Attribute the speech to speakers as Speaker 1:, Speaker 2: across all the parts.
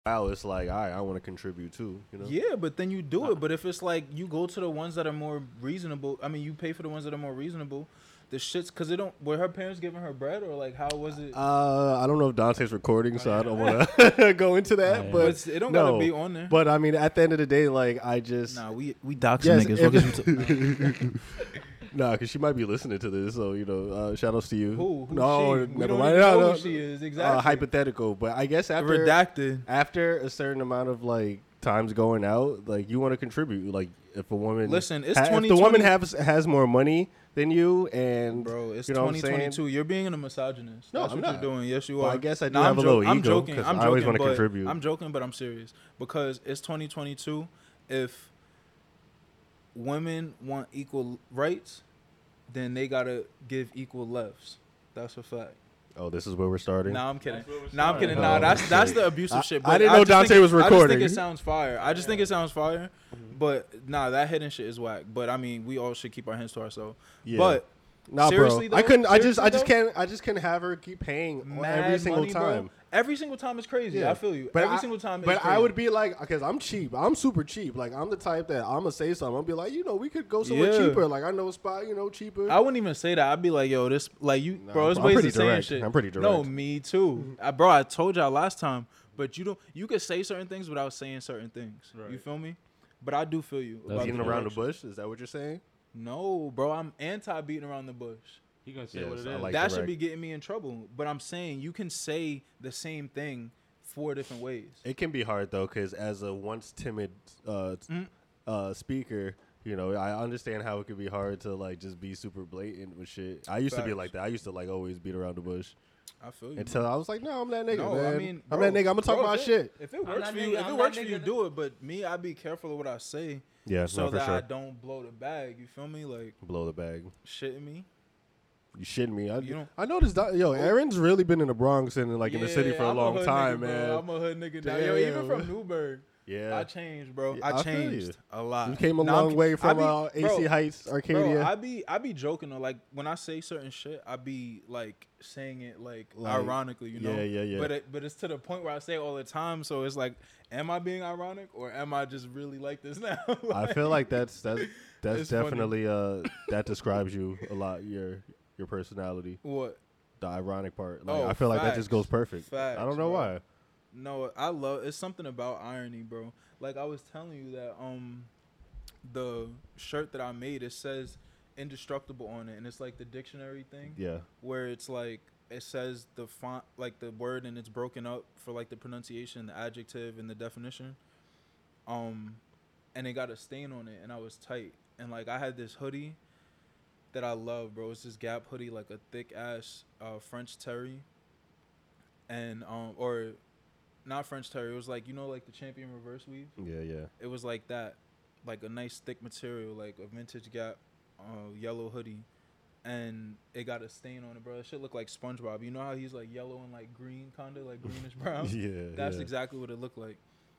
Speaker 1: Wow, it's like, all right, I want to contribute too, you know?
Speaker 2: Yeah, but then you do it. But if it's like you go to the ones that are more reasonable, I mean, you pay for the ones that are more reasonable. The shits, because it don't. Were her parents giving her bread, or like how was it?
Speaker 1: I don't know if Dante's recording, so I don't want to go into that. But
Speaker 2: it don't
Speaker 1: no.
Speaker 2: gotta be on there.
Speaker 1: But I mean, at the end of the day, like I just
Speaker 2: we doxing niggas.
Speaker 1: Nah, because she might be listening to this, so shout outs to you.
Speaker 2: Who
Speaker 1: no,
Speaker 2: she?
Speaker 1: never
Speaker 2: We
Speaker 1: mind.
Speaker 2: don't even know
Speaker 1: No,
Speaker 2: who she is exactly.
Speaker 1: Hypothetical, but I guess
Speaker 2: Redacted.
Speaker 1: after a certain amount of like times going out, like you want to contribute. Like if a woman
Speaker 2: it's
Speaker 1: if the woman has more money than you, and
Speaker 2: bro, it's
Speaker 1: you know
Speaker 2: 2022. You're being a misogynist.
Speaker 1: No,
Speaker 2: That's
Speaker 1: I'm
Speaker 2: what
Speaker 1: not.
Speaker 2: you're doing. Yes, you are.
Speaker 1: Well, I guess I do have a little ego.
Speaker 2: I'm joking.
Speaker 1: I always want to contribute.
Speaker 2: I'm joking, but I'm serious because it's 2022. If women want equal rights, then they gotta give equal lefts. That's a fact.
Speaker 1: Oh, this is where we're starting.
Speaker 2: Nah, I'm kidding. Nah, I'm kidding. Nah, that's the abusive shit. But
Speaker 1: I didn't know Dante was recording.
Speaker 2: I just think it sounds fire. But nah, that hidden shit is whack. But I mean, we all should keep our hands to ourselves. Yeah. But
Speaker 1: nah,
Speaker 2: seriously,
Speaker 1: bro,
Speaker 2: though,
Speaker 1: I just can't have her keep paying every single
Speaker 2: money,
Speaker 1: time.
Speaker 2: Bro. Every single time is crazy. Yeah. I feel you. But every single time.
Speaker 1: But I would be like, because I'm cheap. I'm super cheap. Like I'm the type that I'm gonna say something. I'll be like, we could go somewhere cheaper. Like I know a spot, cheaper.
Speaker 2: I wouldn't even say that. I'd be like, yo, this like you, bro. It's ways of saying shit.
Speaker 1: I'm pretty direct.
Speaker 2: No, me too, bro. I told y'all last time, but you could say certain things without saying certain things. Right. You feel me? But I do feel you.
Speaker 1: Beating around the bush. Is that what you're saying?
Speaker 2: No, bro. I'm anti beating around the bush.
Speaker 3: He gonna say what it is.
Speaker 1: Like
Speaker 2: that should be getting me in trouble. But I'm saying you can say the same thing 4 different ways.
Speaker 1: It can be hard though, because as a once timid speaker, I understand how it could be hard to like just be super blatant with shit. I used to be like that. I used to like always beat around the bush.
Speaker 2: I feel you.
Speaker 1: Until I was like, no, I'm that nigga,
Speaker 2: no,
Speaker 1: man.
Speaker 2: I mean,
Speaker 1: I'm that nigga. I'm gonna talk about shit.
Speaker 2: If it works for you, do it. But me, I be careful of what I say.
Speaker 1: Yeah,
Speaker 2: so
Speaker 1: for
Speaker 2: that
Speaker 1: sure.
Speaker 2: I don't blow the bag. You feel me? Like
Speaker 1: blow the bag.
Speaker 2: Shitting me.
Speaker 1: You shitting me? I noticed that. Yo, Aaron's really been in the Bronx and in the city for a long time,
Speaker 2: nigga,
Speaker 1: man.
Speaker 2: I'm a hood nigga now. Yo, even from Newburgh.
Speaker 1: Yeah,
Speaker 2: I changed, bro.
Speaker 1: Yeah,
Speaker 2: I changed a lot.
Speaker 1: You came a long way from AC Heights, Arcadia.
Speaker 2: Bro, I be joking though. Like when I say certain shit, I be like saying it like ironically,
Speaker 1: Yeah.
Speaker 2: But it's to the point where I say it all the time. So it's like, am I being ironic or am I just really like this now?
Speaker 1: I feel like that's definitely that describes you a lot. Your personality.
Speaker 2: What?
Speaker 1: The ironic part. Like I feel like that just goes perfect.
Speaker 2: Facts,
Speaker 1: I don't know why.
Speaker 2: No, it's something about irony, bro. Like I was telling you that the shirt that I made, it says indestructible on it, and it's like the dictionary thing.
Speaker 1: Yeah.
Speaker 2: Where it's like it says the font, like the word, and it's broken up for like the pronunciation, the adjective, and the definition. And it got a stain on it, and I was tight. And like I had this hoodie that I love, bro. It's this Gap hoodie, like a thick ass French terry, and or not French terry. It was like like the Champion reverse weave.
Speaker 1: Yeah.
Speaker 2: It was like that, like a nice thick material, like a vintage Gap yellow hoodie, and it got a stain on it, bro. That shit looked like SpongeBob. You know how he's like yellow and like green, kinda like greenish brown.
Speaker 1: Yeah.
Speaker 2: That's exactly what it looked like.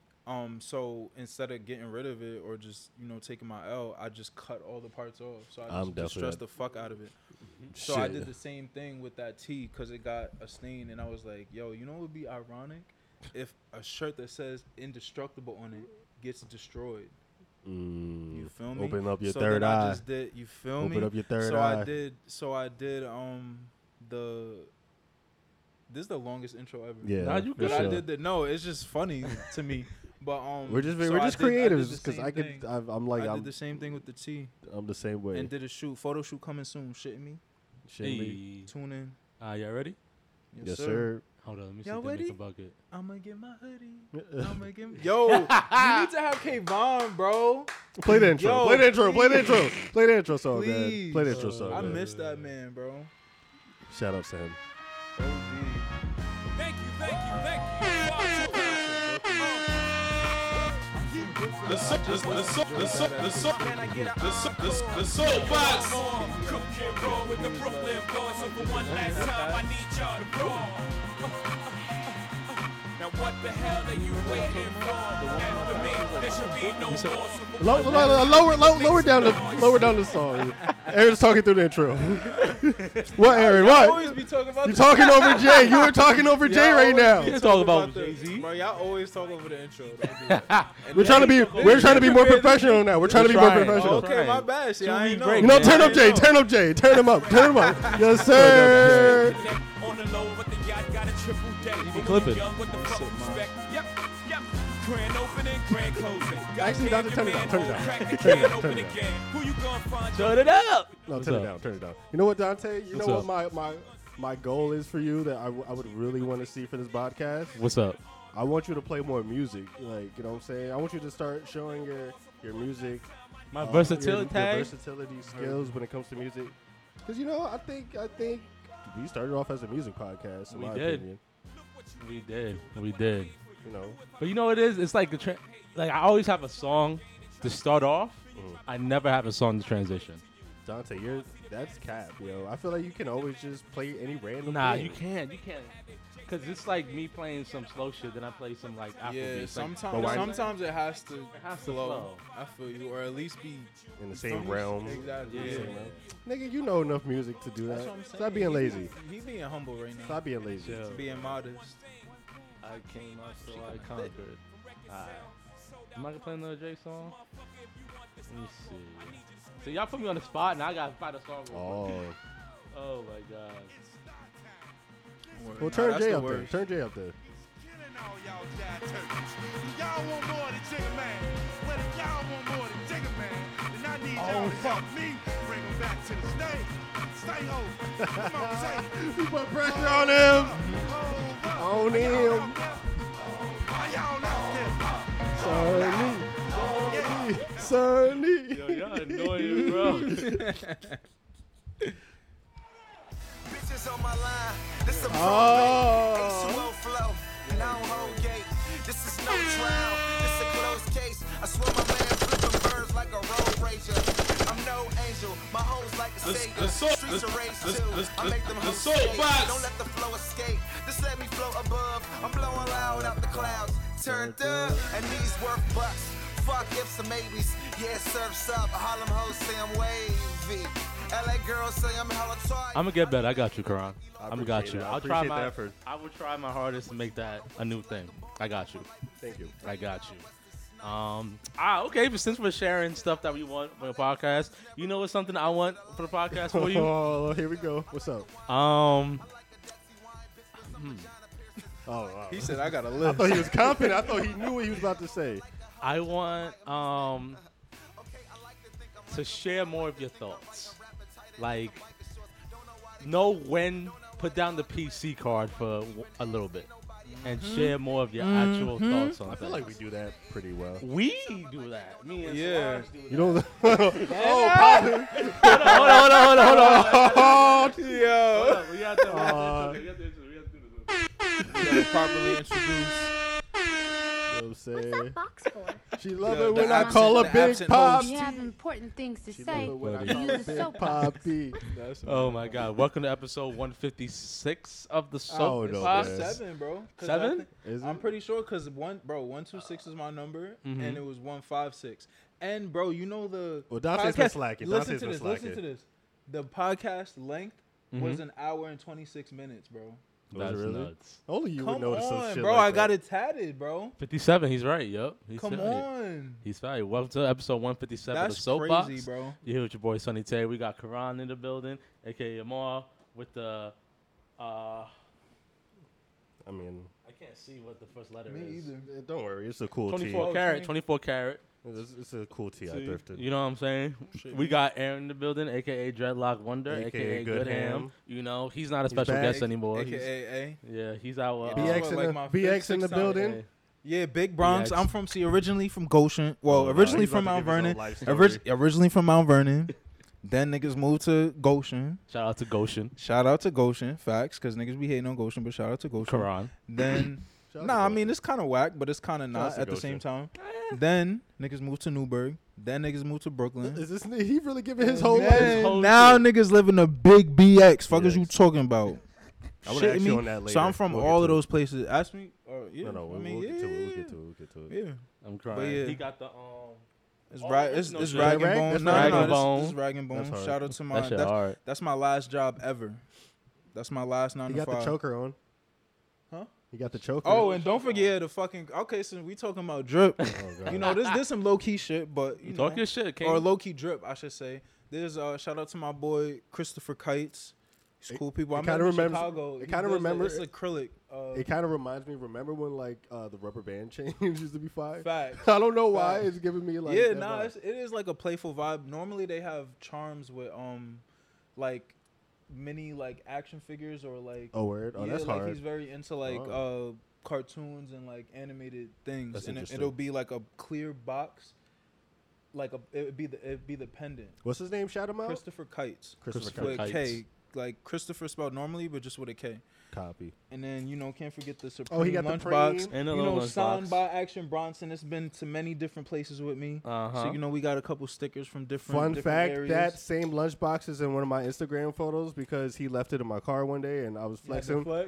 Speaker 2: So instead of getting rid of it or just taking my L, I just cut all the parts off. So I just distressed the fuck out of it. So I did the same thing with that tee because it got a stain, and I was like, yo, what would be ironic if a shirt that says indestructible on it gets destroyed? You feel me?
Speaker 1: Open up your third eye.
Speaker 2: I just did. You feel me?
Speaker 1: Open up your third eye.
Speaker 2: So I did. This is the longest intro ever.
Speaker 1: Yeah,
Speaker 3: nah, you
Speaker 2: but I did the. No, it's just funny to me. But
Speaker 1: we're just creative because I did
Speaker 2: the same thing with the T.
Speaker 1: I'm the same way.
Speaker 2: And did a photo shoot coming soon. Shitting me.
Speaker 1: Hey.
Speaker 2: Tune in.
Speaker 3: Y'all ready?
Speaker 1: Yes, sir.
Speaker 3: Hold on, let me see
Speaker 2: y'all
Speaker 3: the
Speaker 2: ready?
Speaker 3: bucket.
Speaker 2: I'm gonna get my hoodie. I'm gonna get. Yo, you need to have Kayvon, bro.
Speaker 1: Play the intro.
Speaker 2: Yo,
Speaker 1: play the intro.
Speaker 2: please.
Speaker 1: Play the intro. Play the intro song, man.
Speaker 2: Please.
Speaker 1: Play the intro song.
Speaker 2: I
Speaker 1: man.
Speaker 2: miss that man, bro.
Speaker 1: Shout out to him.
Speaker 4: Thank you. The soapbox. Cook and roll with the Brooklyn boys. So for one last time, I need y'all to roll. Now what the hell are you waiting for? After me, the
Speaker 1: Lower down the song. Aaron's talking through the intro. What, Aaron? What?
Speaker 2: always be talking about
Speaker 1: You talking over Jay? You were talking over Jay right now.
Speaker 3: You talk about Jay-Z.
Speaker 2: Bro, y'all always talk over the intro.
Speaker 1: We're trying to be more professional now. We're trying to be more professional.
Speaker 2: Okay, my bad. See, I ain't know.
Speaker 1: You know, turn up Jay. Turn him up. Yes, sir.
Speaker 4: On the low, but the yacht got a triple deck.
Speaker 3: can clip it.
Speaker 4: Young with the fuck respect. Yep. Grand opening, grand closing.
Speaker 1: Actually, Dante, turn it down.
Speaker 4: Turn it again. Who you gonna find?
Speaker 3: Turn it up.
Speaker 1: No, turn it down. You know what, Dante? You
Speaker 3: What's
Speaker 1: know
Speaker 3: up?
Speaker 1: what my goal is for you that I would really want to see for this podcast?
Speaker 3: What's up?
Speaker 1: I want you to play more music. Like, you know what I'm saying? I want you to start showing your music.
Speaker 3: My versatility
Speaker 1: your
Speaker 3: tag.
Speaker 1: versatility skills when it comes to music. Because, you know, I think we started off as a music podcast, in
Speaker 3: We
Speaker 1: my
Speaker 3: did.
Speaker 1: opinion.
Speaker 3: We did.
Speaker 1: You know.
Speaker 3: But you know what it is? It's like like I always have a song to start off. I never have a song to transition.
Speaker 1: Dante, that's cap, yo. I feel like you can always just play any random
Speaker 3: Nah,
Speaker 1: thing.
Speaker 3: you can't. Cause it's like me playing some slow shit, then I play some like Afrobeat.
Speaker 2: Yeah,
Speaker 3: Like,
Speaker 2: sometimes it has to flow.
Speaker 3: flow.
Speaker 2: I feel you, or at least be
Speaker 1: in the same realm.
Speaker 2: Exactly.
Speaker 3: Yeah.
Speaker 1: Nigga, you know enough music to do
Speaker 2: That's
Speaker 1: that.
Speaker 2: what I'm saying.
Speaker 1: Stop being lazy.
Speaker 2: He being humble right now.
Speaker 1: Stop being lazy.
Speaker 3: Chill.
Speaker 2: Being modest.
Speaker 3: I came out so I conquered. Alright. Am I gonna play another Drake song? Let me see. So y'all put me on the spot and I gotta find a song.
Speaker 1: Oh.
Speaker 3: Oh my god.
Speaker 1: Well,
Speaker 2: Nah,
Speaker 1: turn
Speaker 2: that's
Speaker 1: Jay
Speaker 2: the
Speaker 1: up there.
Speaker 2: worst.
Speaker 1: Turn Jay up there.
Speaker 5: Y'all want more than Jigga Man. Well, if y'all want more than Jigga Man, then I need y'all to help me bring him back to the stage. Stay home. Come on, say.
Speaker 1: We put pressure on him. On him.
Speaker 5: Why y'all not there?
Speaker 1: Sonny.
Speaker 3: Yo, y'all annoying, bro.
Speaker 6: Bitches on my line. This a
Speaker 1: Oh.
Speaker 6: H2O flow. And I don't hold gate. This is no trial. This a closed case. I swear my man flipping birds like a road rager. I'm no angel. My hoes like a savior. Streets are raised too. I make them hoes skate. Don't let the flow escape. Just let me float above. I'm blowing loud out the clouds. Turned up. And these worth bucks. Fuck ifs and maybes. Yeah, surf's up. Harlem hoes say I'm wavy. LA girls say I'm hella tight.
Speaker 3: I'm gonna get better. I got you, Karan. I'm gonna got
Speaker 1: appreciate
Speaker 3: you.
Speaker 1: it. I
Speaker 3: I'll try
Speaker 1: appreciate
Speaker 3: my
Speaker 1: the effort.
Speaker 3: I will try my hardest to make that a new thing. I got you.
Speaker 1: Thank you.
Speaker 3: I got you. Okay, but since we're sharing stuff that we want for the podcast, you know what's something I want for the podcast for you?
Speaker 1: Oh, here we go. What's up?
Speaker 3: Um,
Speaker 1: Oh, wow.
Speaker 2: He said, "I got a
Speaker 1: I
Speaker 2: list."
Speaker 1: thought he was confident. I thought he knew what he was about to say.
Speaker 3: I want to share more of your thoughts. Like, know when, put down the PC card for a little bit and share more of your actual thoughts on
Speaker 1: I feel like we do that pretty well.
Speaker 3: We do that. Me and
Speaker 2: Yeah.
Speaker 3: Swartz do that.
Speaker 1: You know, oh, Papa.
Speaker 3: Hold on.
Speaker 1: Oh,
Speaker 2: Yo.
Speaker 3: Hold on. We got to do this.
Speaker 2: Properly introduced.
Speaker 1: you know what I'm
Speaker 7: What's
Speaker 1: saying?
Speaker 7: that box for?
Speaker 1: She love
Speaker 2: Yo,
Speaker 1: it when
Speaker 2: the
Speaker 1: I
Speaker 2: absent-
Speaker 1: call her
Speaker 2: the
Speaker 1: Big
Speaker 2: absent
Speaker 1: Pop.
Speaker 2: host.
Speaker 7: You have important things to
Speaker 1: She
Speaker 7: say.
Speaker 1: love it when I
Speaker 3: Buddy.
Speaker 1: call her
Speaker 7: Use the
Speaker 1: Big
Speaker 7: soapbox.
Speaker 1: Poppy.
Speaker 3: Oh my God! Welcome to episode 156 of the
Speaker 1: Oh,
Speaker 3: Soap
Speaker 1: no,
Speaker 3: Box.
Speaker 1: man.
Speaker 2: 7, bro. 'Cause
Speaker 3: 7?
Speaker 2: I think-
Speaker 1: Is
Speaker 2: I'm
Speaker 1: it?
Speaker 2: pretty sure because 126 is my number, and it was 156. And bro, you know the
Speaker 1: Well, Dante's been
Speaker 2: podcast-
Speaker 1: slacking.
Speaker 2: Listen
Speaker 1: Dante's
Speaker 2: to
Speaker 1: been
Speaker 2: this.
Speaker 1: slacking.
Speaker 2: Listen to this. The podcast length was an hour and 26 minutes, bro.
Speaker 1: Was it
Speaker 3: That's
Speaker 1: really?
Speaker 3: nuts.
Speaker 1: Only you would
Speaker 2: Come
Speaker 1: notice some
Speaker 2: on,
Speaker 1: shit
Speaker 2: bro.
Speaker 1: like
Speaker 2: I got
Speaker 1: that.
Speaker 2: it tatted, bro.
Speaker 3: 57. He's right. Yup. He's
Speaker 2: Come
Speaker 3: right.
Speaker 2: on.
Speaker 3: He's right. Welcome to episode 157 of the
Speaker 2: That's
Speaker 3: Soap
Speaker 2: crazy,
Speaker 3: Box.
Speaker 2: bro.
Speaker 3: You here with your boy Sonny Tay. We got Karan in the building, aka Amar, with the
Speaker 1: I mean,
Speaker 3: I can't see what the first letter
Speaker 2: Me
Speaker 3: is.
Speaker 2: either.
Speaker 1: don't worry. It's a cool
Speaker 3: 24
Speaker 1: tee.
Speaker 3: carat. 24 carat.
Speaker 1: It's a cool tee I thrifted.
Speaker 3: You know what I'm saying? We got Aaron in the building, aka Dreadlock Wonder,
Speaker 1: AKA
Speaker 3: aka
Speaker 1: Good
Speaker 3: Good Ham.
Speaker 1: Ham.
Speaker 3: You know, he's not a special
Speaker 1: back.
Speaker 3: guest anymore.
Speaker 2: AKA.
Speaker 3: Yeah, he's our
Speaker 1: BX in
Speaker 2: like
Speaker 1: the
Speaker 2: my
Speaker 1: BX in the
Speaker 2: fifth, sixth
Speaker 1: building.
Speaker 2: Yeah, Big Bronx.
Speaker 3: BX.
Speaker 2: I'm from originally from Goshen. Well,
Speaker 1: Oh, wow.
Speaker 2: originally
Speaker 1: He's
Speaker 2: from
Speaker 1: about to
Speaker 2: Mount
Speaker 1: give his own
Speaker 2: Vernon.
Speaker 1: life story.
Speaker 2: Originally from Mount Vernon. Then niggas moved to Goshen.
Speaker 3: Shout out to Goshen.
Speaker 2: Shout out to Goshen. Facts, because niggas be hating on Goshen, but shout out to Goshen.
Speaker 3: Karan.
Speaker 2: Then,
Speaker 1: Shout out
Speaker 2: nah,
Speaker 1: to
Speaker 2: I
Speaker 1: Goshen.
Speaker 2: mean, it's kind of whack, but it's kind of
Speaker 1: out
Speaker 2: not
Speaker 1: to
Speaker 2: at the same
Speaker 1: Goshen.
Speaker 2: time. Then niggas moved to Newburgh. Then niggas moved to Brooklyn.
Speaker 1: Is this he really giving his whole life?
Speaker 2: Man,
Speaker 3: whole
Speaker 2: now
Speaker 3: shit.
Speaker 2: niggas living a big BX. Fuck is you
Speaker 1: BX.
Speaker 2: talking about?
Speaker 1: I want to
Speaker 2: Shitting
Speaker 1: ask you
Speaker 2: me?
Speaker 1: on that later.
Speaker 2: So I'm from
Speaker 1: We'll get
Speaker 2: all
Speaker 1: to
Speaker 2: of
Speaker 1: it.
Speaker 2: those places. Ask me. Yeah,
Speaker 1: No,
Speaker 2: I
Speaker 1: we'll
Speaker 2: mean,
Speaker 1: get to it. We'll
Speaker 2: yeah.
Speaker 1: get to it. to it.
Speaker 2: Yeah.
Speaker 3: I'm crying.
Speaker 2: But yeah.
Speaker 3: He got the
Speaker 2: It's
Speaker 3: Oh,
Speaker 2: rag.
Speaker 3: that's
Speaker 2: It's,
Speaker 3: no
Speaker 2: it's
Speaker 3: shit.
Speaker 2: rag and
Speaker 1: Rag?
Speaker 2: bone.
Speaker 1: That's
Speaker 2: No,
Speaker 1: rag
Speaker 2: no,
Speaker 1: and
Speaker 2: no.
Speaker 3: bone.
Speaker 2: This is rag and bone.
Speaker 1: That's hard.
Speaker 2: Shout out to my.
Speaker 3: that shit hard.
Speaker 2: That's my last job ever. That's my last 9
Speaker 1: He
Speaker 2: to
Speaker 1: got
Speaker 2: 5.
Speaker 1: the choker on.
Speaker 2: Huh?
Speaker 1: He got the choker.
Speaker 2: Oh, and don't forget the fucking. Okay, so we talking about drip.
Speaker 1: Oh, God.
Speaker 2: You know, this some low key shit, but you
Speaker 3: Talk
Speaker 2: know,
Speaker 3: your shit, King.
Speaker 2: or low key drip, I should say. There's shout out to my boy Christopher Kites. He's cool people. I
Speaker 1: it
Speaker 2: met
Speaker 1: kinda
Speaker 2: him in
Speaker 1: remembers-
Speaker 2: Chicago.
Speaker 1: it
Speaker 2: He
Speaker 1: kinda
Speaker 2: does
Speaker 1: remember-
Speaker 2: It's acrylic.
Speaker 1: It kind of reminds me. Remember when like the rubber band chain used to be fire?
Speaker 2: Facts.
Speaker 1: I don't know why
Speaker 2: Facts.
Speaker 1: it's giving me like
Speaker 2: Yeah,
Speaker 1: that
Speaker 2: nah,
Speaker 1: vibe.
Speaker 2: it is like a playful vibe. Normally they have charms with like mini like action figures or like
Speaker 1: Oh, word. Oh,
Speaker 2: yeah,
Speaker 1: that's
Speaker 2: like
Speaker 1: hard.
Speaker 2: he's very into like
Speaker 1: Oh.
Speaker 2: cartoons and like animated things,
Speaker 1: That's
Speaker 2: and
Speaker 1: interesting.
Speaker 2: it'll be like a clear box, like it'd be the pendant.
Speaker 1: What's his name? Shout him out.
Speaker 2: Christopher Kites.
Speaker 1: Christopher
Speaker 2: With a
Speaker 3: Kites.
Speaker 2: K, like Christopher spelled normally, but just with a K.
Speaker 1: Copy.
Speaker 2: And then can't forget the Supreme
Speaker 1: Oh, he got the
Speaker 2: lunchbox.
Speaker 1: Preem.
Speaker 3: And the
Speaker 2: You know,
Speaker 3: little
Speaker 2: signed
Speaker 3: lunchbox.
Speaker 2: by Action Bronson. It's been to many different places with me.
Speaker 3: Uh-huh.
Speaker 2: So we got a couple stickers from different.
Speaker 1: Fun
Speaker 2: different
Speaker 1: fact:
Speaker 2: areas.
Speaker 1: that same lunchbox is in one of my Instagram photos because he left it in my car one day and I was
Speaker 2: You had to
Speaker 1: flexing.
Speaker 2: flex?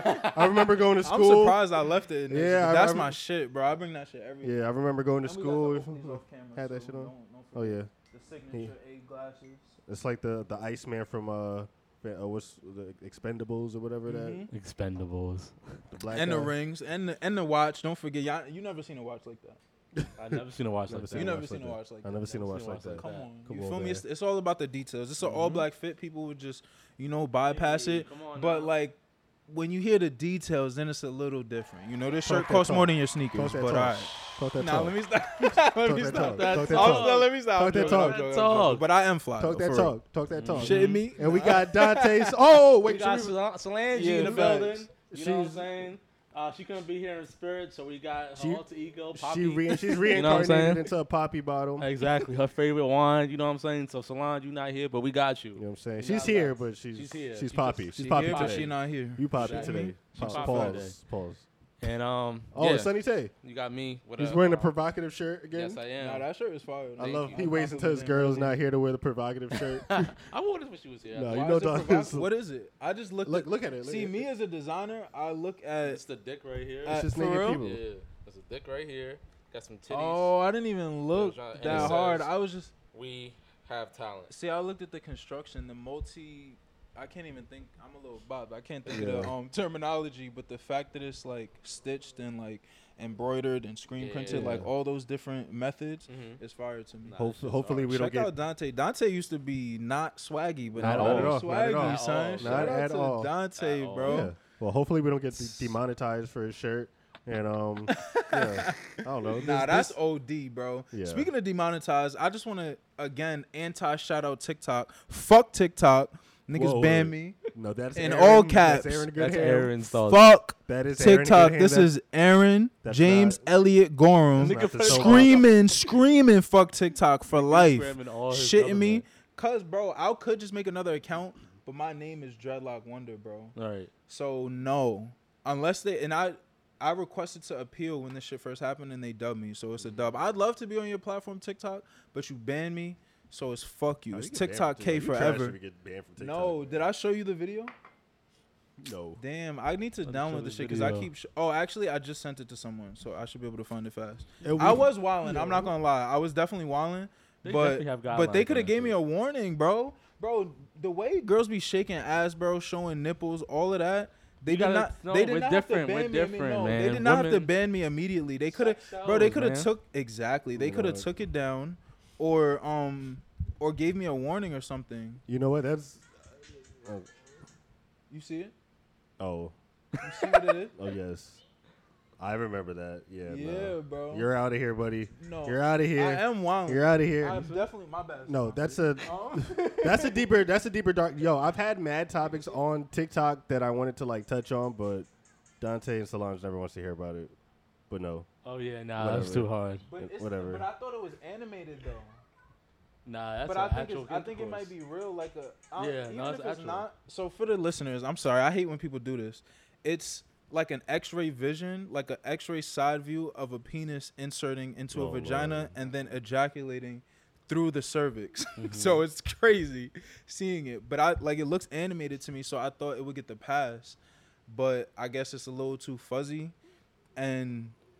Speaker 1: I remember going to
Speaker 2: I'm
Speaker 1: school.
Speaker 2: surprised I left it. In
Speaker 1: Yeah,
Speaker 2: that's
Speaker 1: I-
Speaker 2: my shit, bro. I bring that shit every.
Speaker 1: Yeah, I remember going to
Speaker 2: And we got
Speaker 1: school.
Speaker 2: the Oakleys off camera,
Speaker 1: Had that
Speaker 2: so
Speaker 1: shit on.
Speaker 2: don't
Speaker 1: Oh yeah,
Speaker 2: The signature A glasses.
Speaker 1: it's like the Iceman from what's the Expendables or whatever
Speaker 2: Mhm.
Speaker 3: Expendables.
Speaker 1: the black
Speaker 2: And the
Speaker 1: guy.
Speaker 2: rings and the watch. Don't forget, you never seen a watch like that.
Speaker 3: I never seen a watch
Speaker 1: Never
Speaker 3: like
Speaker 1: seen
Speaker 3: that.
Speaker 2: You
Speaker 1: a
Speaker 2: never
Speaker 1: watch
Speaker 2: seen
Speaker 1: like
Speaker 2: a
Speaker 1: that.
Speaker 2: watch like
Speaker 1: I
Speaker 2: that.
Speaker 1: never seen a
Speaker 3: Never
Speaker 1: watch
Speaker 3: seen a
Speaker 1: like
Speaker 3: watch like
Speaker 1: that.
Speaker 2: Come
Speaker 3: that.
Speaker 2: on,
Speaker 1: Come
Speaker 2: you
Speaker 1: on,
Speaker 2: feel me?
Speaker 1: man.
Speaker 2: It's all about the details. It's an all black fit. People would just bypass
Speaker 3: Hey,
Speaker 2: it.
Speaker 3: come on
Speaker 2: But
Speaker 3: now.
Speaker 2: like when you hear the details, then it's a little different. You know, this shirt
Speaker 1: Talk that
Speaker 2: costs more
Speaker 1: talk.
Speaker 2: than your sneakers.
Speaker 1: Talk that
Speaker 2: But
Speaker 1: talk.
Speaker 2: alright.
Speaker 1: Talk that
Speaker 2: Nah,
Speaker 1: talk.
Speaker 2: let me stop. let me
Speaker 1: Talk that
Speaker 2: stop.
Speaker 1: talk. Talk that
Speaker 3: Talk
Speaker 1: talk.
Speaker 2: Let me stop.
Speaker 1: Talk that
Speaker 2: I'm joking,
Speaker 1: talk.
Speaker 2: I'm joking, I'm
Speaker 3: Talk.
Speaker 2: joking. But I am fly.
Speaker 1: Talk
Speaker 2: though,
Speaker 1: that
Speaker 2: for real.
Speaker 1: talk. Talk that talk.
Speaker 2: Shitting me?
Speaker 1: And we got Dante's. Oh,
Speaker 3: We
Speaker 1: wait,
Speaker 3: got
Speaker 1: should we-
Speaker 3: Solange
Speaker 2: Yeah,
Speaker 3: in the
Speaker 2: facts.
Speaker 3: building. You know what I'm
Speaker 1: She's-
Speaker 3: saying? She couldn't be here in spirit, so we got her
Speaker 1: She-
Speaker 3: alter ego, Poppy.
Speaker 1: she's
Speaker 3: You know what I'm
Speaker 1: reincarnated
Speaker 3: saying?
Speaker 1: into a poppy bottom.
Speaker 3: Exactly. Her favorite wine, you know what I'm saying? So Solange, you not here, but we got you.
Speaker 1: You know what I'm saying?
Speaker 3: We
Speaker 1: She's
Speaker 3: got
Speaker 1: here,
Speaker 3: love.
Speaker 1: but she's
Speaker 3: She's here.
Speaker 1: She's
Speaker 3: She
Speaker 1: poppy.
Speaker 3: just-
Speaker 1: She's
Speaker 2: She
Speaker 1: poppy
Speaker 2: here, but
Speaker 1: today.
Speaker 2: she not here.
Speaker 1: You poppy
Speaker 3: Exactly.
Speaker 1: today.
Speaker 3: She
Speaker 1: Pause.
Speaker 3: poppy
Speaker 1: Pause.
Speaker 3: today.
Speaker 1: Pause.
Speaker 3: And
Speaker 1: Oh,
Speaker 3: yeah,
Speaker 1: Sunny Tay.
Speaker 3: you got me. With
Speaker 1: He's
Speaker 3: a,
Speaker 1: wearing a provocative shirt again.
Speaker 3: Yes, I am.
Speaker 2: Nah, that shirt is fire.
Speaker 1: I
Speaker 3: Thank
Speaker 1: love.
Speaker 3: you.
Speaker 1: He waits until his girl's not here to wear the provocative shirt.
Speaker 3: I wore this when she was here.
Speaker 1: No,
Speaker 3: Why
Speaker 1: you
Speaker 3: is
Speaker 1: know
Speaker 3: it
Speaker 1: Don-
Speaker 3: provocative?
Speaker 2: What is it? I just look
Speaker 1: Look at it. Look
Speaker 2: See,
Speaker 1: at it.
Speaker 2: me as a designer, I look at.
Speaker 3: It's the dick right here.
Speaker 1: It's just
Speaker 2: for
Speaker 1: naked
Speaker 2: real?
Speaker 1: people.
Speaker 3: Yeah, there's a dick right here. Got some titties.
Speaker 2: Oh, I didn't even look
Speaker 3: And it
Speaker 2: that hard.
Speaker 3: says-
Speaker 2: I was just
Speaker 3: We have talent.
Speaker 2: see. I looked at the construction, the multi. I can't even think. I'm a little bob. I can't think of the terminology, but the fact that it's like stitched and like embroidered and screen printed,
Speaker 1: Yeah.
Speaker 2: like all those different methods,
Speaker 3: Mhm.
Speaker 2: is fire to me.
Speaker 3: Nah,
Speaker 1: Hopefully we don't
Speaker 2: Check
Speaker 1: get.
Speaker 2: out Dante. Dante used to be not swaggy, but
Speaker 1: Not
Speaker 2: now
Speaker 1: at
Speaker 2: he's
Speaker 1: all. Not at
Speaker 2: swaggy,
Speaker 1: all.
Speaker 2: son.
Speaker 3: Not
Speaker 2: Shout out
Speaker 1: at
Speaker 2: to
Speaker 1: all.
Speaker 2: Dante,
Speaker 3: At all.
Speaker 2: bro.
Speaker 1: Yeah. Well, hopefully we don't get demonetized for his shirt. And yeah, I don't know.
Speaker 2: Nah, that's OD, bro.
Speaker 1: Yeah.
Speaker 2: Speaking of demonetized, I just want to again anti-shout out TikTok. Fuck TikTok. Niggas
Speaker 1: Whoa,
Speaker 2: ban
Speaker 1: wait.
Speaker 2: me.
Speaker 1: No, that's
Speaker 2: In
Speaker 1: Aaron,
Speaker 2: all caps.
Speaker 1: That's Aaron
Speaker 3: That's
Speaker 1: Goodham.
Speaker 3: Aaron's thoughts.
Speaker 2: Fuck
Speaker 1: That is Aaron
Speaker 2: TikTok.
Speaker 1: Goodham.
Speaker 2: This is Aaron
Speaker 1: That's
Speaker 2: James
Speaker 1: not-
Speaker 2: Elliott Gorham
Speaker 1: That's not the so-
Speaker 2: screaming fuck TikTok for life.
Speaker 3: Screaming all his
Speaker 2: Shitting me.
Speaker 3: government.
Speaker 2: Cause bro, I could just make another account, but my name is Dreadlock Wonder, bro.
Speaker 3: All right.
Speaker 2: So no, unless they and I requested to appeal when this shit first happened and they dubbed me, so it's a dub. I'd love to be on your platform TikTok, but you banned me, so it's fuck you.
Speaker 1: Oh,
Speaker 2: It's
Speaker 1: you get banned
Speaker 2: TikTok
Speaker 1: from
Speaker 2: K
Speaker 1: TikTok. You trash
Speaker 2: forever.
Speaker 1: if you get banned from TikTok.
Speaker 2: No, did I show you the video?
Speaker 1: No.
Speaker 2: Damn, I need to
Speaker 3: Let me show
Speaker 2: download
Speaker 3: the
Speaker 2: this shit because I
Speaker 3: video.
Speaker 2: keep. Oh, actually, I just sent it to someone, so I should be able to find it fast.
Speaker 1: And
Speaker 2: I
Speaker 1: we-
Speaker 2: was wilding. I'm not gonna lie. I was definitely wilding,
Speaker 3: They
Speaker 2: but
Speaker 3: definitely have
Speaker 2: but they
Speaker 3: guidelines
Speaker 2: could
Speaker 3: on
Speaker 2: have
Speaker 3: that
Speaker 2: gave me
Speaker 3: shit.
Speaker 2: a warning, bro. Bro, the way girls be shaking ass, bro, showing nipples, all of that. They
Speaker 3: You
Speaker 2: did
Speaker 3: gotta-
Speaker 2: not.
Speaker 3: no,
Speaker 2: they did
Speaker 3: we're
Speaker 2: not have to
Speaker 3: different,
Speaker 2: ban
Speaker 3: we're
Speaker 2: me.
Speaker 3: different,
Speaker 2: No, they
Speaker 3: man.
Speaker 2: did not have to
Speaker 3: Women-
Speaker 2: ban me immediately. They could have,
Speaker 3: Sex
Speaker 2: bro. They
Speaker 3: sells,
Speaker 2: could have
Speaker 3: man.
Speaker 2: took exactly. They
Speaker 1: You
Speaker 2: could
Speaker 1: know
Speaker 2: have
Speaker 1: what?
Speaker 2: took it down, or gave me a warning or something.
Speaker 1: You know what? That's.
Speaker 2: You see it?
Speaker 1: Oh.
Speaker 2: You see what it is?
Speaker 1: Oh yes. I remember that. Yeah.
Speaker 2: Yeah,
Speaker 1: no.
Speaker 2: bro.
Speaker 1: You're out of here, buddy.
Speaker 2: No,
Speaker 1: You're out of here.
Speaker 2: I am wild.
Speaker 1: You're out of here.
Speaker 2: I'm definitely my bad.
Speaker 1: No, that's a deeper dark. Yo, I've had mad topics on TikTok that I wanted to like touch on, but Dante and Solange never wants to hear about it. But no,
Speaker 3: Oh yeah, nah, that's
Speaker 1: Whatever.
Speaker 3: too hard.
Speaker 1: whatever.
Speaker 2: But I thought it was animated though.
Speaker 3: Nah, that's
Speaker 2: But
Speaker 3: an
Speaker 2: I think
Speaker 3: actual
Speaker 2: I think it might
Speaker 3: intercourse.
Speaker 2: be real, like a
Speaker 3: Yeah,
Speaker 2: even
Speaker 3: no,
Speaker 2: if
Speaker 3: it's
Speaker 2: it's
Speaker 3: actual.
Speaker 2: not. So for the listeners, I'm sorry, I hate when people do this. It's like an X-ray vision, like an X-ray side view of a penis inserting into
Speaker 1: Oh,
Speaker 2: a vagina
Speaker 1: Lord.
Speaker 2: and then ejaculating through the cervix.
Speaker 3: Mm-hmm.
Speaker 2: So it's crazy seeing it. But it looks animated to me, so I thought it would get the pass. But I guess it's a little too fuzzy, and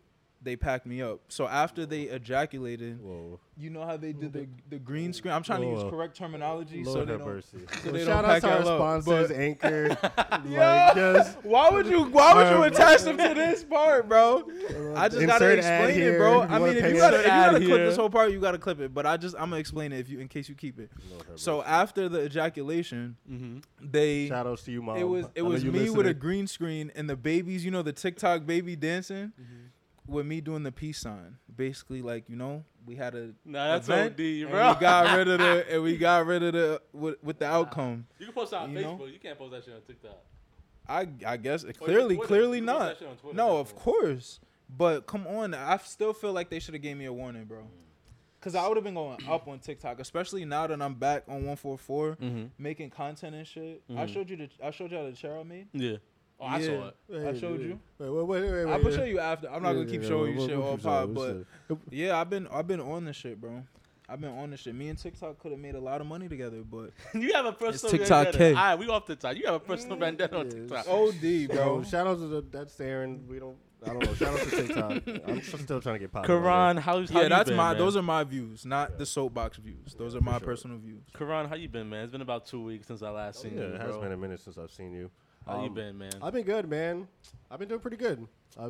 Speaker 2: they packed me up. So after they ejaculated,
Speaker 1: Whoa.
Speaker 2: you know how they did the green screen. I'm trying to use
Speaker 1: Whoa.
Speaker 2: correct terminology so
Speaker 1: Lord
Speaker 2: they
Speaker 1: have
Speaker 2: don't.
Speaker 1: mercy.
Speaker 2: So they
Speaker 1: Shout
Speaker 2: don't
Speaker 1: out
Speaker 2: pack
Speaker 1: to our
Speaker 2: y'all up,
Speaker 1: sponsors,
Speaker 2: but-
Speaker 1: Anchor.
Speaker 2: Yeah.
Speaker 1: Like, just
Speaker 2: Why would you attach them to this part, bro? I just gotta
Speaker 1: insert ad
Speaker 2: explain it,
Speaker 1: here.
Speaker 2: bro.
Speaker 1: If
Speaker 2: I
Speaker 1: wanna
Speaker 2: mean, if
Speaker 1: pay
Speaker 2: you
Speaker 1: us.
Speaker 2: gotta clip
Speaker 3: here.
Speaker 2: this whole part, you gotta clip it. But I'm gonna explain it in case you keep it.
Speaker 1: Lord have
Speaker 2: So
Speaker 1: mercy.
Speaker 2: after the ejaculation,
Speaker 3: Mm-hmm.
Speaker 2: they
Speaker 1: shout outs to you, mom.
Speaker 2: it was
Speaker 1: I know
Speaker 2: me
Speaker 1: you
Speaker 2: with a
Speaker 1: listening.
Speaker 2: green screen and the babies, you know, the TikTok baby dancing, with me doing the peace sign. Basically, like, you know, we had a
Speaker 3: Nah, that's
Speaker 2: event,
Speaker 3: OD,
Speaker 2: and
Speaker 3: bro.
Speaker 2: we got rid of the with the outcome.
Speaker 3: You can post that on
Speaker 2: You
Speaker 3: Facebook.
Speaker 2: know?
Speaker 3: You can't post that shit on TikTok.
Speaker 2: I guess
Speaker 3: Or
Speaker 2: clearly
Speaker 3: Twitter.
Speaker 2: clearly
Speaker 3: You can post
Speaker 2: not.
Speaker 3: that shit on Twitter,
Speaker 2: No, of
Speaker 3: definitely.
Speaker 2: course. But come on, I still feel like they should have gave me a warning, bro. Cause I would have been going up on TikTok, especially now that I'm back on 144
Speaker 3: Mm-hmm.
Speaker 2: making content and shit. I
Speaker 3: Mhm.
Speaker 2: showed y'all the chair I made.
Speaker 3: Yeah. Oh, I
Speaker 2: Yeah.
Speaker 3: saw it.
Speaker 2: I showed you.
Speaker 1: Wait.
Speaker 2: I'm gonna show you after. I'm not gonna keep showing you
Speaker 1: we'll
Speaker 2: shit all
Speaker 1: keep
Speaker 2: pop,
Speaker 1: showing,
Speaker 2: but
Speaker 1: we'll
Speaker 2: yeah, I've been on this shit, bro. I've been on this shit. Me and TikTok could have made a lot of money together, but
Speaker 3: You have a personal
Speaker 2: TikTok
Speaker 3: vendetta.
Speaker 2: K.
Speaker 3: All right, we off TikTok. You have a personal vendetta on
Speaker 1: Yeah,
Speaker 3: TikTok.
Speaker 2: OD,
Speaker 1: Bro,
Speaker 2: bro.
Speaker 1: shout out to that's Aaron. I don't know. Shout out to TikTok. I'm still trying to get popular.
Speaker 3: Karan, how's
Speaker 2: Yeah,
Speaker 3: you
Speaker 2: that's
Speaker 3: been,
Speaker 2: my.
Speaker 3: man?
Speaker 2: Those are my views, not the soapbox views. Those are my
Speaker 1: sure.
Speaker 2: personal views.
Speaker 3: Karan, how you been, man? It's been about 2 weeks since I last seen
Speaker 1: Yeah,
Speaker 3: you,
Speaker 1: it has
Speaker 3: bro.
Speaker 1: been a minute since I've seen you.
Speaker 3: How you been, man?
Speaker 1: I've been good, man. I've been doing pretty good.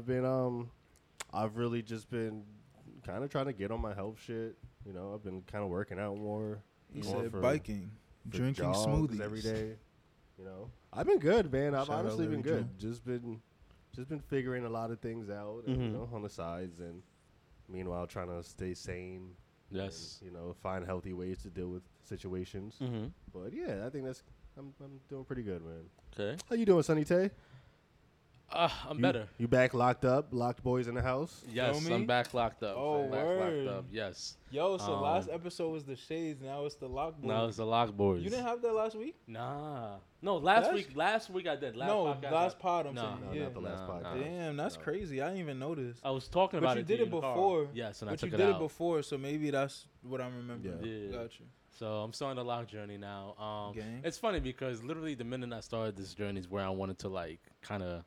Speaker 1: I've really just been kind of trying to get on my health shit. You know, I've been kind of working out more.
Speaker 2: He
Speaker 1: going
Speaker 2: said
Speaker 1: for-
Speaker 2: biking,
Speaker 1: for
Speaker 2: drinking
Speaker 1: jogs
Speaker 2: smoothies
Speaker 1: every day. You know, I've been good, man. I've
Speaker 2: Shout out
Speaker 1: honestly been
Speaker 2: Larry
Speaker 1: good. Just been figuring a lot of things out, and, you
Speaker 3: Mhm.
Speaker 1: know, on the sides, and meanwhile trying to stay sane.
Speaker 3: Yes.
Speaker 1: And, you know, find healthy ways to deal with situations.
Speaker 3: Mm-hmm.
Speaker 1: But yeah, I think I'm doing pretty good, man.
Speaker 3: Okay.
Speaker 1: How you doing, Sonny Tay?
Speaker 3: I'm
Speaker 1: You-
Speaker 3: better.
Speaker 1: You back locked up? Locked boys in the house?
Speaker 3: Yes,
Speaker 2: me?
Speaker 3: I'm back locked up.
Speaker 2: Oh,
Speaker 3: I'm back
Speaker 2: word.
Speaker 3: locked up. Yes.
Speaker 2: Yo, so
Speaker 3: Um,
Speaker 2: last episode was the shades, now it's the lock boys.
Speaker 3: Now it's the lock boys.
Speaker 2: You didn't have that last week?
Speaker 3: Nah. No, last
Speaker 2: Last-
Speaker 3: week. Last week I did.
Speaker 2: No,
Speaker 3: podcast
Speaker 2: last
Speaker 3: I-
Speaker 2: pod. I'm
Speaker 3: No,
Speaker 2: saying,
Speaker 1: No,
Speaker 2: yeah.
Speaker 1: not the last
Speaker 3: Nah,
Speaker 1: podcast.
Speaker 3: nah.
Speaker 2: Damn, that's
Speaker 1: No.
Speaker 2: crazy. I didn't even notice.
Speaker 3: I was talking
Speaker 2: But
Speaker 3: about
Speaker 2: you
Speaker 3: it.
Speaker 2: did
Speaker 3: to
Speaker 2: it
Speaker 3: in the car.
Speaker 2: before.
Speaker 3: Yes, and I
Speaker 2: But you
Speaker 3: took
Speaker 2: did
Speaker 3: it
Speaker 2: it
Speaker 3: out.
Speaker 2: before, so maybe that's what I'm remembering.
Speaker 3: Yeah.
Speaker 2: Got you.
Speaker 3: So I'm starting the lock journey now.
Speaker 2: Gang.
Speaker 3: It's funny because literally the minute I started this journey is where I wanted to like kind of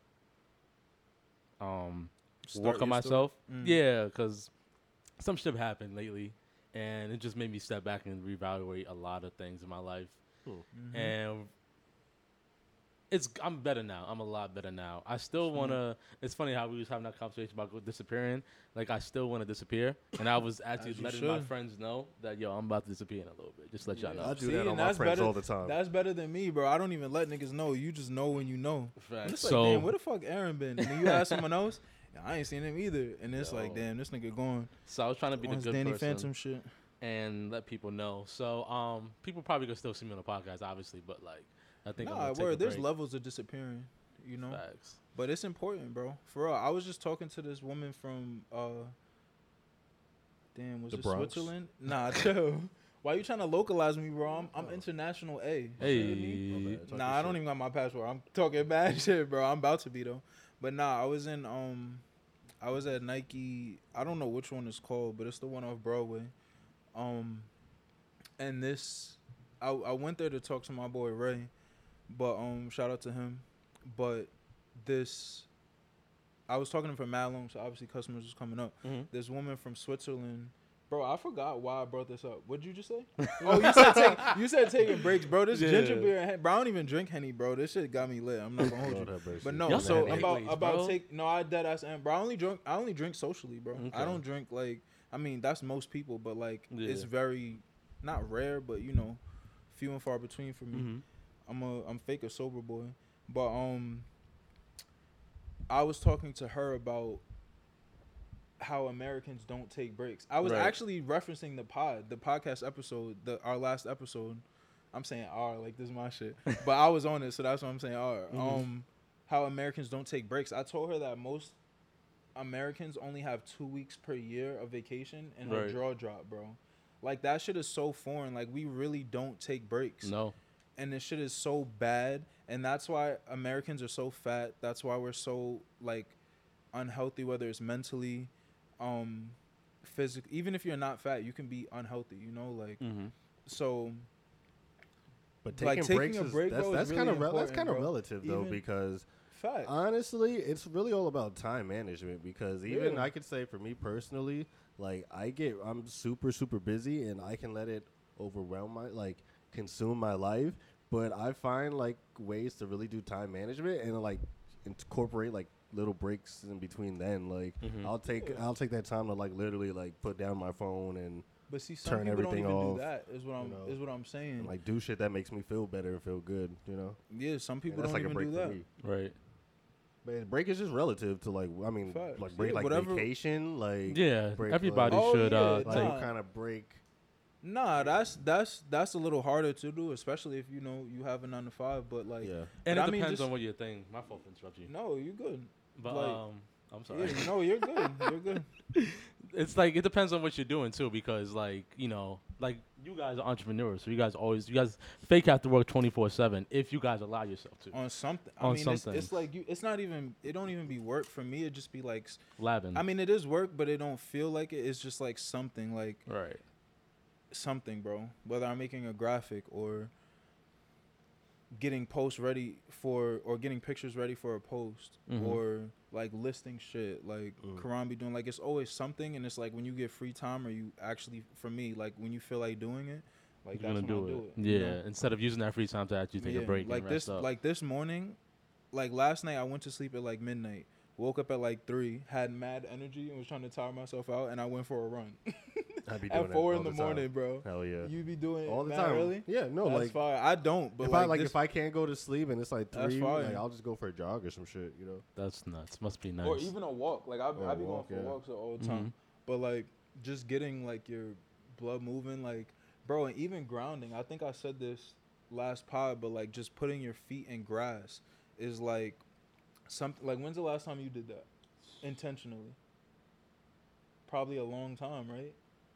Speaker 2: Start
Speaker 3: work on
Speaker 2: your story.
Speaker 3: myself.
Speaker 2: Mm.
Speaker 3: Yeah, because some shit happened lately, and it just made me step back and reevaluate a lot of things in my life.
Speaker 2: Mhm.
Speaker 3: And I'm better now. I'm a lot better now. I still wanna. It's funny how we was having that conversation about disappearing. Like I still want to disappear, and I was actually
Speaker 2: As you
Speaker 3: letting my
Speaker 2: should.
Speaker 3: friends know that yo, I'm about to disappear in a little bit. Just let y'all
Speaker 2: Yeah.
Speaker 3: know.
Speaker 1: I do
Speaker 2: See,
Speaker 1: that on
Speaker 2: and
Speaker 1: my
Speaker 2: that's
Speaker 1: friends
Speaker 2: better-
Speaker 1: all the time.
Speaker 2: That's better than me, bro. I don't even let niggas know. You just know when you know. And it's like,
Speaker 3: So
Speaker 2: damn, where the fuck Aaron been? And then you ask someone else, "Yeah, I ain't seen him either. And it's like,
Speaker 3: Yo.
Speaker 2: damn, this nigga going
Speaker 3: so I was trying to be
Speaker 2: on
Speaker 3: the
Speaker 2: his
Speaker 3: good
Speaker 2: Danny
Speaker 3: person
Speaker 2: Phantom shit.
Speaker 3: and let people know. So people probably gonna still see me on the podcast, obviously, but like I think I'm
Speaker 2: Nah,
Speaker 3: gonna take a
Speaker 2: word. There's
Speaker 3: break.
Speaker 2: levels of disappearing, you know.
Speaker 3: Facts.
Speaker 2: But it's important, bro. For real. I was just talking to this woman from damn, was
Speaker 1: The
Speaker 2: it
Speaker 1: Bronx?
Speaker 2: Switzerland? Nah, chill. Why you trying to localize me, bro? I'm international A.
Speaker 3: Hey.
Speaker 2: Nah, I don't even got my passport. I'm talking bad shit, bro. I'm about to be though. But nah, I was at Nike. I don't know which one it's called, but it's the one off Broadway. And this, I went there to talk to my boy Ray, but shout out to him. But this, I was talking to him for mad long, so obviously customers was coming up.
Speaker 3: Mhm.
Speaker 2: This woman from Switzerland. Bro, I forgot why I brought this up. What'd you just say? You said taking breaks, bro. This
Speaker 3: Yeah.
Speaker 2: ginger beer, and bro, I don't even drink Henny, bro. This shit got me lit. I'm not gonna hold
Speaker 1: Lord
Speaker 2: you.
Speaker 1: have mercy.
Speaker 2: But no,
Speaker 3: Y'all
Speaker 2: so
Speaker 3: had
Speaker 2: about
Speaker 3: Baileys, bro.
Speaker 2: take no, I dead ass and bro. I only drink socially, bro.
Speaker 3: Okay.
Speaker 2: I don't drink like I mean that's most people, but like
Speaker 3: Yeah.
Speaker 2: it's very not rare, but you know, few and far between for me.
Speaker 3: Mhm.
Speaker 2: I'm fake a sober boy, but I was talking to her about how Americans don't take breaks. I was
Speaker 3: Right.
Speaker 2: actually referencing the podcast episode, our last episode. I'm saying R like this is my shit, but I was on it, so that's what I'm saying R.
Speaker 3: Mhm.
Speaker 2: How Americans don't take breaks. I told her that most Americans only have 2 weeks per year of vacation, and her
Speaker 3: Right.
Speaker 2: jaw dropped, bro. Like that shit is so foreign. Like we really don't take breaks.
Speaker 3: No.
Speaker 2: And this shit is so bad, and that's why Americans are so fat. That's why we're so like unhealthy, whether it's mentally, physically. Even if you're not fat, you can be unhealthy. You know, like
Speaker 3: Mm-hmm.
Speaker 2: so.
Speaker 1: But
Speaker 2: like,
Speaker 1: taking
Speaker 2: taking
Speaker 1: breaks
Speaker 2: a
Speaker 1: is
Speaker 2: break,
Speaker 1: that's
Speaker 2: bro, is
Speaker 1: that's
Speaker 2: really
Speaker 1: kind of
Speaker 2: important,
Speaker 1: that's kind of
Speaker 2: bro.
Speaker 1: relative though,
Speaker 2: Even
Speaker 1: because
Speaker 2: Fact.
Speaker 1: Honestly, it's really all about time management because even
Speaker 2: Yeah.
Speaker 1: I could say for me personally, like I'm super super busy and I can let it overwhelm consume my life, but I find like ways to really do time management and like incorporate like little breaks in between. Then like I'll take that time to like literally like put down my phone and
Speaker 2: But see, some
Speaker 1: turn
Speaker 2: people don't
Speaker 1: everything
Speaker 2: even
Speaker 1: off,
Speaker 2: do that. Is what I'm
Speaker 1: know.
Speaker 2: is what I'm saying.
Speaker 1: and like do shit that makes me feel better and feel good. You know,
Speaker 2: Yeah, some people
Speaker 1: and that's
Speaker 2: don't
Speaker 1: like a
Speaker 2: even
Speaker 1: break
Speaker 2: do
Speaker 1: for
Speaker 2: that.
Speaker 1: me.
Speaker 3: Right.
Speaker 1: But a break is just relative to like I mean
Speaker 2: Facts.
Speaker 1: like break
Speaker 2: Yeah,
Speaker 1: like
Speaker 2: whatever-
Speaker 1: vacation like
Speaker 3: Yeah.
Speaker 1: break,
Speaker 3: Everybody
Speaker 2: like- Oh,
Speaker 3: should.
Speaker 2: yeah,
Speaker 1: like
Speaker 2: nah.
Speaker 1: what kind of break.
Speaker 2: Nah, that's a little harder to do, especially if you know you have a 9 to 5. But like,
Speaker 1: Yeah.
Speaker 3: And
Speaker 2: But
Speaker 3: it
Speaker 2: I mean,
Speaker 3: depends
Speaker 2: just-
Speaker 3: on what you're thinking. My fault for interrupting you.
Speaker 2: no, you good.
Speaker 3: But
Speaker 2: like-
Speaker 3: I'm sorry.
Speaker 2: Yeah, no, you're good. You're good.
Speaker 3: It's like it depends on what you're doing too, because like like you guys are entrepreneurs, so you guys fake have to work 24/7 if you guys allow yourself to.
Speaker 2: On something.
Speaker 3: On
Speaker 2: I mean,
Speaker 3: some
Speaker 2: it's
Speaker 3: things.
Speaker 2: like it's not even. It don't even be work for me. It just be like.
Speaker 3: Labbing.
Speaker 2: I mean, it is work, but it don't feel like it. It's just like something,
Speaker 3: right.
Speaker 2: something, bro. Whether I'm making a graphic or getting posts ready for, or getting pictures ready for a post,
Speaker 3: Mhm.
Speaker 2: or like listing shit, like Karan be doing. Like it's always something, and it's like when you get free time, or you actually, for me, like when you feel like doing it, like
Speaker 3: You're
Speaker 2: that's
Speaker 3: gonna
Speaker 2: when
Speaker 3: do
Speaker 2: I
Speaker 3: it.
Speaker 2: do it. you
Speaker 3: Yeah.
Speaker 2: know?
Speaker 3: Instead of using that free time to actually take a break
Speaker 2: Like
Speaker 3: and rest up.
Speaker 2: like this morning, like last night I went to sleep at like midnight, woke up at like 3, had mad energy and was trying to tire myself out, and I went for a run
Speaker 1: I'd be doing
Speaker 2: at 4
Speaker 1: that
Speaker 2: in the
Speaker 1: all time.
Speaker 2: morning, bro.
Speaker 1: Hell yeah.
Speaker 2: You be doing
Speaker 1: All the
Speaker 2: mad
Speaker 1: time.
Speaker 2: early?
Speaker 1: Yeah, no,
Speaker 2: That's
Speaker 1: like
Speaker 2: fire. I don't, but
Speaker 1: if I can't go to sleep and it's like
Speaker 2: That's
Speaker 1: 3,
Speaker 2: fine.
Speaker 1: like I'll just go for a jog or some shit, you know.
Speaker 3: That's nuts. Must be nice.
Speaker 2: or even a walk. Like I be
Speaker 1: Or a
Speaker 2: going
Speaker 1: walk,
Speaker 2: for
Speaker 1: yeah.
Speaker 2: walks all the time. But like just getting like your blood moving, like bro, and even grounding. I think I said this last pod, but like just putting your feet in grass is like something. Like when's the last time you did that intentionally? Probably a long time, right?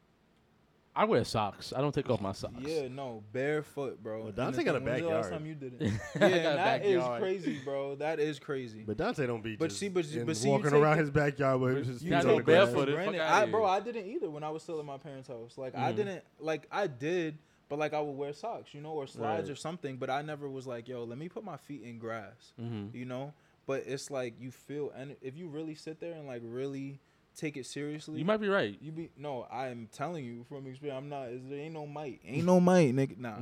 Speaker 3: I wear socks. I don't take off my socks.
Speaker 2: Yeah, no, barefoot, bro.
Speaker 1: Well,
Speaker 2: And
Speaker 1: Dante
Speaker 2: the
Speaker 1: got a
Speaker 2: thing, when's the last
Speaker 1: backyard.
Speaker 2: time you did it?
Speaker 3: I
Speaker 2: Yeah,
Speaker 3: got a
Speaker 2: and that is
Speaker 3: backyard.
Speaker 2: crazy, bro. That is crazy.
Speaker 1: But Dante don't be
Speaker 2: But
Speaker 1: just
Speaker 2: see, but you
Speaker 1: walking
Speaker 2: take
Speaker 1: around
Speaker 2: it-
Speaker 1: his backyard with his
Speaker 3: You
Speaker 1: feet
Speaker 3: Not
Speaker 1: on
Speaker 3: no
Speaker 1: the
Speaker 2: take
Speaker 1: grass.
Speaker 3: barefoot.
Speaker 2: it for
Speaker 3: Barefooted,
Speaker 2: granted.
Speaker 3: fuck outta
Speaker 2: Bro,
Speaker 3: here.
Speaker 2: I didn't either when I was still at my parents' house. Like I
Speaker 3: Mhm.
Speaker 2: didn't, like I did, but like I would wear socks, or slides
Speaker 1: Right.
Speaker 2: or something. But I never was like, yo, let me put my feet in grass,
Speaker 3: Mm-hmm.
Speaker 2: But it's like you feel, and if you really sit there and like really take it seriously,
Speaker 3: You might be right.
Speaker 2: You be no, I am telling you from experience. I'm not. There ain't no might. Ain't no might, nigga. Nah.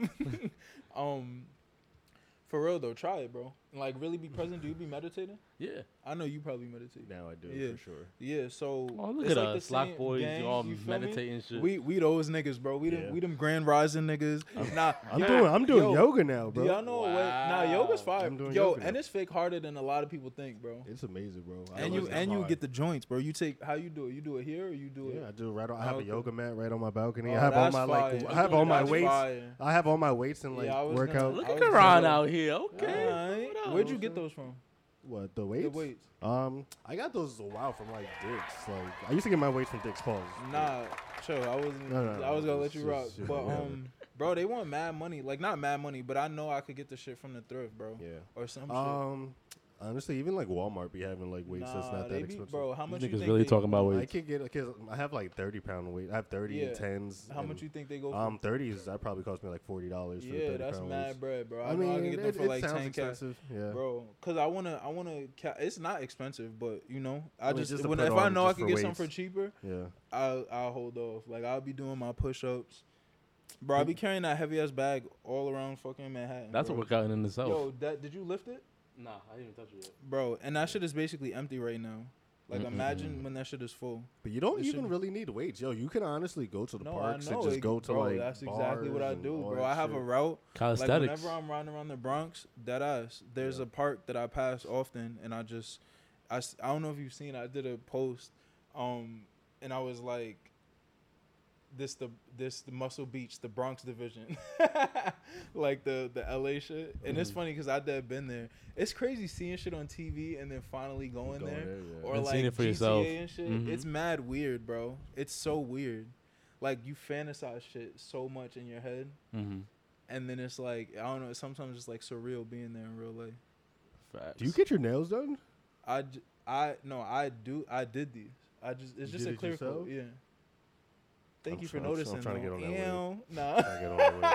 Speaker 2: For real though, try it, bro. Like really be present. Do you be meditating?
Speaker 3: Yeah.
Speaker 2: I know you probably meditate.
Speaker 1: Now I do
Speaker 2: Yeah.
Speaker 1: for sure.
Speaker 2: Yeah. So
Speaker 3: Oh, look
Speaker 2: it's
Speaker 3: at
Speaker 2: like the
Speaker 3: us, Lock
Speaker 2: same
Speaker 3: boys,
Speaker 2: gang,
Speaker 3: all
Speaker 2: you feel me?
Speaker 3: meditating and shit.
Speaker 2: We those niggas, bro. We
Speaker 1: Yeah.
Speaker 2: them Grand Rising niggas. Nah,
Speaker 1: I'm
Speaker 2: yo,
Speaker 1: doing
Speaker 2: yo,
Speaker 1: yoga now, bro.
Speaker 2: Do y'all know what? Nah, yoga's fire.
Speaker 1: I'm doing
Speaker 2: Yo,
Speaker 1: yoga
Speaker 2: and
Speaker 1: now.
Speaker 2: it's fake harder than a lot of people think, bro.
Speaker 1: It's amazing, bro. I
Speaker 2: And
Speaker 1: love
Speaker 2: you
Speaker 1: it.
Speaker 2: and you get the joints, bro. You take how you do it? You do it here or you do it?
Speaker 1: Yeah, I do it right on. I have
Speaker 2: Okay.
Speaker 1: a yoga mat right on my balcony.
Speaker 2: Oh,
Speaker 1: I have all
Speaker 2: that's
Speaker 1: my
Speaker 2: fire.
Speaker 1: I have all my
Speaker 2: That's
Speaker 1: weights.
Speaker 2: fire.
Speaker 1: I have all my weights and like
Speaker 2: Yeah, I was
Speaker 1: workout.
Speaker 2: gonna-
Speaker 3: Look
Speaker 2: I
Speaker 3: at
Speaker 2: was
Speaker 3: Karan
Speaker 2: gonna-
Speaker 3: out here. Okay.
Speaker 2: Alright.
Speaker 3: What up?
Speaker 2: Where'd you get those from?
Speaker 1: What the weights?
Speaker 2: The weights.
Speaker 1: I got those a while from like Dick's. Like I used to get my weights from Dick's Paws.
Speaker 2: Nah, chill. I wasn't.
Speaker 1: No,
Speaker 2: I was gonna let
Speaker 1: it's
Speaker 2: you rock,
Speaker 1: just-
Speaker 2: but
Speaker 1: whatever.
Speaker 2: bro, they want mad money. Like not mad money, but I know I could get the shit from the thrift, bro.
Speaker 1: Yeah.
Speaker 2: Or some shit.
Speaker 1: Honestly, even like Walmart be having like weights that's
Speaker 2: Nah,
Speaker 1: not
Speaker 2: they
Speaker 1: that
Speaker 2: be,
Speaker 1: expensive.
Speaker 2: bro. How much
Speaker 3: These
Speaker 2: you
Speaker 3: niggas
Speaker 2: think
Speaker 3: really
Speaker 2: they-
Speaker 3: talking about
Speaker 1: I
Speaker 3: weights.
Speaker 1: could get because I have like 30-pound weight. I have 30
Speaker 2: Yeah.
Speaker 1: and 10s.
Speaker 2: How
Speaker 1: and,
Speaker 2: much you think they go for?
Speaker 1: 30s that probably cost me like $40 for the 30
Speaker 2: Yeah, that's
Speaker 1: pound
Speaker 2: mad
Speaker 1: weights.
Speaker 2: bread, bro.
Speaker 1: I
Speaker 2: I know I
Speaker 1: mean,
Speaker 2: can get them
Speaker 1: it
Speaker 2: for like
Speaker 1: sounds
Speaker 2: 10K,
Speaker 1: expensive. Yeah.
Speaker 2: bro. Cause I wanna. It's not expensive, but I
Speaker 1: mean,
Speaker 2: just
Speaker 1: just to
Speaker 2: when
Speaker 1: put
Speaker 2: if I
Speaker 1: on
Speaker 2: know I
Speaker 1: just
Speaker 2: could
Speaker 1: for
Speaker 2: get some
Speaker 1: weights.
Speaker 2: for cheaper,
Speaker 1: Yeah.
Speaker 2: I'll hold off. Like I'll be doing my push-ups, bro. I'll be carrying that heavy ass bag all around fucking Manhattan.
Speaker 3: That's a
Speaker 2: bro.
Speaker 3: workout in itself.
Speaker 2: Yo, did you lift it?
Speaker 3: Nah, I didn't even touch it yet.
Speaker 2: Bro, and that shit is basically empty right now. Like, imagine when that shit is full.
Speaker 1: But you don't
Speaker 2: It
Speaker 1: even
Speaker 2: should-
Speaker 1: really need weights. Yo, you can honestly go to the
Speaker 2: No,
Speaker 1: parks
Speaker 2: I know.
Speaker 1: and just go to
Speaker 2: bro,
Speaker 1: like
Speaker 2: that's exactly what
Speaker 1: bars
Speaker 2: I
Speaker 1: and
Speaker 2: do,
Speaker 1: all
Speaker 2: bro.
Speaker 1: that
Speaker 2: I have a
Speaker 1: shit.
Speaker 2: route. Like,
Speaker 3: Calisthenics.
Speaker 2: whenever I'm riding around the Bronx, dead ass, there's a park that I pass often, and I don't know if you've seen, I did a post, and I was like, this the Muscle Beach, the Bronx division, like the LA shit. And it's funny because I dead been there. It's crazy seeing shit on TV and then finally going there,
Speaker 1: yeah.
Speaker 2: or
Speaker 3: And
Speaker 2: like
Speaker 3: seeing it for
Speaker 2: GTA
Speaker 3: yourself.
Speaker 2: and shit.
Speaker 3: Mhm.
Speaker 2: It's mad weird, bro. It's so weird. Like you fantasize shit so much in your head,
Speaker 3: Mm-hmm.
Speaker 2: and then it's like I don't know. Sometimes it's like surreal being there in real life.
Speaker 3: Facts.
Speaker 1: Do you get your nails done?
Speaker 2: I did these. It's
Speaker 1: You
Speaker 2: just
Speaker 1: did
Speaker 2: a
Speaker 1: it
Speaker 2: clear
Speaker 1: yourself?
Speaker 2: coat. Yeah. Thank
Speaker 1: I'm
Speaker 2: you for
Speaker 1: trying- I'm
Speaker 2: noticing.
Speaker 1: trying to
Speaker 2: though.
Speaker 1: get on that wave.
Speaker 2: Ew, nah.
Speaker 1: I get on that way.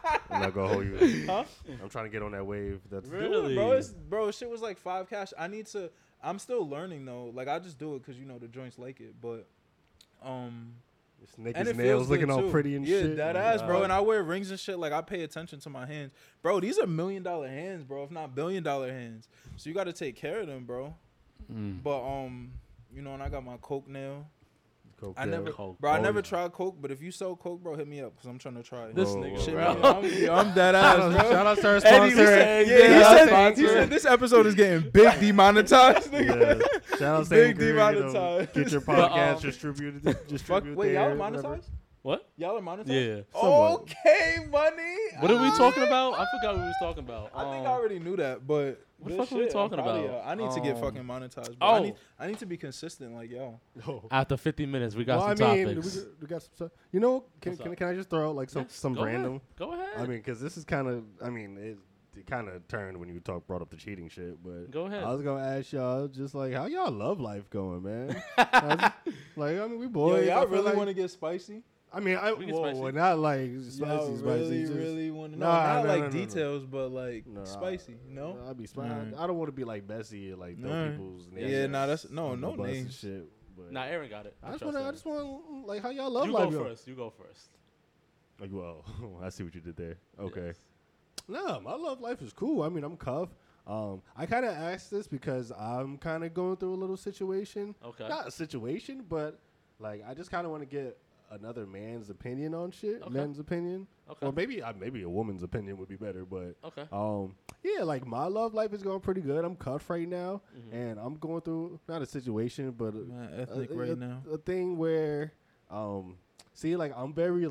Speaker 1: I'm not gonna hold you.
Speaker 2: Huh?
Speaker 1: I'm trying to get on that wave. That's
Speaker 3: Really?
Speaker 2: Bro, shit was like 5 cash. I'm still learning though. Like I just do it because the joints like it, but
Speaker 1: This
Speaker 2: and
Speaker 1: nigga's
Speaker 2: it
Speaker 1: nails
Speaker 2: feels
Speaker 1: looking
Speaker 2: good,
Speaker 1: all
Speaker 2: too.
Speaker 1: pretty and
Speaker 2: yeah,
Speaker 1: shit.
Speaker 2: that
Speaker 1: Oh,
Speaker 2: ass, bro.
Speaker 1: God.
Speaker 2: And I wear rings and shit. Like I pay attention to my hands, bro. These are $1 million hands, bro. If not $1 billion hands. So you got to take care of them, bro. But and I got my coke nail.
Speaker 1: Coke
Speaker 2: I
Speaker 1: nail.
Speaker 2: never,
Speaker 3: Coke.
Speaker 2: bro. I
Speaker 1: Oh,
Speaker 2: never
Speaker 1: yeah.
Speaker 2: tried coke, but if you sell coke, bro, hit me up because I'm trying to try it.
Speaker 3: This
Speaker 1: Whoa,
Speaker 3: nigga,
Speaker 1: whoa,
Speaker 2: Shit,
Speaker 3: bro.
Speaker 2: man, I'm dead ass, bro.
Speaker 1: Shout out to our
Speaker 3: Eddie, we
Speaker 1: sponsor.
Speaker 3: said-
Speaker 2: Yeah,
Speaker 3: Yeah,
Speaker 2: he said this episode is getting big demonetized. Nigga.
Speaker 1: Yeah. Shout out to
Speaker 2: Big
Speaker 1: Anchor,
Speaker 2: demonetized.
Speaker 1: Get your
Speaker 3: But,
Speaker 1: podcast distributed.
Speaker 2: Fuck,
Speaker 1: distribute
Speaker 2: wait, y'all are
Speaker 1: there, whatever.
Speaker 2: monetized?
Speaker 3: What?
Speaker 2: Y'all are monetized?
Speaker 3: Yeah.
Speaker 1: Somewhat.
Speaker 2: Okay, money.
Speaker 3: What are we talking about? I forgot what we was talking about.
Speaker 2: I think I already knew that, but
Speaker 3: What the
Speaker 2: good
Speaker 3: fuck were we
Speaker 2: shit, I'm
Speaker 3: talking
Speaker 2: proud of
Speaker 3: about?
Speaker 2: y'all. I need to get fucking monetized. Bro.
Speaker 3: Oh.
Speaker 2: I need to be consistent like y'all.
Speaker 1: No.
Speaker 3: After 50 minutes, we got
Speaker 1: Well,
Speaker 3: some
Speaker 1: I mean,
Speaker 3: topics.
Speaker 1: we got some stuff. You know,
Speaker 3: What's up?
Speaker 1: can I just throw out like
Speaker 3: Yes,
Speaker 1: some
Speaker 3: go
Speaker 1: random?
Speaker 3: Ahead. Go ahead.
Speaker 1: I mean, because this is kind of, it kind of turned when you brought up the cheating shit. But
Speaker 3: Go ahead.
Speaker 1: I was gonna ask y'all just like how y'all love life going, man. We
Speaker 2: Yo,
Speaker 1: boys.
Speaker 2: y'all
Speaker 1: I feel
Speaker 2: really
Speaker 1: like-
Speaker 2: want to get spicy?
Speaker 1: I mean,
Speaker 3: We get spicy.
Speaker 1: not like
Speaker 2: Y'all
Speaker 1: spicy,
Speaker 2: really,
Speaker 1: just,
Speaker 2: really want to know?
Speaker 1: Nah,
Speaker 2: Not
Speaker 1: no,
Speaker 2: like
Speaker 1: no, no, no.
Speaker 2: details, but like
Speaker 1: No,
Speaker 2: spicy. No.
Speaker 1: I'd be spicy.
Speaker 2: Alright.
Speaker 1: I don't want to be like messy and like throw
Speaker 2: Alright.
Speaker 1: people's
Speaker 2: Yeah,
Speaker 1: names.
Speaker 2: nah, that's- no,
Speaker 1: on
Speaker 2: no
Speaker 1: the bus and
Speaker 2: names.
Speaker 1: Shit, but
Speaker 3: Nah, Aaron got it.
Speaker 1: I just
Speaker 3: trust
Speaker 1: want
Speaker 3: Aaron.
Speaker 1: like how y'all love
Speaker 3: You
Speaker 1: life.
Speaker 3: go
Speaker 1: going.
Speaker 3: first. You go first.
Speaker 1: Like, well, I see what you did there. Okay.
Speaker 3: Yes.
Speaker 1: No, my love life is cool. I mean, I'm cuff. I kind of asked this because I'm kind of going through a little situation.
Speaker 3: Okay.
Speaker 1: Not a situation, but like I just kind of want to get another man's opinion on shit.
Speaker 3: Okay.
Speaker 1: Men's opinion.
Speaker 3: Okay.
Speaker 1: Or maybe a woman's opinion would be better. But
Speaker 3: Okay.
Speaker 1: yeah, like my love life is going pretty good. I'm cuff right now,
Speaker 3: Mm-hmm.
Speaker 1: and I'm going through not a situation, but
Speaker 2: Man, ethnic right now.
Speaker 1: a thing where see, like I'm very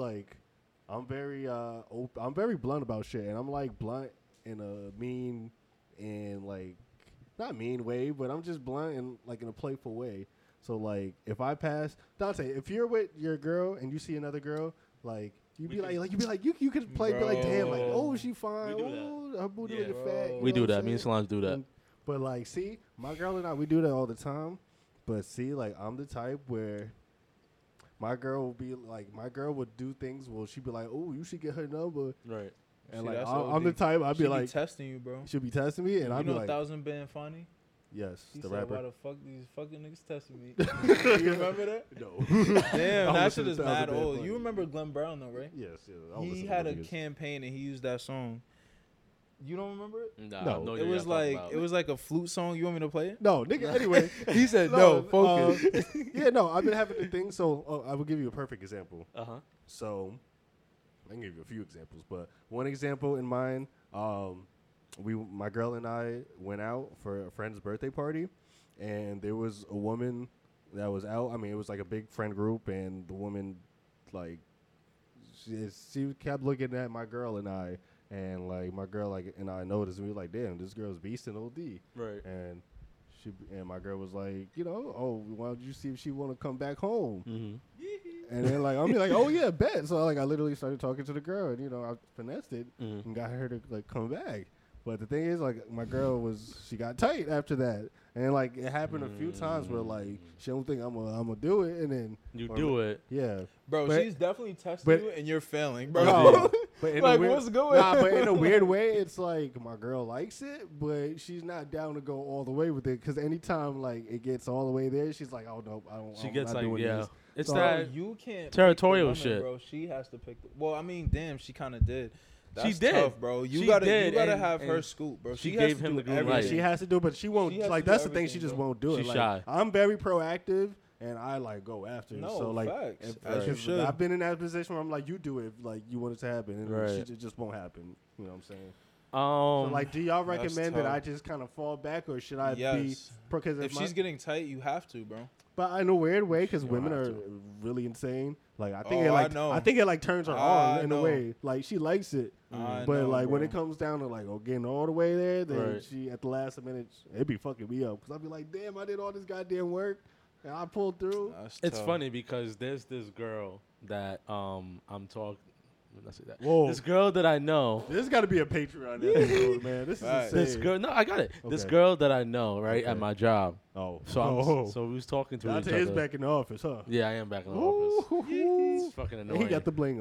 Speaker 1: blunt about shit, and I'm like blunt in a mean and like not mean way, but I'm just blunt and like in a playful way. So like if I pass Dante, if you're with your girl and you see another girl, like you could play be like, damn, like, oh, she fine,
Speaker 3: We do that.
Speaker 1: oh, her booty
Speaker 3: Yeah.
Speaker 1: looking fat. you
Speaker 3: We
Speaker 1: know
Speaker 3: do
Speaker 1: what
Speaker 3: that.
Speaker 1: I'm
Speaker 3: Me and
Speaker 1: saying?
Speaker 3: Solange do that.
Speaker 1: But like, see, my girl and I, we do that all the time. But see, like, I'm the type where my girl will be like, my girl would do things. Well, she'd be like, oh, you should get her number.
Speaker 3: Right.
Speaker 1: And
Speaker 2: See,
Speaker 1: like,
Speaker 2: that's
Speaker 1: I'm the
Speaker 2: OD.
Speaker 1: type, I'd
Speaker 2: She
Speaker 1: be like,
Speaker 2: testing you, bro.
Speaker 1: she'll be testing me, and
Speaker 2: You
Speaker 1: I'd be
Speaker 2: know
Speaker 1: like,
Speaker 2: 1,000 been funny?
Speaker 1: yes,
Speaker 2: He
Speaker 1: the
Speaker 2: said,
Speaker 1: rapper.
Speaker 2: why the fuck these fucking niggas testing me? You remember that?
Speaker 1: No.
Speaker 2: Damn,
Speaker 1: I'm
Speaker 2: that
Speaker 1: listening
Speaker 2: shit is
Speaker 1: to 1,000
Speaker 2: mad
Speaker 1: Been
Speaker 2: old.
Speaker 1: Funny.
Speaker 2: You remember Glenn Brown though, right?
Speaker 1: Yes, yes. I don't
Speaker 2: He
Speaker 1: listen to
Speaker 2: had a
Speaker 1: niggas.
Speaker 2: campaign and he used that song. You don't remember it?
Speaker 3: Nah,
Speaker 1: No.
Speaker 3: I know
Speaker 2: It
Speaker 3: what
Speaker 2: was
Speaker 3: y'all talking
Speaker 2: like
Speaker 3: about.
Speaker 2: a flute song. You want me to play it?
Speaker 1: No, nigga. Anyway,
Speaker 2: He said no. Focus.
Speaker 1: yeah, no. I've been having the thing. So I will give you a perfect example.
Speaker 3: Uh-huh.
Speaker 1: So I can give you a few examples, but one example in mind, my girl and I went out for a friend's birthday party, and there was a woman that was out. I mean, it was like a big friend group, and the woman, like, she kept looking at my girl and I, and like my girl and I noticed, and we were like, damn, this girl's beasting OD.
Speaker 3: Right.
Speaker 1: And my girl was like, oh, why don't you see if she want to come back home?
Speaker 3: Mm-hmm.
Speaker 1: And then like I'm like, oh yeah, bet. So like I literally started talking to the girl, and I finessed it
Speaker 3: Mhm.
Speaker 1: and got her to like come back. But the thing is, like my girl she got tight after that, and like it happened a few times where like she don't think I'm gonna do it, and then
Speaker 3: You do it.
Speaker 1: yeah.
Speaker 2: Bro,
Speaker 1: But-
Speaker 2: she's definitely testing
Speaker 1: but-
Speaker 2: you and you're failing, bro.
Speaker 1: No, but in
Speaker 2: Like,
Speaker 1: a weird,
Speaker 2: what's going
Speaker 1: nah, but in a
Speaker 2: on?
Speaker 1: weird way, it's like my girl likes it, but she's not down to go all the way with it. Because anytime like it gets all the way there, she's like, oh no, I don't.
Speaker 3: She
Speaker 1: I'm
Speaker 3: gets
Speaker 1: not
Speaker 3: like,
Speaker 1: doing
Speaker 3: yeah.
Speaker 1: this.
Speaker 3: It's
Speaker 1: So-
Speaker 3: that.
Speaker 2: You can't
Speaker 3: Territorial
Speaker 2: pick the woman,
Speaker 3: shit.
Speaker 2: bro. She has to pick. Well, I mean, damn, she kind of did.
Speaker 3: She
Speaker 2: That's
Speaker 3: did.
Speaker 2: tough, bro. You
Speaker 3: She
Speaker 2: gotta
Speaker 3: did,
Speaker 2: you gotta
Speaker 3: and-
Speaker 2: have her
Speaker 3: and
Speaker 2: scoop, bro.
Speaker 3: she
Speaker 2: has
Speaker 3: gave
Speaker 2: to
Speaker 3: him
Speaker 2: do
Speaker 3: the green
Speaker 2: everything.
Speaker 3: light.
Speaker 1: She has to do, but she won't.
Speaker 2: She has
Speaker 1: Like
Speaker 2: to do
Speaker 1: that's the thing. She
Speaker 2: everything,
Speaker 1: just
Speaker 2: bro.
Speaker 1: won't do it.
Speaker 3: She's
Speaker 1: Like,
Speaker 3: shy.
Speaker 1: I'm very proactive, and I like go after. it.
Speaker 2: No,
Speaker 1: so like,
Speaker 2: facts. As you
Speaker 1: if
Speaker 2: should.
Speaker 1: I've been in that position where I'm like, you do it, like you want it to happen, and
Speaker 3: Right.
Speaker 1: it just won't happen. You know what I'm saying? So
Speaker 3: Um,
Speaker 1: like, do y'all
Speaker 2: that's
Speaker 1: recommend that
Speaker 2: tough.
Speaker 1: I just kind of fall back, or should I be?
Speaker 2: Yes.
Speaker 1: Because
Speaker 2: If she's getting tight, you have to, bro.
Speaker 1: but in a weird way, because
Speaker 3: don't
Speaker 1: women
Speaker 3: have
Speaker 1: are
Speaker 3: to.
Speaker 1: really insane. Like I think
Speaker 2: Oh,
Speaker 1: it
Speaker 2: I
Speaker 1: like
Speaker 2: know.
Speaker 1: think it like turns her
Speaker 2: I
Speaker 1: on in
Speaker 2: know.
Speaker 1: a way. Like she likes it,
Speaker 2: I
Speaker 1: but
Speaker 2: know,
Speaker 1: like when
Speaker 2: bro.
Speaker 1: it comes down to like getting all the way there, then
Speaker 3: Right.
Speaker 1: she at the last minute it be fucking me up. Because I'll be like, damn, I did all this goddamn work and I pulled through.
Speaker 2: That's
Speaker 3: it's
Speaker 2: tough.
Speaker 3: funny because there's this girl that I'm talking. Let's say that.
Speaker 1: Whoa.
Speaker 3: This girl that I know.
Speaker 1: This got to be a Patreon episode, man. This is
Speaker 2: Right.
Speaker 1: insane.
Speaker 3: This girl. No, I got it. This
Speaker 1: Okay.
Speaker 3: girl that I know, right,
Speaker 1: Okay.
Speaker 3: at my job.
Speaker 1: Oh,
Speaker 3: So so we was talking to each
Speaker 1: Dante is
Speaker 3: other.
Speaker 1: back in the office, huh?
Speaker 3: Yeah, I am back in the office.
Speaker 1: Ooh,
Speaker 3: It's fucking
Speaker 1: and
Speaker 3: annoying.
Speaker 1: he got the bling on.